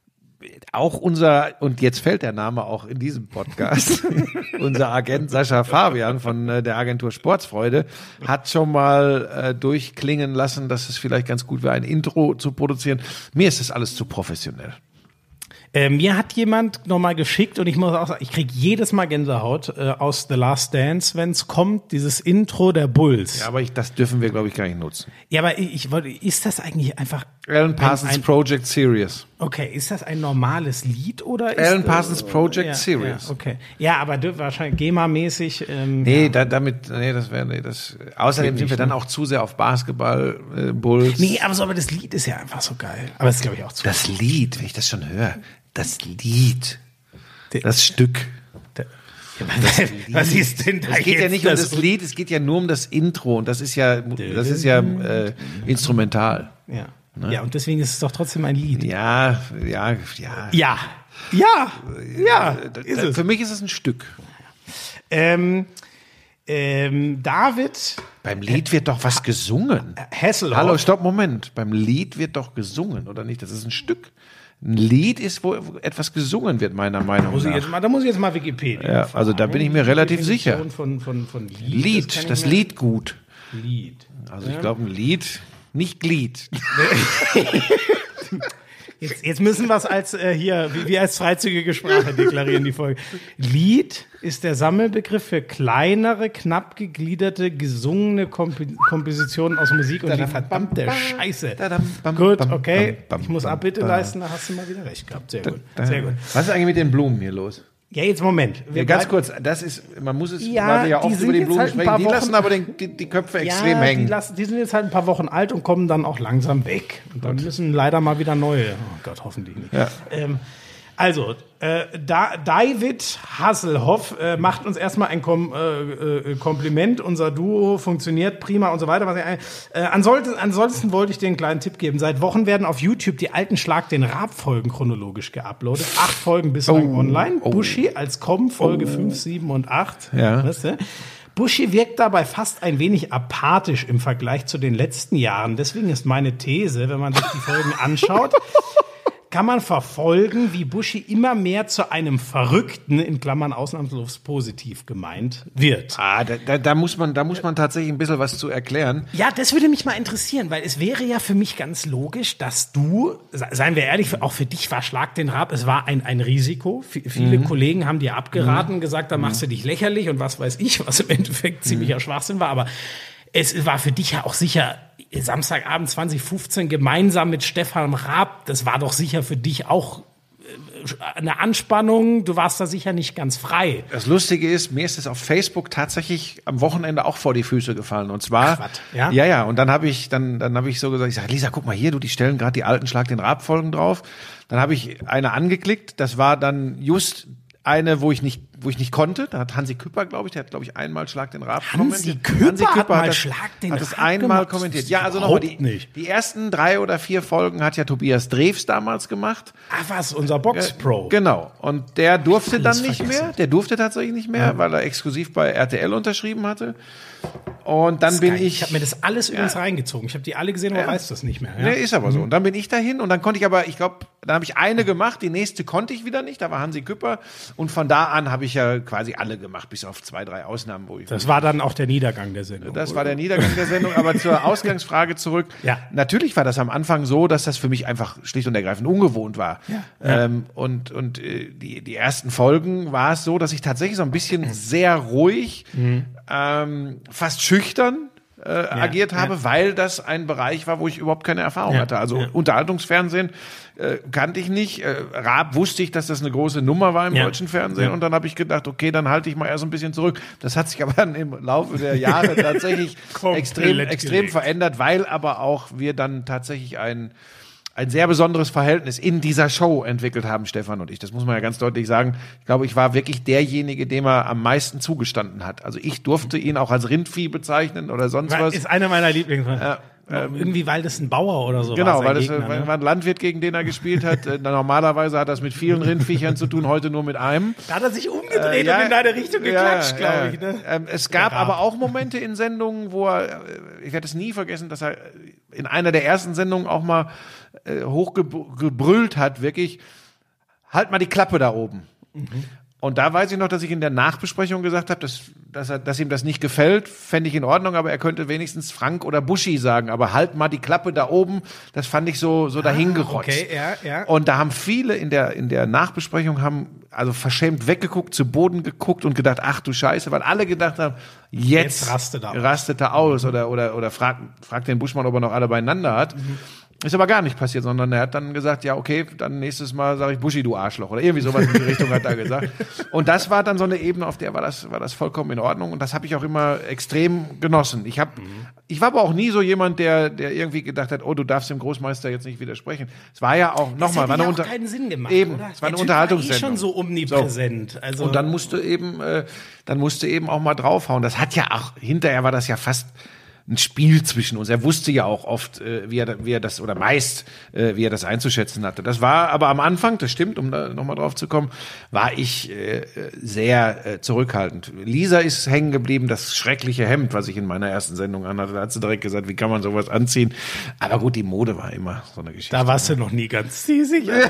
auch unser, und jetzt fällt der Name auch in diesem Podcast, unser Agent Sascha Fabian von äh, der Agentur Sportsfreude hat schon mal äh, durchklingen lassen, dass es vielleicht ganz gut wäre, ein Intro zu produzieren. Mir ist das alles zu professionell. Äh, mir hat jemand nochmal geschickt und ich muss auch sagen, ich kriege jedes Mal Gänsehaut äh, aus The Last Dance, wenn es kommt, dieses Intro der Bulls. Ja, aber ich, das dürfen wir, glaube ich, gar nicht nutzen. Ja, aber ich, ich wollte, ist das eigentlich einfach Alan Parsons ein, ein, Project Series. Okay, ist das ein normales Lied oder ist Alan Parsons Project ja, Series. Ja, okay. Ja, aber dürfen wahrscheinlich GEMA-mäßig. Ähm, nee, ja. da, damit, nee, das wäre, nee, das. Außerdem Geht sind wir nicht, dann ne? auch zu sehr auf Basketball, äh, Bulls. Nee, aber so, aber das Lied ist ja einfach so geil. Aber das ist, glaube ich, auch zu. Das Lied, wenn ich das schon höre. Das Lied. Das Stück. Der, das Lied. Was ist denn da? Es geht jetzt ja nicht um das Lied, es geht ja nur um das Intro und das ist ja, das ist ja äh, instrumental. Ja. Ne? Ja, und deswegen ist es doch trotzdem ein Lied. Ja, ja, ja. Ja. Ja. Ja. Ist es. Für mich ist es ein Stück. Ähm, ähm, David. Beim Lied wird doch was gesungen. Hasselhoff. Hallo, stopp, Moment. Beim Lied wird doch gesungen, oder nicht? Das ist ein Stück. Ein Lied ist, wo etwas gesungen wird, meiner Meinung muss ich nach. jetzt mal, da muss ich jetzt mal Wikipedia Ja, also da bin ich mir relativ sicher. Von, von, von Lied, Lied, das, das Lied gut. Lied. Also ich glaube ein Lied, nicht Glied. Jetzt, jetzt müssen wir es als äh, hier, wie, wie als freizügige Sprache deklarieren, die Folge. Lied ist der Sammelbegriff für kleinere, knapp gegliederte, gesungene Komp- Kompositionen aus Musik und die verdammte Scheiße. Gut, okay, ich muss Abbitte leisten, da hast du mal wieder recht gehabt. Sehr gut, sehr gut. Was ist eigentlich mit den Blumen hier los? Ja, jetzt Moment. Ja, ganz kurz, das ist, man muss es, Ja, weil wir ja die oft sind über die jetzt Blumen halt ein sprechen, paar die Wochen- lassen aber den, die, die Köpfe extrem ja, hängen. Die, lassen, die sind jetzt halt ein paar Wochen alt und kommen dann auch langsam weg. Und dann müssen leider mal wieder neue. Oh Gott, hoffentlich nicht. Ja. Ähm, also, äh, da, David Hasselhoff äh, macht uns erstmal ein Kom- äh, äh, Kompliment. Unser Duo funktioniert prima und so weiter. Was ich, äh, ansonsten, ansonsten wollte ich dir einen kleinen Tipp geben. Seit Wochen werden auf YouTube die alten Schlag den Raab-Folgen chronologisch geuploadet. Acht Folgen bislang Oh, online. oh. Buschi als Com, Folge fünf, sieben und acht. Ja. Weißt du? Buschi wirkt dabei fast ein wenig apathisch im Vergleich zu den letzten Jahren. Deswegen ist meine These, wenn man sich die Folgen anschaut, kann man verfolgen, wie Buschi immer mehr zu einem Verrückten, in Klammern ausnahmslos positiv gemeint, wird. Ah, da, da, da muss man, da muss man tatsächlich ein bisschen was zu erklären. Ja, das würde mich mal interessieren, weil es wäre ja für mich ganz logisch, dass du, seien wir ehrlich, auch für dich war Schlag den Raab, es war ein, ein Risiko. V- viele mhm. Kollegen haben dir abgeraten, mhm. gesagt, da machst du dich lächerlich und was weiß ich, was im Endeffekt ziemlicher Schwachsinn war, aber es war für dich ja auch sicher Samstagabend zwanzig fünfzehn gemeinsam mit Stefan Raab, das war doch sicher für dich auch eine Anspannung, du warst da sicher nicht ganz frei. Das Lustige ist, mir ist es auf Facebook tatsächlich am Wochenende auch vor die Füße gefallen. Und zwar, Ach, was? Ja? ja, ja. Und dann habe ich, dann, dann habe ich so gesagt, ich sage, Lisa, guck mal hier, du, die stellen gerade die alten Schlag den Raab-Folgen drauf. Dann habe ich eine angeklickt. Das war dann just eine, wo ich nicht, wo ich nicht konnte. Da hat Hansi Küpper, glaube ich, der hat, glaube ich, einmal Schlag den Raab Hansi kommentiert. Küpper Hansi Küpper hat mal hat das, Schlag den hat das Raab einmal gemacht? kommentiert. Das Ja, also nochmal die, überhaupt nicht. die ersten drei oder vier Folgen hat ja Tobias Drews damals gemacht. Ach was, unser Box-Pro. Genau. Und der durfte dann Alles nicht vergessen. mehr. Der durfte tatsächlich nicht mehr, ja. weil er exklusiv bei R T L unterschrieben hatte. Und dann bin Geil. ich. Ich habe mir das alles übrigens ja. reingezogen. Ich habe die alle gesehen, aber Ja. weiß das nicht mehr. Ja? Nee, ist aber so. Und dann bin ich dahin und dann konnte ich aber, ich glaube, da habe ich eine gemacht, die nächste konnte ich wieder nicht, da war Hansi Küpper. Und von da an habe ich ja quasi alle gemacht, bis auf zwei, drei Ausnahmen, wo ich. Das war dann auch der Niedergang der Sendung. Das war der Niedergang der Sendung, aber zur Ausgangsfrage zurück. Ja. Natürlich war das am Anfang so, dass das für mich einfach schlicht und ergreifend ungewohnt war. Ja. Ähm, und und äh, die, die ersten Folgen war es so, dass ich tatsächlich so ein bisschen sehr ruhig, Mhm. ähm, fast schüchtern äh, agiert habe, ja. weil das ein Bereich war, wo ich überhaupt keine Erfahrung Ja. hatte. Also Ja. Unterhaltungsfernsehen äh, kannte ich nicht. Äh, Raab wusste ich, dass das eine große Nummer war im Ja. deutschen Fernsehen. Ja. Und dann habe ich gedacht, okay, dann halte ich mal erst ein bisschen zurück. Das hat sich aber dann im Laufe der Jahre tatsächlich Komplett extrem, extrem gelegt. verändert, weil aber auch wir dann tatsächlich ein ein sehr besonderes Verhältnis in dieser Show entwickelt haben, Stefan und ich. Das muss man ja ganz deutlich sagen. Ich glaube, ich war wirklich derjenige, dem er am meisten zugestanden hat. Also ich durfte ihn auch als Rindvieh bezeichnen oder sonst War, was. ist einer meiner Lieblings. Ja, ähm, Irgendwie, weil das ein Bauer oder so Genau, war. weil sein das Gegner, äh, ne? war ein Landwirt, gegen den er gespielt hat. Äh, Normalerweise hat das mit vielen Rindviechern zu tun, heute nur mit einem. Da hat er sich umgedreht Äh, ja, und in deine Richtung geklatscht, ja, glaube ja. ich. Ne? Ähm, es gab Ja. aber auch Momente in Sendungen, wo er, äh, ich werde es nie vergessen, dass er in einer der ersten Sendungen auch mal äh, hochgebrüllt hat, wirklich, halt mal die Klappe da oben. Mhm. Und da weiß ich noch, dass ich in der Nachbesprechung gesagt habe, dass, dass, er, dass ihm das nicht gefällt, fände ich in Ordnung, aber er könnte wenigstens Frank oder Buschi sagen, aber halt mal die Klappe da oben, das fand ich so, so dahingerotzt. Okay, ja, ja. Und da haben viele in der, in der Nachbesprechung haben also verschämt weggeguckt, zu Boden geguckt und gedacht, ach du Scheiße, weil alle gedacht haben, jetzt, jetzt rastet er aus, rastet er aus mhm. oder, oder, oder fragt, fragt den Buschmann, ob er noch alle beieinander hat. Mhm. Ist aber gar nicht passiert, sondern er hat dann gesagt, ja, okay, dann nächstes Mal sage ich Buschi, du Arschloch. Oder irgendwie sowas in die Richtung hat er gesagt. Und das war dann so eine Ebene, auf der war das, war das vollkommen in Ordnung. Und das habe ich auch immer extrem genossen. Ich, hab, mhm. ich war aber auch nie so jemand, der, der irgendwie gedacht hat, oh, du darfst dem Großmeister jetzt nicht widersprechen. Es war ja auch, nochmal, war eine ja Unter- keinen Sinn gemacht, eben, oder? es war eine Der Typ Unterhaltungssendung. war eh schon so omnipräsent. So. Also und dann musste eben, äh, dann musste eben auch mal draufhauen. Das hat ja auch, hinterher war das ja fast ein Spiel zwischen uns. Er wusste ja auch oft, äh, wie, er, wie er das, oder meist, äh, wie er das einzuschätzen hatte. Das war aber am Anfang, das stimmt, um da nochmal drauf zu kommen, war ich äh, sehr äh, zurückhaltend. Lisa ist hängen geblieben, das schreckliche Hemd, was ich in meiner ersten Sendung anhatte. Da hat sie direkt gesagt, wie kann man sowas anziehen? Aber gut, die Mode war immer so eine Geschichte. Da warst du noch nie ganz sicher.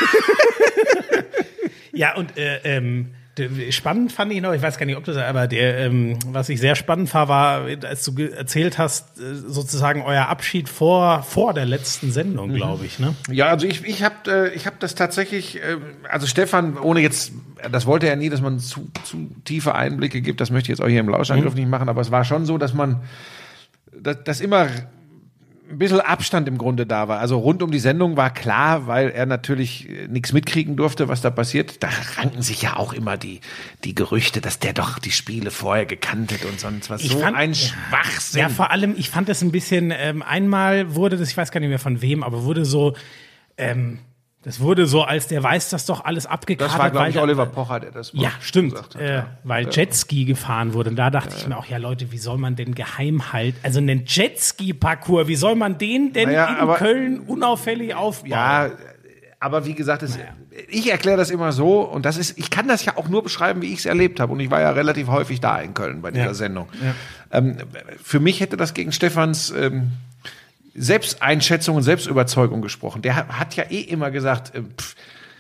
Ja, und äh, ähm, spannend fand ich noch, ich weiß gar nicht, ob das, aber der, ähm, was ich sehr spannend fand, war, als du ge- erzählt hast, äh, sozusagen euer Abschied vor vor der letzten Sendung, glaube ich, ne? Ja, also ich ich habe äh, ich habe das tatsächlich, äh, also Stefan, ohne jetzt, das wollte er nie, dass man zu zu tiefe Einblicke gibt, das möchte ich jetzt auch hier im Lauschangriff mhm. nicht machen, aber es war schon so, dass man, dass, dass immer ein bisschen Abstand im Grunde da war. Also rund um die Sendung war klar, weil er natürlich nichts mitkriegen durfte, was da passiert. Da ranken sich ja auch immer die, die Gerüchte, dass der doch die Spiele vorher gekannt hat und sonst was. Ich so fand, ein Schwachsinn. Ja, vor allem, ich fand das ein bisschen, ähm, einmal wurde das, ich weiß gar nicht mehr von wem, aber wurde so, ähm, das wurde so, als der weiß das doch alles abgekartet. Das war, glaube ich, der, Oliver Pocher, der das Ja, stimmt, gesagt hat, äh, ja. weil ja. Jetski gefahren wurde. Und da dachte ja. ich mir auch, ja Leute, wie soll man denn geheim halten? Also einen Jetski-Parcours, wie soll man den denn naja, in aber, Köln unauffällig aufbauen? Ja, aber wie gesagt, es, naja. ich erkläre das immer so, und das ist, ich kann das ja auch nur beschreiben, wie ich es erlebt habe. Und ich war ja relativ häufig da in Köln bei dieser ja. Sendung. Ja. Ähm, für mich hätte das gegen Stefans ähm, Selbsteinschätzung und Selbstüberzeugung gesprochen. Der hat, hat ja eh immer gesagt, äh, pff,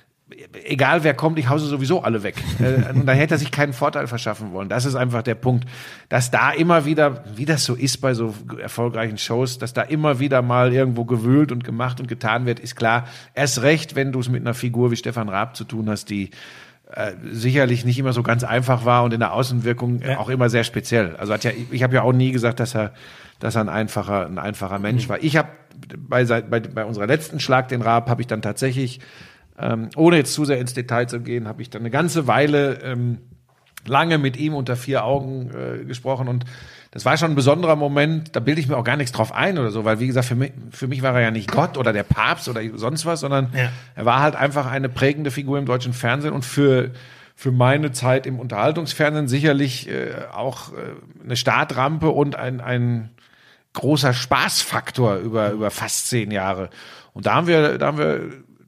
egal wer kommt, ich hause sowieso alle weg. Und dann hätte er sich keinen Vorteil verschaffen wollen. Das ist einfach der Punkt, dass da immer wieder, wie das so ist bei so erfolgreichen Shows, dass da immer wieder mal irgendwo gewühlt und gemacht und getan wird, ist klar. Erst recht, wenn du es mit einer Figur wie Stefan Raab zu tun hast, die äh, sicherlich nicht immer so ganz einfach war und in der Außenwirkung ja. auch immer sehr speziell. Also hat ja, ich habe ja auch nie gesagt, dass er, dass er ein einfacher, ein einfacher Mensch mhm. war. Ich habe bei, bei, bei unserer letzten Schlag den Raab habe ich dann tatsächlich Ähm, ohne jetzt zu sehr ins Detail zu gehen, habe ich dann eine ganze Weile ähm, lange mit ihm unter vier Augen äh, gesprochen, und das war schon ein besonderer Moment. Da bilde ich mir auch gar nichts drauf ein oder so, weil wie gesagt, für mich, für mich war er ja nicht Gott oder der Papst oder sonst was, sondern ja. er war halt einfach eine prägende Figur im deutschen Fernsehen und für für meine Zeit im Unterhaltungsfernsehen sicherlich äh, auch äh, eine Startrampe und ein ein großer Spaßfaktor über über fast zehn Jahre. Und da haben wir da haben wir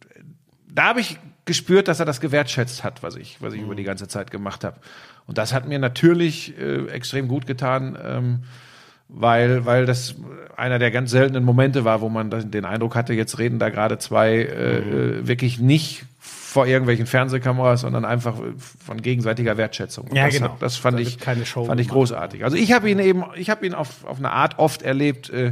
Da habe ich gespürt, dass er das gewertschätzt hat, was ich, was ich mhm. über die ganze Zeit gemacht habe. Und das hat mir natürlich äh, extrem gut getan, ähm, weil, weil das einer der ganz seltenen Momente war, wo man den Eindruck hatte, jetzt reden da gerade zwei äh, mhm. wirklich nicht vor irgendwelchen Fernsehkameras, sondern einfach von gegenseitiger Wertschätzung. Und ja, das, genau. Hat, das fand da ich, keine Show fand ich großartig. Also ich habe ihn eben, ich habe ihn auf, auf eine Art oft erlebt, äh,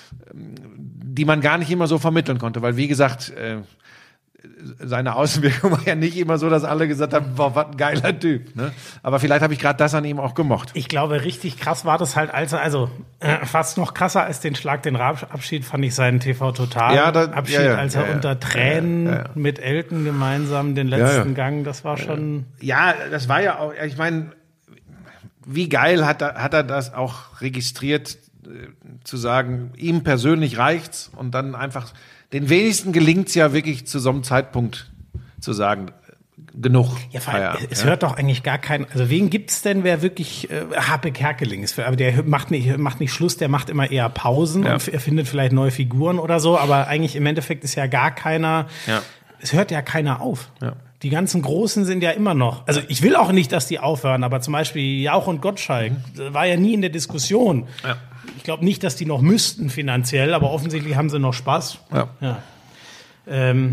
die man gar nicht immer so vermitteln konnte, weil wie gesagt, äh, seine Außenwirkung war ja nicht immer so, dass alle gesagt haben, boah, was ein geiler Typ. Ne? Aber vielleicht habe ich gerade das an ihm auch gemocht. Ich glaube, richtig krass war das halt, als er, also äh, fast noch krasser als den Schlag, den Raab-Abschied, fand ich seinen T V-Total-Abschied, ja, ja, ja, als er ja, ja, unter Tränen ja, ja, ja. mit Elton gemeinsam den letzten ja, ja. Gang, das war schon... Ja, das war ja auch, ich meine, wie geil hat er, hat er das auch registriert, äh, zu sagen, ihm persönlich reicht's, und dann einfach... Den wenigsten gelingt es ja wirklich zu so einem Zeitpunkt zu sagen, genug. Ja, vor allem, es ja. hört doch eigentlich gar keinen, also wen gibt's denn, wer wirklich äh, Happe Kerkeling ist? Aber der macht nicht, macht nicht Schluss, der macht immer eher Pausen ja. und erfindet vielleicht neue Figuren oder so, aber eigentlich im Endeffekt ist ja gar keiner, ja. es hört ja keiner auf. Ja. Die ganzen Großen sind ja immer noch, also ich will auch nicht, dass die aufhören, aber zum Beispiel Jauch und Gottschalk mhm. war ja nie in der Diskussion. Ja. Ich glaube nicht, dass die noch müssten finanziell, aber offensichtlich haben sie noch Spaß. Ja. ja. Ähm,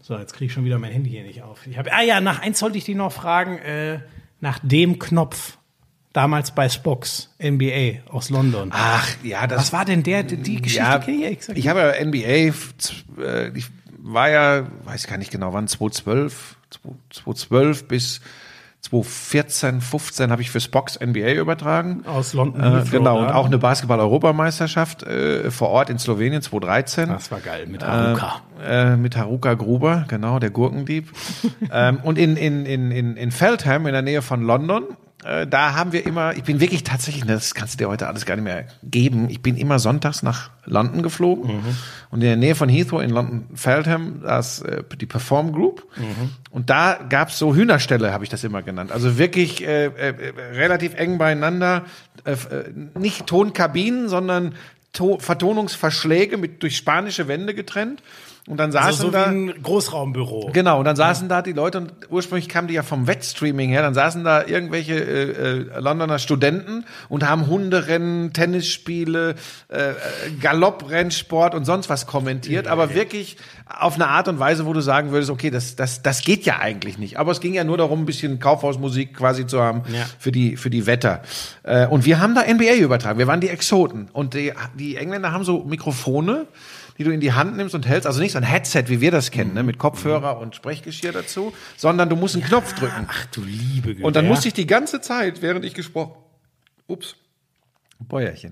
So, jetzt kriege ich schon wieder mein Handy hier nicht auf. Ich hab, ah ja, nach eins sollte ich dich noch fragen, äh, nach dem Knopf, damals bei Spox, N B A aus London. Ach, ja, das... Was war denn der, die Geschichte? Ja, kenne ich, exakt. ich habe ja N B A, äh, ich war ja, weiß gar nicht genau wann, zwanzig zwölf, zwanzig zwölf bis zwanzig vierzehn, fünfzehn habe ich für Spox N B A übertragen. Aus London. Äh, genau, und auch eine Basketball-Europameisterschaft äh, vor Ort in Slowenien zwanzig dreizehn. Das war geil, mit Haruka. Äh, äh, mit Haruka Gruber, genau, der Gurkendieb. ähm, und in, in, in, in, in Feltham, in der Nähe von London, äh, da haben wir immer, ich bin wirklich tatsächlich, das kannst du dir heute alles gar nicht mehr geben, ich bin immer sonntags nach London geflogen. Mhm. Und in der Nähe von Heathrow in London, Feltham, da ist äh, die Perform Group. Mhm. Und da gab's so Hühnerställe, habe ich das immer genannt. Also wirklich äh, äh, relativ eng beieinander. Äh, nicht Tonkabinen, sondern to- Vertonungsverschläge mit durch spanische Wände getrennt. Und dann saßen also so da, wie ein Großraumbüro. Genau, und dann saßen da die Leute, und ursprünglich kamen die ja vom Wettstreaming her, dann saßen da irgendwelche äh, äh, Londoner Studenten und haben Hunderennen, Tennisspiele, äh, Galopprennsport und sonst was kommentiert, ja, aber ja. wirklich auf eine Art und Weise, wo du sagen würdest, okay, das, das, das geht ja eigentlich nicht. Aber es ging ja nur darum, ein bisschen Kaufhausmusik quasi zu haben ja. für die, für die Wetter. Äh, und wir haben da N B A übertragen, wir waren die Exoten. Und die, die Engländer haben so Mikrofone, die du in die Hand nimmst und hältst, also nicht so ein Headset, wie wir das kennen, ne, mit Kopfhörer und Sprechgeschirr dazu, sondern du musst einen ja, Knopf drücken. Ach du liebe Güte. Und dann musste ich die ganze Zeit, während ich gesprochen, ups, Bäuerchen,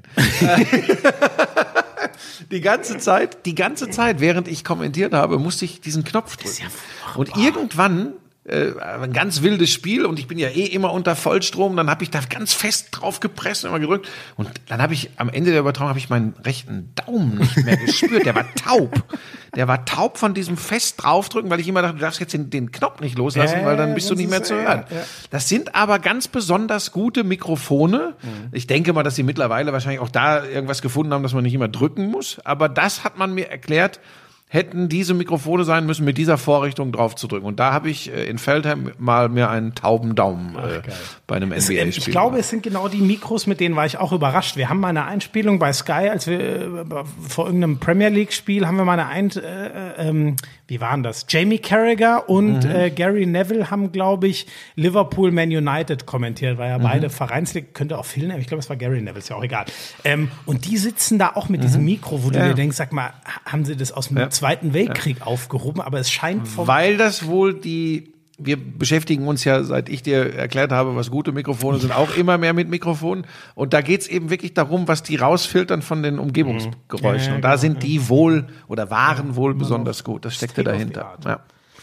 die ganze Zeit, die ganze Zeit, während ich kommentiert habe, musste ich diesen Knopf drücken. Ja, und irgendwann Äh, ein ganz wildes Spiel und ich bin ja eh immer unter Vollstrom, dann habe ich da ganz fest drauf gepresst und immer gedrückt und dann habe ich am Ende der Übertragung habe ich meinen rechten Daumen nicht mehr gespürt, der war taub. Der war taub von diesem fest draufdrücken, weil ich immer dachte, du darfst jetzt den, den Knopf nicht loslassen, äh, weil dann bist du nicht mehr zu hören. Ja, ja. Das sind aber ganz besonders gute Mikrofone. Mhm. Ich denke mal, dass sie mittlerweile wahrscheinlich auch da irgendwas gefunden haben, dass man nicht immer drücken muss, aber das hat man mir erklärt, hätten diese Mikrofone sein müssen, mit dieser Vorrichtung drauf zu drücken. Und da habe ich äh, in Feldheim mal mir einen tauben Daumen äh, bei einem N B A-Spiel. Ich glaube, gemacht. Es sind genau die Mikros, mit denen war ich auch überrascht. Wir haben mal eine Einspielung bei Sky, als wir äh, vor irgendeinem Premier League-Spiel haben wir mal eine Ein... Äh, äh, wie waren das? Jamie Carragher und mhm. äh, Gary Neville haben, glaube ich, Liverpool Man United kommentiert, weil ja mhm. beide Vereinsliga, könnte auch Phil nehmen, ich glaube, es war Gary Neville, ist ja auch egal. Ähm, und die sitzen da auch mit mhm. diesem Mikro, wo du ja. dir denkst, sag mal, haben sie das aus dem ja. Zweiten Weltkrieg ja. aufgehoben? Aber es scheint vom... Weil das wohl die... Wir beschäftigen uns ja, seit ich dir erklärt habe, was gute Mikrofone sind, auch immer mehr mit Mikrofonen. Und da geht's eben wirklich darum, was die rausfiltern von den Umgebungsgeräuschen. Ja, ja, und da genau, sind die ja. wohl oder waren ja, wohl besonders gut. Das steckte dahinter. Ja.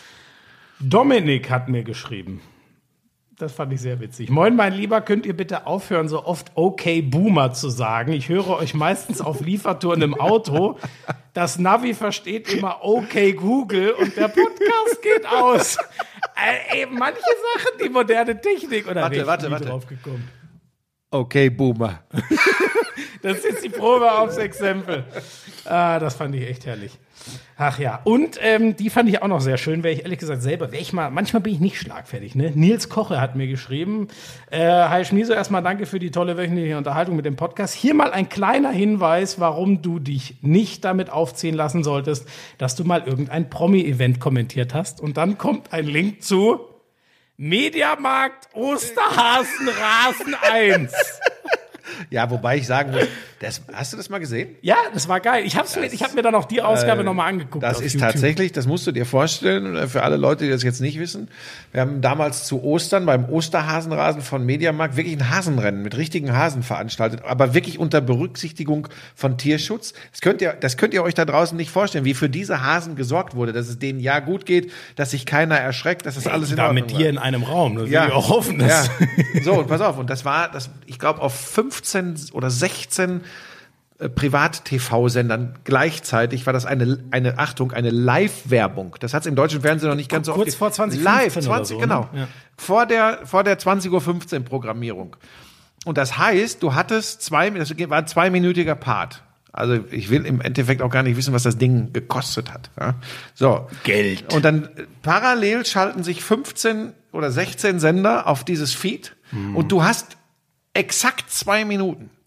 Dominik hat mir geschrieben. Das fand ich sehr witzig. Moin, mein Lieber, könnt ihr bitte aufhören, so oft okay Boomer zu sagen? Ich höre euch meistens auf Liefertouren im Auto. Das Navi versteht immer okay Google und der Podcast geht aus. Äh, eben manche Sachen, die moderne Technik. Oder warte, warte, warte. Drauf gekommen. Okay, Boomer. Das ist jetzt die Probe aufs Exempel. Ah, das fand ich echt herrlich. Ach ja, und ähm, die fand ich auch noch sehr schön, wäre ich ehrlich gesagt selber, wäre ich mal, manchmal bin ich nicht schlagfertig, ne? Nils Koche hat mir geschrieben, äh, hi Schmieso, erstmal danke für die tolle wöchentliche Unterhaltung mit dem Podcast. Hier mal ein kleiner Hinweis, warum du dich nicht damit aufziehen lassen solltest, dass du mal irgendein Promi-Event kommentiert hast und dann kommt ein Link zu Mediamarkt Osterhasen Rasen eins. Ja, wobei ich sagen muss, das, hast du das mal gesehen? Ja, das war geil. Ich habe mir, ich hab mir dann auch die Ausgabe äh, nochmal angeguckt. Das ist YouTube. Tatsächlich, das musst du dir vorstellen, für alle Leute, die das jetzt nicht wissen. Wir haben damals zu Ostern beim Osterhasenrasen von Mediamarkt wirklich ein Hasenrennen mit richtigen Hasen veranstaltet, aber wirklich unter Berücksichtigung von Tierschutz. Das könnt ihr, das könnt ihr euch da draußen nicht vorstellen, wie für diese Hasen gesorgt wurde, dass es denen ja gut geht, dass sich keiner erschreckt, dass das alles in Ordnung war. Da mit dir in einem Raum, das ja. will ich auch hoffen. Dass ja. So, und pass auf, und das war, das, ich glaube, auf fünfzehn oder sechzehn äh, Privat-T V-Sendern gleichzeitig war das eine, eine Achtung, eine Live-Werbung. Das hat es im deutschen Fernsehen noch nicht ganz so oft. Kurz vor zwanzig Live, zwanzig, oder so, genau. Ne? Ja. Vor der, vor der zwanzig Uhr fünfzehn Programmierung. Und das heißt, du hattest zwei, das war ein zweiminütiger Part. Also ich will im Endeffekt auch gar nicht wissen, was das Ding gekostet hat. Ja? So. Geld. Und dann parallel schalten sich fünfzehn oder sechzehn Sender auf dieses Feed. Mhm. Und du hast exakt zwei Minuten,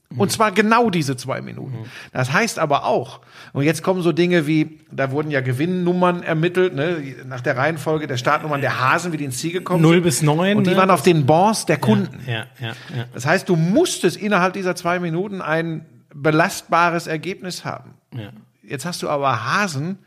Und zwar genau diese zwei Minuten. Das heißt aber auch, und jetzt kommen so Dinge wie, da wurden ja Gewinnnummern ermittelt, ne, nach der Reihenfolge der Startnummern der Hasen, wie die ins Ziel gekommen sind. null bis neun. Und die ne? waren auf den Bons der Kunden. Ja, ja, ja. Das heißt, du musstest innerhalb dieser zwei Minuten ein belastbares Ergebnis haben. Ja. Jetzt hast du aber Hasen,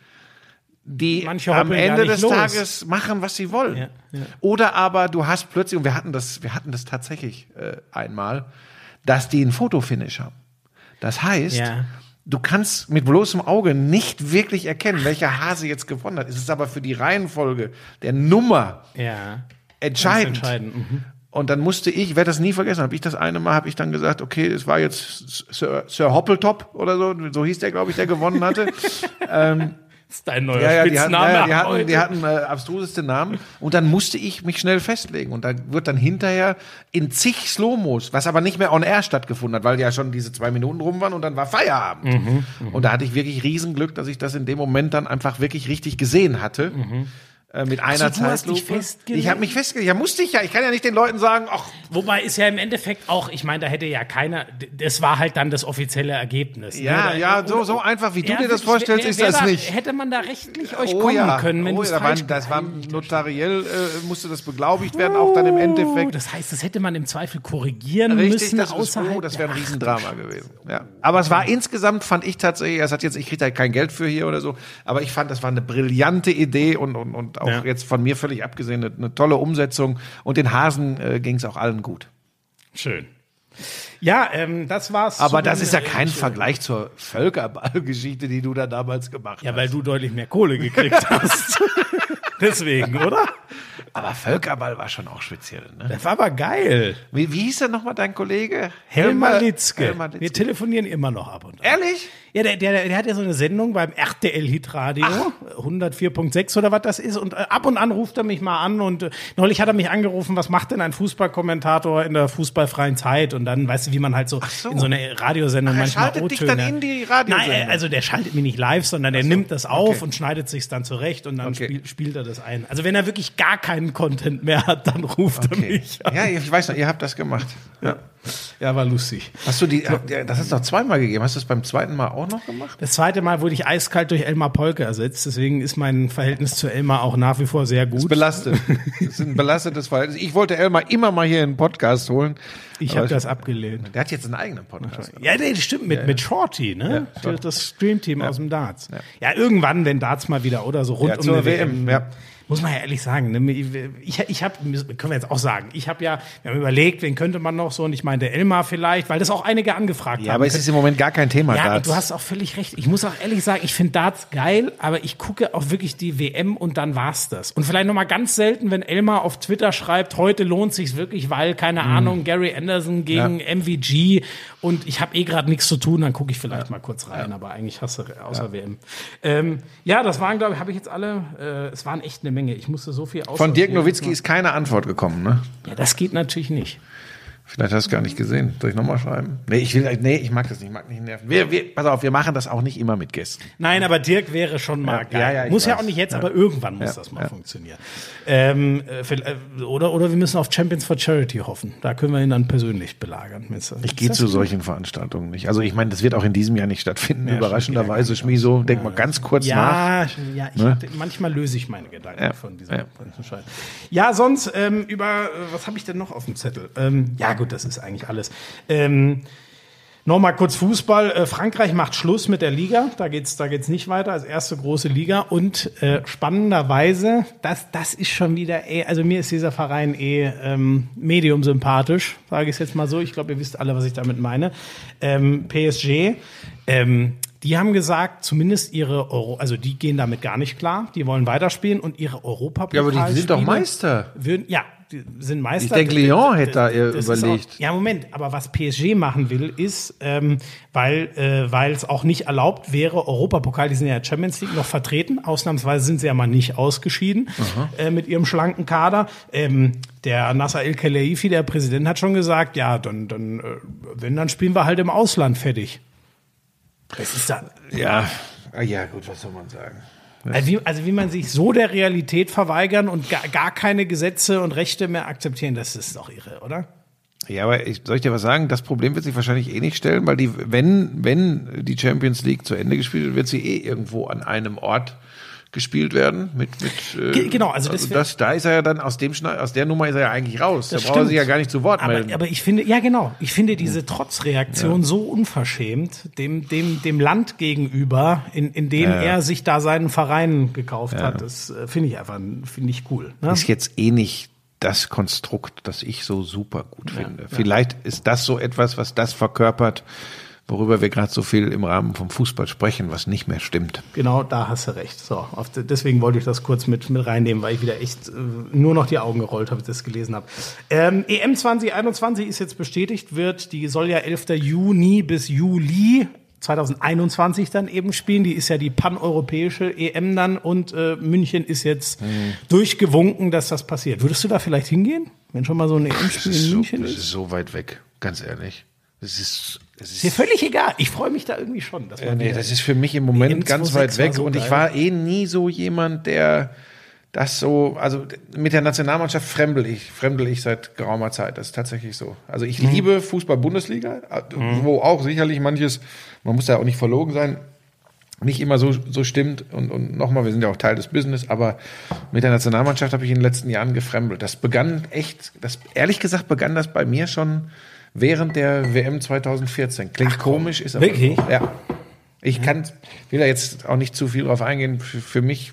die Manche am hoppeln gar Ende nicht des los. Tages machen, was sie wollen. Ja, ja. Oder aber du hast plötzlich, und wir hatten das, wir hatten das tatsächlich äh, einmal, dass die einen Fotofinish haben. Das heißt, Ja. du kannst mit bloßem Auge nicht wirklich erkennen, welcher Hase jetzt gewonnen hat. Es ist aber für die Reihenfolge der Nummer Ja. entscheidend. Ganz entscheidend. Mhm. Und dann musste ich, werde das nie vergessen, habe ich das eine Mal, habe ich dann gesagt, okay, es war jetzt Sir, Sir Hoppeltop oder so, so hieß der, glaube ich, der gewonnen hatte. ähm, Das ist dein neuer ja, ja, die hatten, Spitzname. ja, ja, die hatten, heute. die hatten äh, abstruseste Namen. Und dann musste ich mich schnell festlegen. Und da wird dann hinterher in zig Slow-Mos, was aber nicht mehr on air stattgefunden hat, weil ja schon diese zwei Minuten rum waren und dann war Feierabend. Mhm, und da hatte ich wirklich Riesenglück, dass ich das in dem Moment dann einfach wirklich richtig gesehen hatte. Mhm. Äh, mit einer du hast dich Zeitlupe. festgelegt? Ich habe mich festgelegt. Ja, musste ich ja. Ich kann ja nicht den Leuten sagen, ach, Wobei ist ja im Endeffekt auch, ich meine, da hätte ja keiner, das war halt dann das offizielle Ergebnis. ja, ne? ja, Oder- so, so einfach, wie du Ja, dir das wirklich, vorstellst, wer- ist wer das da, nicht. Hätte man da rechtlich euch Oh kommen ja, können, wenn oh, du es ja, da falsch war, das war gehalten notariell, äh, musste das beglaubigt werden, auch dann im Endeffekt. Das heißt, das hätte man im Zweifel korrigieren Richtig, müssen das, ist, außerhalb. oh, das wäre ein der- Riesendrama gewesen. Ja. Aber es war insgesamt, fand ich tatsächlich, es hat jetzt, ich kriege da kein Geld für hier oder so, aber ich fand, das war eine brillante Idee und, und, und auch Ja. jetzt von mir völlig abgesehen, eine, eine tolle Umsetzung. Und den Hasen äh, ging es auch allen gut. Schön. Ja, ähm, das war's. Aber zu das den- ist ja kein Vergleich zur Völkerballgeschichte, die du da damals gemacht Ja, hast. weil du deutlich mehr Kohle gekriegt hast. Deswegen, oder? Aber Völkerball war schon auch speziell, ne? Das war aber geil. Wie, wie hieß er nochmal, dein Kollege? Helmar Litzke. Helmar Litzke. Wir telefonieren immer noch ab und an. Ehrlich? Ja, der, der, der hat ja so eine Sendung beim R T L-Hitradio, hundertvier Komma sechs oder was das ist. Und äh, ab und an ruft er mich mal an. Und äh, neulich hat er mich angerufen, was macht denn ein Fußballkommentator in der fußballfreien Zeit? Und dann, weißt du, wie man halt so, so. in so einer Radiosendung Ach, er manchmal schaltet dich O-Töne- dann in die Radiosendung? Nein, also der schaltet mich nicht live, sondern der nimmt das auf okay. und schneidet sich's dann zurecht und dann Okay. spiel, spielt er das ein. Also wenn er wirklich gar keinen Content mehr hat, dann ruft er Okay. mich an. Ja, ich weiß noch, ihr habt das gemacht. Ja. Ja, war lustig. Hast du die, ja, das hast du doch zweimal gegeben. Hast du das beim zweiten Mal auch noch gemacht? Das zweite Mal wurde ich eiskalt durch Elmar Polke ersetzt, deswegen ist mein Verhältnis zu Elmar auch nach wie vor sehr gut. Belastet. Das ist ein belastetes Verhältnis. Ich wollte Elmar immer mal hier in den Podcast holen. Ich Aber habe das abgelehnt. Der hat jetzt einen eigenen Podcast. Ja, nee, das stimmt, mit, mit Shorty, ne? Ja, Das Streamteam aus dem Darts. Ja. irgendwann, wenn Darts mal wieder oder so rund Ja, um zur eine W M, ja. Muss man ja ehrlich sagen, ne? ich, ich habe, können wir jetzt auch sagen, ich habe ja, wir haben überlegt, wen könnte man noch so, und ich meinte Elmar vielleicht, weil das auch einige angefragt Ja, haben. aber es ist im Moment gar kein Thema. Ja, Darts. und du hast auch völlig recht. Ich muss auch ehrlich sagen, ich finde Darts geil, aber ich gucke auch wirklich die W M und dann war's das. Und vielleicht noch mal ganz selten, wenn Elmar auf Twitter schreibt, heute lohnt sich's wirklich, weil, keine Mhm. Ahnung, Gary Anderson gegen M V G und ich habe eh gerade nichts zu tun, dann gucke ich vielleicht mal kurz rein, aber eigentlich hast du außer W M. Ähm, ja, das waren, glaube ich, habe ich jetzt alle, äh, es waren echt eine Menge. Ich musste so viel Von Dirk aussortieren. Nowitzki ist keine Antwort gekommen, ne? Ja, das geht natürlich nicht. Vielleicht hast du gar nicht gesehen. Soll ich nochmal schreiben? Nee, ich will, nee, ich mag das nicht, ich mag nicht nerven. Wir, wir, pass auf, wir machen das auch nicht immer mit Gästen. Nein, aber Dirk wäre schon mal Ja, geil. ja, ja, ich muss ja weiß. auch nicht jetzt, Ja. aber irgendwann muss Ja, das mal ja. funktionieren. Ähm, äh, vielleicht- äh, oder, oder wir müssen auf Champions for Charity hoffen. Da können wir ihn dann persönlich belagern. Ich gehe zu solchen Veranstaltungen nicht. Also ich meine, das wird auch in diesem Jahr nicht stattfinden. Ja, Überraschenderweise, Schmiso, denk mal ganz kurz nach. Ja, ja ich, Ne? hatte- manchmal löse ich meine Gedanken Ja, von diesem ja. von diesem Scheiß. Ja, sonst ähm, über, äh, was habe ich denn noch auf dem Zettel? Ähm, ja gut, das ist eigentlich alles. Ähm, Nochmal kurz Fußball. Äh, Frankreich macht Schluss mit der Liga. Da geht's, da geht's nicht weiter als erste große Liga. Und äh, spannenderweise, das, das ist schon wieder, eh, also mir ist dieser Verein eh ähm, medium sympathisch, sage ich es jetzt mal so. Ich glaube, ihr wisst alle, was ich damit meine. Ähm, P S G. Ähm, Die haben gesagt, zumindest ihre Euro, also die gehen damit gar nicht klar. Die wollen weiterspielen und ihre Europapokal. Ja, aber die sind doch Meister. Würden, ja, die sind Meister. Ich denke, Lyon hätte da Das ist überlegt. Auch, ja, Moment, aber was P S G machen will, ist, ähm, weil äh, weil es auch nicht erlaubt wäre, Europapokal, die sind ja in der Champions League noch vertreten, ausnahmsweise sind sie ja mal nicht ausgeschieden äh, mit ihrem schlanken Kader. Ähm, der Nasser El-Khelaifi, der Präsident, hat schon gesagt, ja, dann, dann äh, wenn, dann spielen wir halt im Ausland fertig. Das ist da. Ja, ah, ja gut, was soll man sagen? Also wie, also wie man sich so der Realität verweigern und gar, gar keine Gesetze und Rechte mehr akzeptieren, das ist doch irre, oder? Ja, aber ich, soll ich dir was sagen? Das Problem wird sich wahrscheinlich eh nicht stellen, weil die, wenn, wenn die Champions League zu Ende gespielt wird, wird sie eh irgendwo an einem Ort gespielt werden. Mit, mit, äh, genau, also, also das, da ist er ja dann aus dem Schna- aus der Nummer ist er ja eigentlich raus. Da braucht er sich ja gar nicht zu Wort aber, melden. Aber ich finde, ja genau, ich finde diese Trotzreaktion ja. so unverschämt dem, dem, dem Land gegenüber, in, in dem ja. er sich da seinen Verein gekauft ja. hat. Das äh, finde ich einfach, finde ich cool. Ne? Ist jetzt eh nicht das Konstrukt, das ich so super gut ja. finde. Vielleicht ja. ist das so etwas, was das verkörpert, worüber wir gerade so viel im Rahmen vom Fußball sprechen, was nicht mehr stimmt. Genau, da hast du recht. So, auf de, deswegen wollte ich das kurz mit, mit reinnehmen, weil ich wieder echt äh, nur noch die Augen gerollt habe, als ich das gelesen habe. Ähm, E M zwanzig einundzwanzig ist jetzt bestätigt, wird, die soll ja elfter Juni bis Juli zwanzig einundzwanzig dann eben spielen. Die ist ja die paneuropäische E M dann und äh, München ist jetzt mhm. durchgewunken, dass das passiert. Würdest du da vielleicht hingehen, wenn schon mal so ein E M-Spiel in München so, ist? Das ist so weit weg, ganz ehrlich. Das ist, das ist dir völlig egal. Ich freue mich da irgendwie schon. Dass man äh, nee, das ist für mich im Moment ganz weit weg. So und ich war eh nie so jemand, der das so, also mit der Nationalmannschaft fremdel ich, fremdel ich seit geraumer Zeit. Das ist tatsächlich so. Also ich mhm. liebe Fußball-Bundesliga, mhm. wo auch sicherlich manches, man muss da auch nicht verlogen sein, nicht immer so, so stimmt. Und, und nochmal, wir sind ja auch Teil des Business, aber mit der Nationalmannschaft habe ich in den letzten Jahren gefremdelt. Das begann echt, das, ehrlich gesagt begann das bei mir schon während der W M zwanzig vierzehn. Klingt Ach, komisch, ist aber wirklich? So. Ja. Ich kann, will da jetzt auch nicht zu viel drauf eingehen. Für, für mich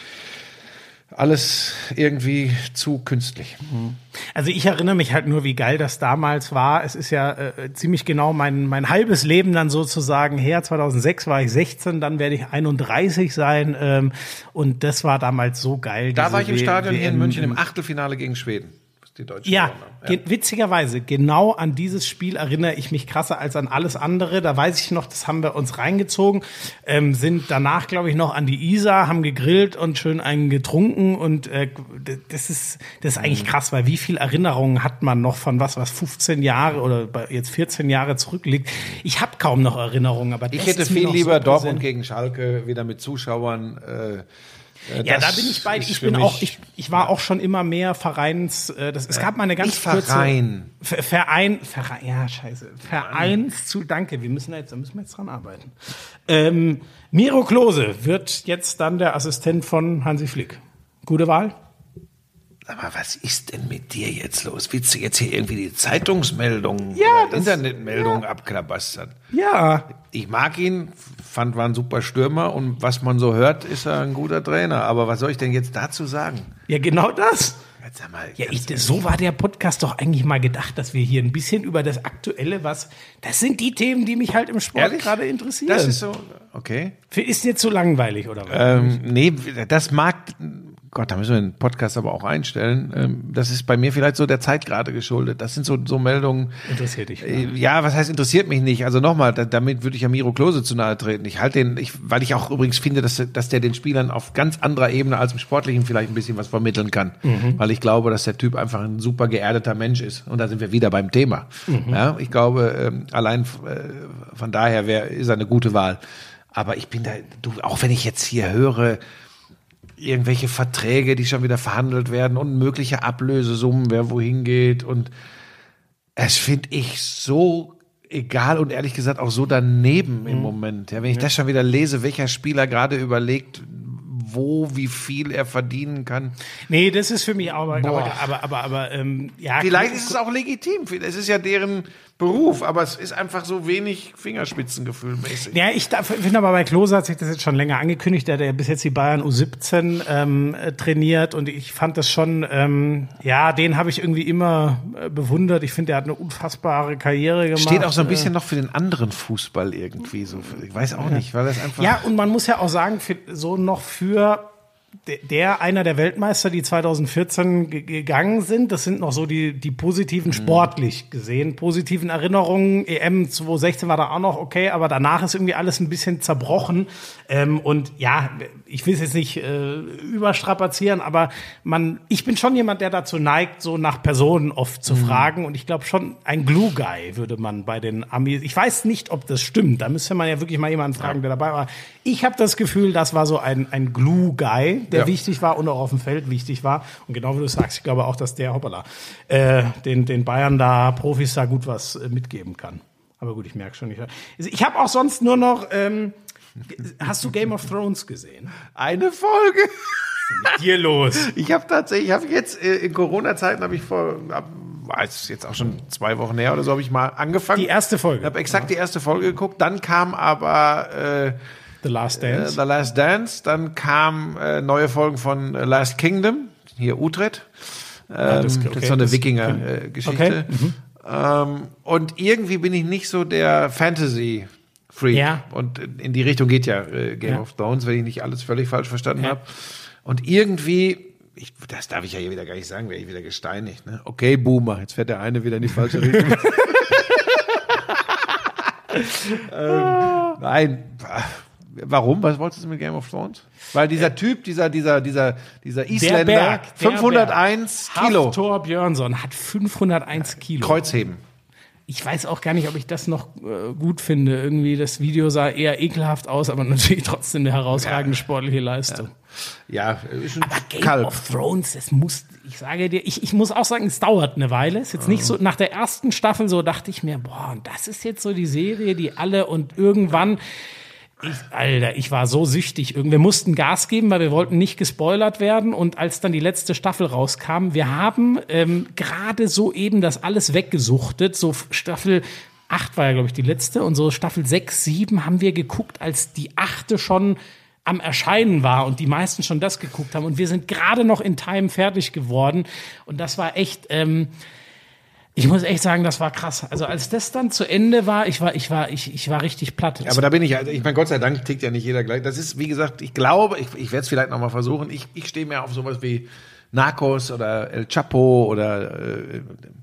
alles irgendwie zu künstlich. Also ich erinnere mich halt nur, wie geil das damals war. Es ist ja äh, ziemlich genau mein mein halbes Leben dann sozusagen her. zweitausendsechs war ich sechzehn, dann werde ich einunddreißig sein. Ähm, und das war damals so geil. Da war ich im Stadion W- hier in München im Achtelfinale gegen Schweden. Die Deutschen ja, ja. Ge- witzigerweise, genau an dieses Spiel erinnere ich mich krasser als an alles andere. Da weiß ich noch, das haben wir uns reingezogen, ähm, sind danach, glaube ich, noch an die Isar, haben gegrillt und schön einen getrunken. Und äh, das ist das ist eigentlich krass, weil wie viel Erinnerungen hat man noch von was, was fünfzehn Jahre oder jetzt vierzehn Jahre zurückliegt. Ich habe kaum noch Erinnerungen. Aber ich das hätte ist mir viel noch lieber so Dortmund präsent. gegen Schalke, wieder mit Zuschauern. Äh, Ja, da bin ich bei. Ich bin auch. Ich, ich war auch schon immer mehr Vereins. Äh, das, es gab mal eine ganz Nicht kurze Verein. Ver- Verein. Verein. Ja, scheiße. Vereins zu. Danke. Wir müssen da jetzt. Da müssen wir jetzt dran arbeiten. Ähm, Miro Klose wird jetzt dann der Assistent von Hansi Flick. Gute Wahl. Aber was ist denn mit dir jetzt los? Willst du jetzt hier irgendwie die Zeitungsmeldungen Ja, oder das- Internetmeldungen abklabastern? Ja. Ich mag ihn, fand, war ein super Stürmer und was man so hört, ist er ein guter Trainer. Aber was soll ich denn jetzt dazu sagen? Ja, genau das. Jetzt sag mal, Ja, ganz ich, so war der Podcast doch eigentlich mal gedacht, dass wir hier ein bisschen über das Aktuelle, was, das sind die Themen, die mich halt im Sport Ehrlich? gerade interessieren. Das ist so, okay. Ist dir zu langweilig, oder was? Ähm, nee, das mag, Gott, da müssen wir den Podcast aber auch einstellen. Ähm, das ist bei mir vielleicht so der Zeit gerade geschuldet. Das sind so, so Meldungen. Interessiert dich. Äh, ja, was heißt interessiert mich nicht? Also nochmal, da, damit würde ich ja Miro Klose zu nahe treten. Ich halte den, ich, weil ich auch übrigens finde, dass, dass der den Spielern auf ganz anderer Ebene als im Sportlichen vielleicht ein bisschen was vermitteln kann. Mhm. Weil ich glaube, dass der Typ einfach ein super geerdeter Mensch ist. Und da sind wir wieder beim Thema. Mhm. Ja, ich glaube, ähm, allein äh, von daher wär, ist er eine gute Wahl. Aber ich bin da, du, auch wenn ich jetzt hier höre, irgendwelche Verträge, die schon wieder verhandelt werden und mögliche Ablösesummen, wer wohin geht. Und es finde ich so egal und ehrlich gesagt auch so daneben im Moment. Ja, wenn ich das schon wieder lese, welcher Spieler gerade überlegt, wo, wie viel er verdienen kann. Nee, das ist für mich auch, aber, aber, aber, aber, aber ähm, ja. Vielleicht ist es auch legitim. Es ist ja deren Beruf, aber es ist einfach so wenig Fingerspitzengefühl mäßig. Ja, ich finde aber bei Klose hat sich das jetzt schon länger angekündigt. Der hat ja bis jetzt die Bayern U siebzehn ähm, trainiert und ich fand das schon, ähm, ja, den habe ich irgendwie immer äh, bewundert. Ich finde, der hat eine unfassbare Karriere gemacht. Steht auch so ein bisschen noch für den anderen Fußball irgendwie so. Ich weiß auch nicht, weil das einfach. Ja, und man muss ja auch sagen, für, so noch für der, einer der Weltmeister, die zwanzig vierzehn ge- gegangen sind, das sind noch so die, die positiven, sportlich gesehen, positiven Erinnerungen. E M zwanzig sechzehn war da auch noch okay, aber danach ist irgendwie alles ein bisschen zerbrochen. Ähm, und ja, ich will es jetzt nicht äh, überstrapazieren, aber man, ich bin schon jemand, der dazu neigt, so nach Personen oft zu mhm. fragen. Und ich glaube schon, ein Glue-Guy würde man bei den Amis, ich weiß nicht, ob das stimmt, da müsste man ja wirklich mal jemanden fragen, der dabei war. Ich habe das Gefühl, das war so ein, ein Glue-Guy, der ja. wichtig war und auch auf dem Feld wichtig war. Und genau wie du sagst, ich glaube auch, dass der, hoppala, äh, den, den Bayern da, Profis da gut was äh, mitgeben kann. Aber gut, ich merke schon nicht. Ich habe auch sonst nur noch, ähm, hast du Game of Thrones gesehen? Eine Folge. Was ist mit dir los? Ich habe tatsächlich, ich habe jetzt äh, in Corona-Zeiten, habe ich vor, ab, war es jetzt auch schon zwei Wochen her oder so, habe ich mal angefangen. Die erste Folge. Ich habe exakt ja. die erste Folge geguckt. Dann kam aber äh, The Last Dance. Äh, The Last Dance. Dann kamen äh, neue Folgen von äh, Last Kingdom, hier Utrecht. Ähm, ah, das, okay, das ist so eine Wikinger-Geschichte. Äh, okay. mhm. ähm, und irgendwie bin ich nicht so der Fantasy-Freak. Ja. Und in die Richtung geht ja äh, Game ja. of Thrones, wenn ich nicht alles völlig falsch verstanden ja. habe. Und irgendwie, ich, das darf ich ja hier wieder gar nicht sagen, wäre ich wieder gesteinigt. Ne? Okay, Boomer, jetzt fährt der eine wieder in die falsche Richtung. ähm, nein, warum? Was wolltest du mit Game of Thrones? Weil dieser äh, Typ, dieser, dieser, dieser, dieser Isländer, der Berg, der fünfhunderteins Berg. Kilo. Hafthor Björnsson hat fünfhunderteins Kilo. Kreuzheben. Ich weiß auch gar nicht, ob ich das noch äh, gut finde. Irgendwie, das Video sah eher ekelhaft aus, aber natürlich trotzdem eine herausragende ja. sportliche Leistung. Ja, ja ist ein aber Game Kalb. of Thrones, das muss, ich sage dir, ich, ich muss auch sagen, es dauert eine Weile. Es ist jetzt nicht so, nach der ersten Staffel so dachte ich mir, boah, das ist jetzt so die Serie, die alle und irgendwann, ich, Alter, ich war so süchtig. Wir mussten Gas geben, weil wir wollten nicht gespoilert werden. Und als dann die letzte Staffel rauskam, wir haben ähm, gerade so eben das alles weggesuchtet. So Staffel acht war ja, glaube ich, die letzte. Und so Staffel sechs, sieben haben wir geguckt, als die achte schon am Erscheinen war und die meisten schon das geguckt haben. Und wir sind gerade noch in Time fertig geworden. Und das war echt... Ähm, Ich muss echt sagen, das war krass. Also als das dann zu Ende war, ich war, ich war, ich, ich war richtig platt. Aber da bin ich, also ich meine, Gott sei Dank tickt ja nicht jeder gleich. Das ist, wie gesagt, ich glaube, ich, ich werde es vielleicht noch mal versuchen. Ich, ich stehe mehr auf sowas wie Narcos oder El Chapo oder äh,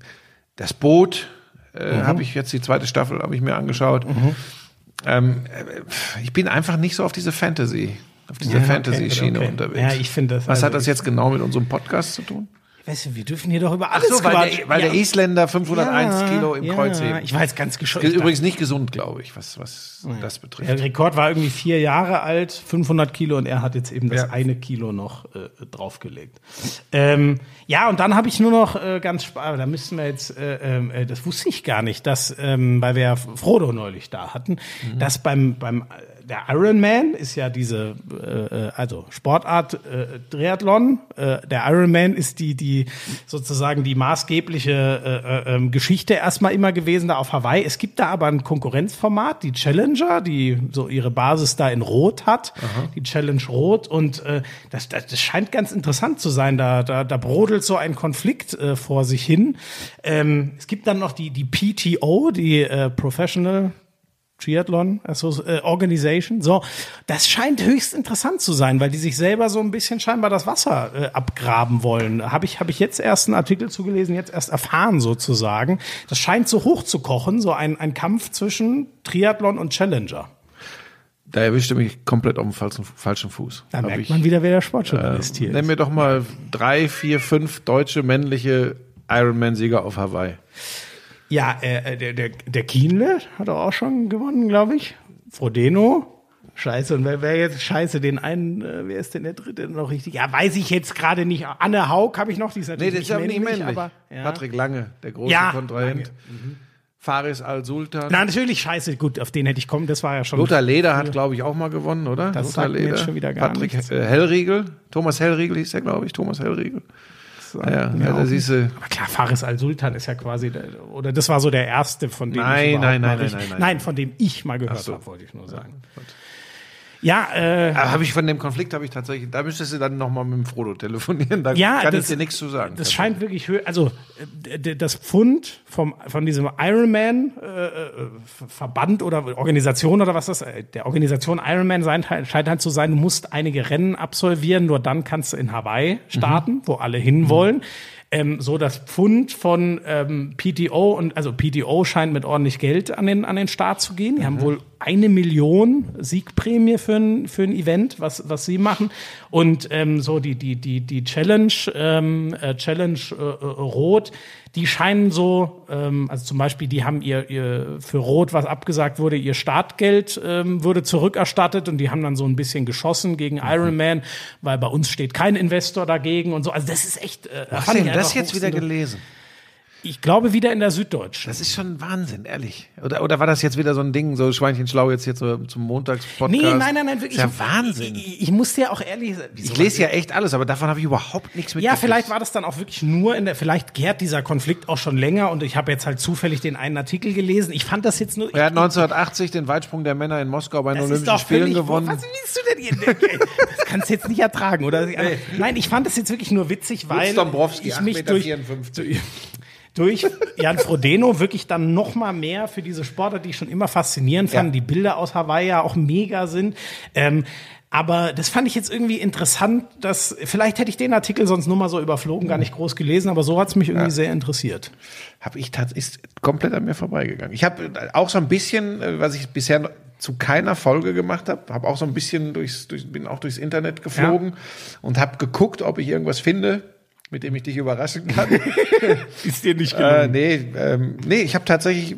Das Boot. Äh, mhm. Habe ich jetzt die zweite Staffel habe ich mir angeschaut. Mhm. Ähm, ich bin einfach nicht so auf diese Fantasy, auf diese ja, Fantasy-Schiene okay, okay. unterwegs. Ja, ich finde das. Was also hat das jetzt genau mit unserem Podcast zu tun? Weißt du, wir dürfen hier doch über alles Ach so, weil, der, weil ja. der Isländer fünfhunderteins ja, Kilo im ja. Kreuzheben. Ich war jetzt ganz geschockt. Übrigens nicht gesund, glaube ich, was, was ja. das betrifft. Der Rekord war irgendwie vier Jahre alt, fünfhundert Kilo, und er hat jetzt eben das ja. eine Kilo noch äh, draufgelegt. Ähm, ja, und dann habe ich nur noch äh, ganz spannend, da müssen wir jetzt, äh, äh, das wusste ich gar nicht, dass, ähm, weil wir ja Frodo neulich da hatten, mhm. dass beim, beim der Ironman ist ja diese, äh, also Sportart äh, Triathlon. Äh, der Ironman ist die, die sozusagen die maßgebliche äh, äh, Geschichte erstmal immer gewesen da auf Hawaii. Es gibt da aber ein Konkurrenzformat, die Challenger, die so ihre Basis da in Rot hat, Aha. die Challenge Rot. Und äh, das, das, das scheint ganz interessant zu sein. Da, da, da brodelt so ein Konflikt äh, vor sich hin. Ähm, es gibt dann noch die, die P T O, die äh, Professional Triathlon also, äh, Organization. So, das scheint höchst interessant zu sein, weil die sich selber so ein bisschen scheinbar das Wasser äh, abgraben wollen. Habe ich, habe ich jetzt erst einen Artikel zugelesen, jetzt erst erfahren sozusagen. Das scheint so hoch zu kochen, so ein, ein Kampf zwischen Triathlon und Challenger. Da erwischte mich komplett auf dem falschen, falschen Fuß. Da merkt ich, man wieder, wer der Sportjournalist äh, hier ist. Nenn mir doch mal drei, vier, fünf deutsche männliche Ironman-Sieger auf Hawaii. Ja, äh, der, der, der Kienle hat auch schon gewonnen, glaube ich. Frodeno. Scheiße, und wer, wer jetzt, scheiße, den einen, äh, wer ist denn der dritte noch richtig? Ja, weiß ich jetzt gerade nicht. Anne Haug habe ich noch, die ist natürlich nee, das ist aber nicht männlich. Aber, ja. Patrick Lange, der große ja, Kontrahent. Mhm. Faris Al-Sultan. Na, natürlich, scheiße, gut, auf den hätte ich kommen, das war ja schon. Lothar Leder hat, glaube ich, auch mal gewonnen, oder? Das Lothar sagt mir Leder. jetzt schon wieder gar Patrick nichts. Äh, Hellriegel, Thomas Hellriegel hieß der, glaube ich, Thomas Hellriegel. Ja, ja, ja, da siehst du. Aber klar, Faris Al-Sultan ist ja quasi, der, oder das war so der erste, von dem nein, ich nein, nein, nein, nein, nein, nein. Nein, von dem ich mal gehört so. habe, wollte ich nur sagen. Ja, ja äh. habe ich von dem Konflikt, habe ich tatsächlich, da müsstest du dann nochmal mit dem Frodo telefonieren, da ja, kann das, ich dir nichts zu sagen. Das scheint wirklich, hö- also das Pfund vom, von diesem Ironman äh, Verband oder Organisation oder was das, der Organisation Ironman sein, scheint halt zu sein, du musst einige Rennen absolvieren, nur dann kannst du in Hawaii starten, mhm. wo alle hinwollen. Mhm. ähm, so das Pfund von ähm, P T O und also P T O scheint mit ordentlich Geld an den an den Start zu gehen. Die mhm. haben wohl eine Million Siegprämie für ein für ein Event, was was sie machen. Und ähm, so die die die die Challenge ähm, äh, Challenge äh, Rot, die scheinen so, ähm, also zum Beispiel, die haben ihr, ihr für Rot, was abgesagt wurde, ihr Startgeld ähm, wurde zurückerstattet und die haben dann so ein bisschen geschossen gegen mhm. Ironman, weil bei uns steht kein Investor dagegen und so. Also das ist echt. Äh, Was hast du denn das jetzt wieder gelesen? Ich glaube wieder in der Süddeutschen. Das ist schon Wahnsinn, ehrlich. Oder, oder war das jetzt wieder so ein Ding, so Schweinchen schlau jetzt hier so zum Montagspodcast? Nee, nein, nein, nein, wirklich. Das ist ja Wahnsinn. Ich, ich muss dir auch ehrlich sagen. Ich lese ja echt alles, aber davon habe ich überhaupt nichts mit. Ja, vielleicht war das dann auch wirklich nur in der, vielleicht gärt dieser Konflikt auch schon länger und ich habe jetzt halt zufällig den einen Artikel gelesen. Ich fand das jetzt nur. Er hat neunzehnhundertachtzig den Weitsprung der Männer in Moskau bei den Olympischen Spielen völlig, gewonnen. Was willst du denn hier? Das kannst du jetzt nicht ertragen, oder? Nein, ich fand das jetzt wirklich nur witzig, weil ich mich durch, durch Jan Frodeno wirklich dann noch mal mehr für diese Sportler, die ich schon immer faszinierend fand, ja. die Bilder aus Hawaii ja auch mega sind. Ähm, aber das fand ich jetzt irgendwie interessant, dass vielleicht hätte ich den Artikel sonst nur mal so überflogen, gar nicht groß gelesen, aber so hat es mich irgendwie ja. sehr interessiert. Habe ich tatsächlich ist komplett an mir vorbeigegangen. Ich habe auch so ein bisschen, was ich bisher zu keiner Folge gemacht habe, habe auch so ein bisschen durchs, durch, bin auch durchs Internet geflogen ja. und habe geguckt, ob ich irgendwas finde, mit dem ich dich überraschen kann. Ist dir nicht gelungen? Äh, nee, ähm, nee, ich habe tatsächlich,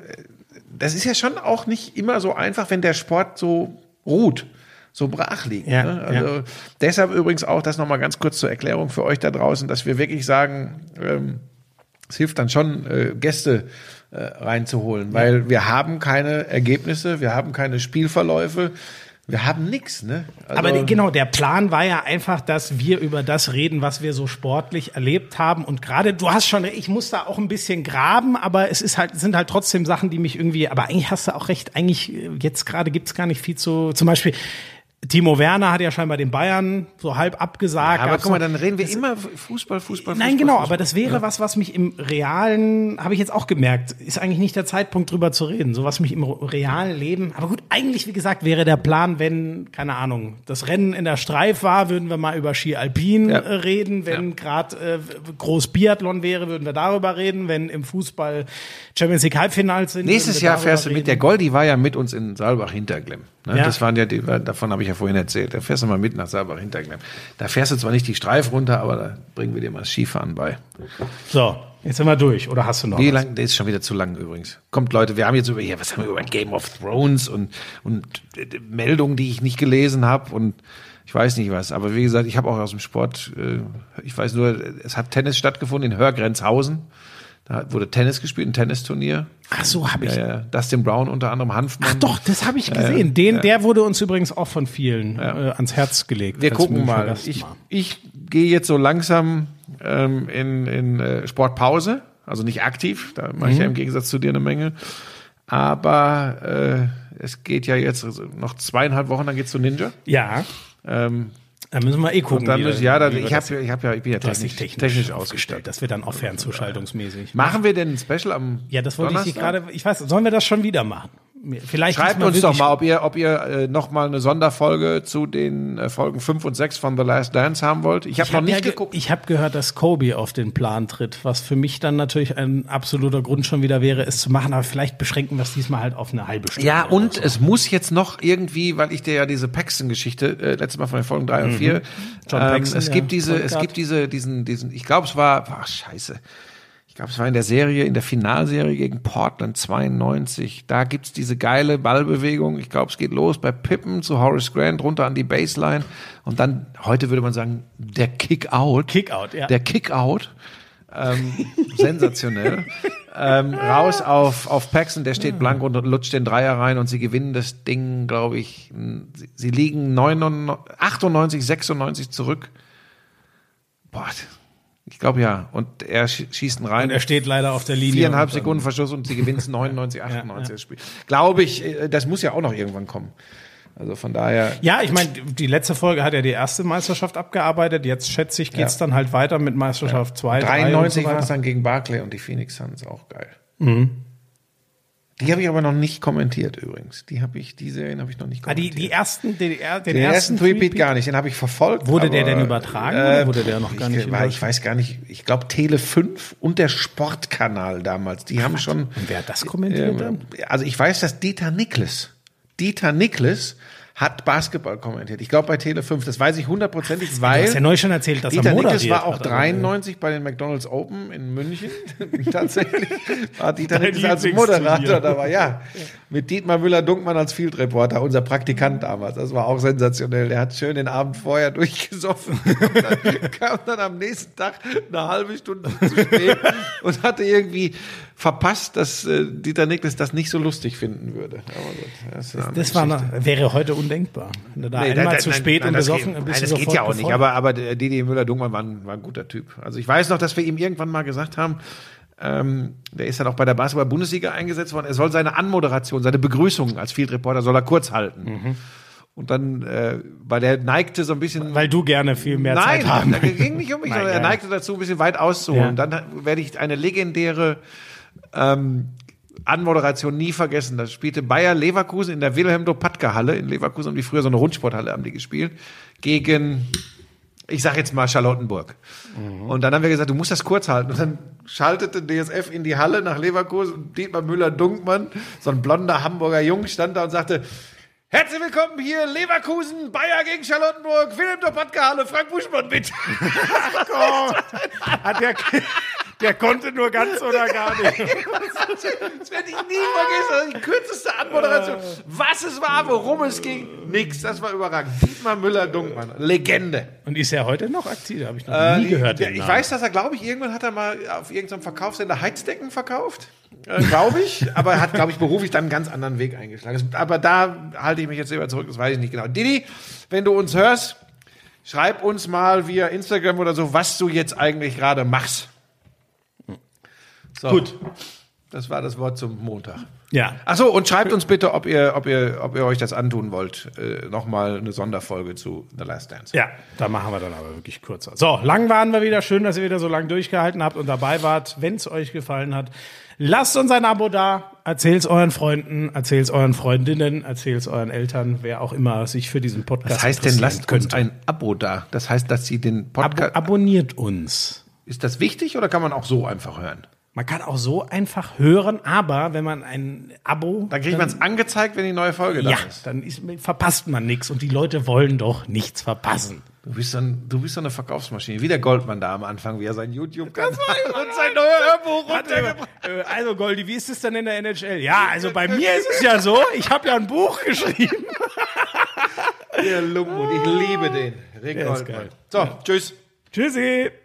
das ist ja schon auch nicht immer so einfach, wenn der Sport so ruht, so brach liegt. Ja, ne? Also ja. deshalb übrigens auch das nochmal ganz kurz zur Erklärung für euch da draußen, dass wir wirklich sagen, ähm, es hilft dann schon, äh, Gäste äh, reinzuholen, weil ja. wir haben keine Ergebnisse, wir haben keine Spielverläufe, wir haben nichts, ne? Also aber genau, der Plan war ja einfach, dass wir über das reden, was wir so sportlich erlebt haben. Und gerade, du hast schon, ich muss da auch ein bisschen graben, aber es ist halt, sind halt trotzdem Sachen, die mich irgendwie, aber eigentlich hast du auch recht, eigentlich jetzt gerade gibt's gar nicht viel zu, zum Beispiel, Timo Werner hat ja scheinbar den Bayern so halb abgesagt. Ja, aber guck mal, dann reden wir immer Fußball, Fußball, Fußball. Nein, genau, Fußball. aber das wäre ja. was, was mich im Realen, habe ich jetzt auch gemerkt, ist eigentlich nicht der Zeitpunkt drüber zu reden. So was mich im realen Leben, aber gut, eigentlich, wie gesagt, wäre der Plan, wenn, keine Ahnung, das Rennen in der Streif war, würden wir mal über Ski Alpin ja. reden. Wenn ja. gerade äh, groß Biathlon wäre, würden wir darüber reden. Wenn im Fußball Champions League Halbfinals sind. Nächstes Jahr fährst du mit, der Goldi war ja mit uns in Saalbach-Hinterglemm. Ne? Ja. Das waren ja die, davon habe ich ja vorhin erzählt. Da fährst du mal mit nach Saalbach-Hinterglemm. Da fährst du zwar nicht die Streif runter, aber da bringen wir dir mal das Skifahren bei. So, jetzt sind wir durch. Oder hast du noch Wie was? lang? Der ist schon wieder zu lang übrigens. Kommt, Leute, wir haben jetzt über, ja, was haben wir über Game of Thrones und, und Meldungen, die ich nicht gelesen habe und ich weiß nicht was. Aber wie gesagt, ich habe auch aus dem Sport, äh, ich weiß nur, es hat Tennis stattgefunden in Hörgrenzhausen. Da wurde Tennis gespielt, ein Tennisturnier. Ach so, habe ich. Ja, ja. Dustin Brown unter anderem, Hanfmann. Ach doch, das habe ich gesehen. Äh, Den, ja. Der wurde uns übrigens auch von vielen ja. äh, ans Herz gelegt. Wir gucken mal. Ich, ich gehe jetzt so langsam ähm, in, in äh, Sportpause, also nicht aktiv. Da mache ich mhm. ja im Gegensatz zu dir eine Menge. Aber äh, es geht ja jetzt noch zweieinhalb Wochen, dann geht's zu Ninja. Ja. Ähm, Da müssen wir eh gucken. Dann müssen, ja, dann, wie ich, hab, ich, hab ja, ich bin ja technisch, technisch, technisch ausgestellt. Das wird dann auch fernzuschaltungsmäßig. Machen wir denn ein Special am Ja, das wollte Donnerstag? ich gerade, ich weiß, sollen wir das schon wieder machen? Vielleicht Schreibt uns doch mal, ob ihr, ob ihr äh, noch mal eine Sonderfolge zu den äh, Folgen fünf und sechs von The Last Dance haben wollt. Ich habe noch hab nicht ja ge geguckt. Ich habe gehört, dass Kobe auf den Plan tritt, was für mich dann natürlich ein absoluter Grund schon wieder wäre, es zu machen. Aber vielleicht beschränken wir es diesmal halt auf eine halbe Stunde. Ja, und so. Es muss jetzt noch irgendwie, weil ich dir ja diese Paxton-Geschichte äh, letztes Mal von den Folgen drei mhm. und vier, John ähm, Paxton, es gibt ja, diese, es gibt diese, diesen, diesen, ich glaube, es war, ach scheiße. Ich glaube, es war in der Serie, in der Finalserie gegen Portland zweiundneunzig. Da gibt's diese geile Ballbewegung. Ich glaube, es geht los bei Pippen zu Horace Grant, runter an die Baseline. Und dann, heute würde man sagen, der Kick-Out. Kick-Out, ja. Der Kick-Out. Ähm, sensationell. ähm, raus auf, auf Paxton, der steht blank und lutscht den Dreier rein und sie gewinnen das Ding, glaube ich. Sie, sie liegen neunundneunzig, achtundneunzig, sechsundneunzig zurück. Boah, ich glaube ja. Und er schießt ihn rein. Und er steht leider auf der Linie. Viereinhalb Sekunden Verschluss und sie gewinnen neunundneunzig, achtundneunzig ja, ja. das Spiel. Glaube ich, das muss ja auch noch irgendwann kommen. Also von daher. Ja, ich meine, die letzte Folge hat ja die erste Meisterschaft abgearbeitet. Jetzt schätze ich, geht's ja. dann halt weiter mit Meisterschaft zwei, ja. dreiundneunzig war es dann gegen Barclay und die Phoenix Suns, auch geil. Mhm. Die habe ich aber noch nicht kommentiert übrigens. Die habe ich, die Serien habe ich noch nicht Ah, die, kommentiert. die ersten, den, den, den den ersten Three-Peat gar nicht, den habe ich verfolgt. Wurde aber, der denn übertragen äh, oder wurde der noch gar ich, nicht war, Ich weiß gar nicht, ich glaube Tele fünf und der Sportkanal damals, die haben schon... Und wer hat das kommentiert dann? Äh, also ich weiß, dass Dieter Niklas, Dieter Niklas hat Basketball kommentiert. Ich glaube bei Tele fünf, das weiß ich hundertprozentig, weil... Du hast ja neu schon erzählt, dass Dieter er moderiert Niklas war auch hat, dreiundneunzig bei den McDonald's Open in München. Tatsächlich war Dieter Dein Niklas als Lieblingsturnier. Moderator dabei, ja. Mit Dietmar Müller-Dunkmann als Field Reporter, unser Praktikant damals. Das war auch sensationell. Der hat schön den Abend vorher durchgesoffen. Und dann kam dann am nächsten Tag eine halbe Stunde zu spät und hatte irgendwie verpasst, dass äh, Dieter Niklas das nicht so lustig finden würde. Aber gut, das ist eine andere Das war Geschichte. noch, wäre heute undenkbar. Wenn du da Nee, einmal da- da- zu nein, spät nein, und das besoffen geht, bist nein, du das geht sofort ja auch nicht. gefeuert. Aber, aber der Didi Müller-Dunkmann war, ein- war ein guter Typ. Also ich weiß noch, dass wir ihm irgendwann mal gesagt haben, ähm, der ist dann auch bei der Basketball-Bundesliga eingesetzt worden, er soll seine Anmoderation, seine Begrüßung als Field Reporter soll er kurz halten. Mhm. Und dann, äh, weil der neigte so ein bisschen... Weil du gerne viel mehr Nein, Zeit haben. da ging nicht um mich, Nein, sondern er ja. neigte dazu, ein bisschen weit auszuholen. Ja. Dann werde ich eine legendäre ähm, Anmoderation nie vergessen. Da spielte Bayer Leverkusen in der Wilhelm-Dopatka-Halle in Leverkusen, um die früher so eine Rundsporthalle haben die gespielt, gegen, ich sag jetzt mal Charlottenburg. Mhm. Und dann haben wir gesagt, du musst das kurz halten. Und dann schaltete D S F in die Halle nach Leverkusen und Dietmar Müller-Dunkmann, so ein blonder Hamburger Jung, stand da und sagte, herzlich willkommen hier, Leverkusen, Bayer gegen Charlottenburg, Wilhelm-Dopatka-Halle, Frank Buschmann mit. Hat der, der konnte nur ganz oder gar nicht. Das werde ich nie vergessen. Das ist die kürzeste Anmoderation. Was es war, worum es ging, nix. Das war überragend. Dietmar Müller-Dunkmann, Legende. Und ist er heute noch aktiv? Habe ich noch Äh, nie gehört. ja, den ich Namen. weiß, dass er, glaube ich, irgendwann hat er mal auf irgendeinem Verkaufssender Heizdecken verkauft. Äh, glaube ich. Aber er hat, glaube ich, beruflich dann einen ganz anderen Weg eingeschlagen. Das, aber da halte ich mich jetzt lieber zurück. Das weiß ich nicht genau. Didi, wenn du uns hörst, schreib uns mal via Instagram oder so, was du jetzt eigentlich gerade machst. So. Gut. Das war das Wort zum Montag. Ja. Ach so, und schreibt uns bitte, ob ihr, ob ihr, ob ihr euch das antun wollt. Äh, Nochmal eine Sonderfolge zu The Last Dance. Ja, da machen wir dann aber wirklich kürzer. So, lang waren wir wieder. Schön, dass ihr wieder so lange durchgehalten habt und dabei wart. Wenn es euch gefallen hat, lasst uns ein Abo da. Erzählt's euren Freunden, erzählt's euren Freundinnen, erzählt's euren Eltern, wer auch immer sich für diesen Podcast Was heißt denn, interessieren lasst uns könnte. ein Abo da? Das heißt, dass sie den Abo, Podcast... abonniert uns. Ist das wichtig oder kann man auch so einfach hören? Man kann auch so einfach hören, aber wenn man ein Abo... Dann kriegt man es angezeigt, wenn die neue Folge da Ja, ist. dann ist, verpasst man nichts und die Leute wollen doch nichts verpassen. Du bist, so ein, du bist so eine Verkaufsmaschine. Wie der Goldmann da am Anfang, wie er sein YouTube-Kanal und sein neues Hörbuch runtergebracht. Äh, Also Goldi, wie ist es denn in der N H L? Ja, also bei mir ist es ja so, ich habe ja ein Buch geschrieben. Der Lumpenhund, ich liebe den. Rick Der ist Goldmann. geil. So, tschüss. Tschüssi.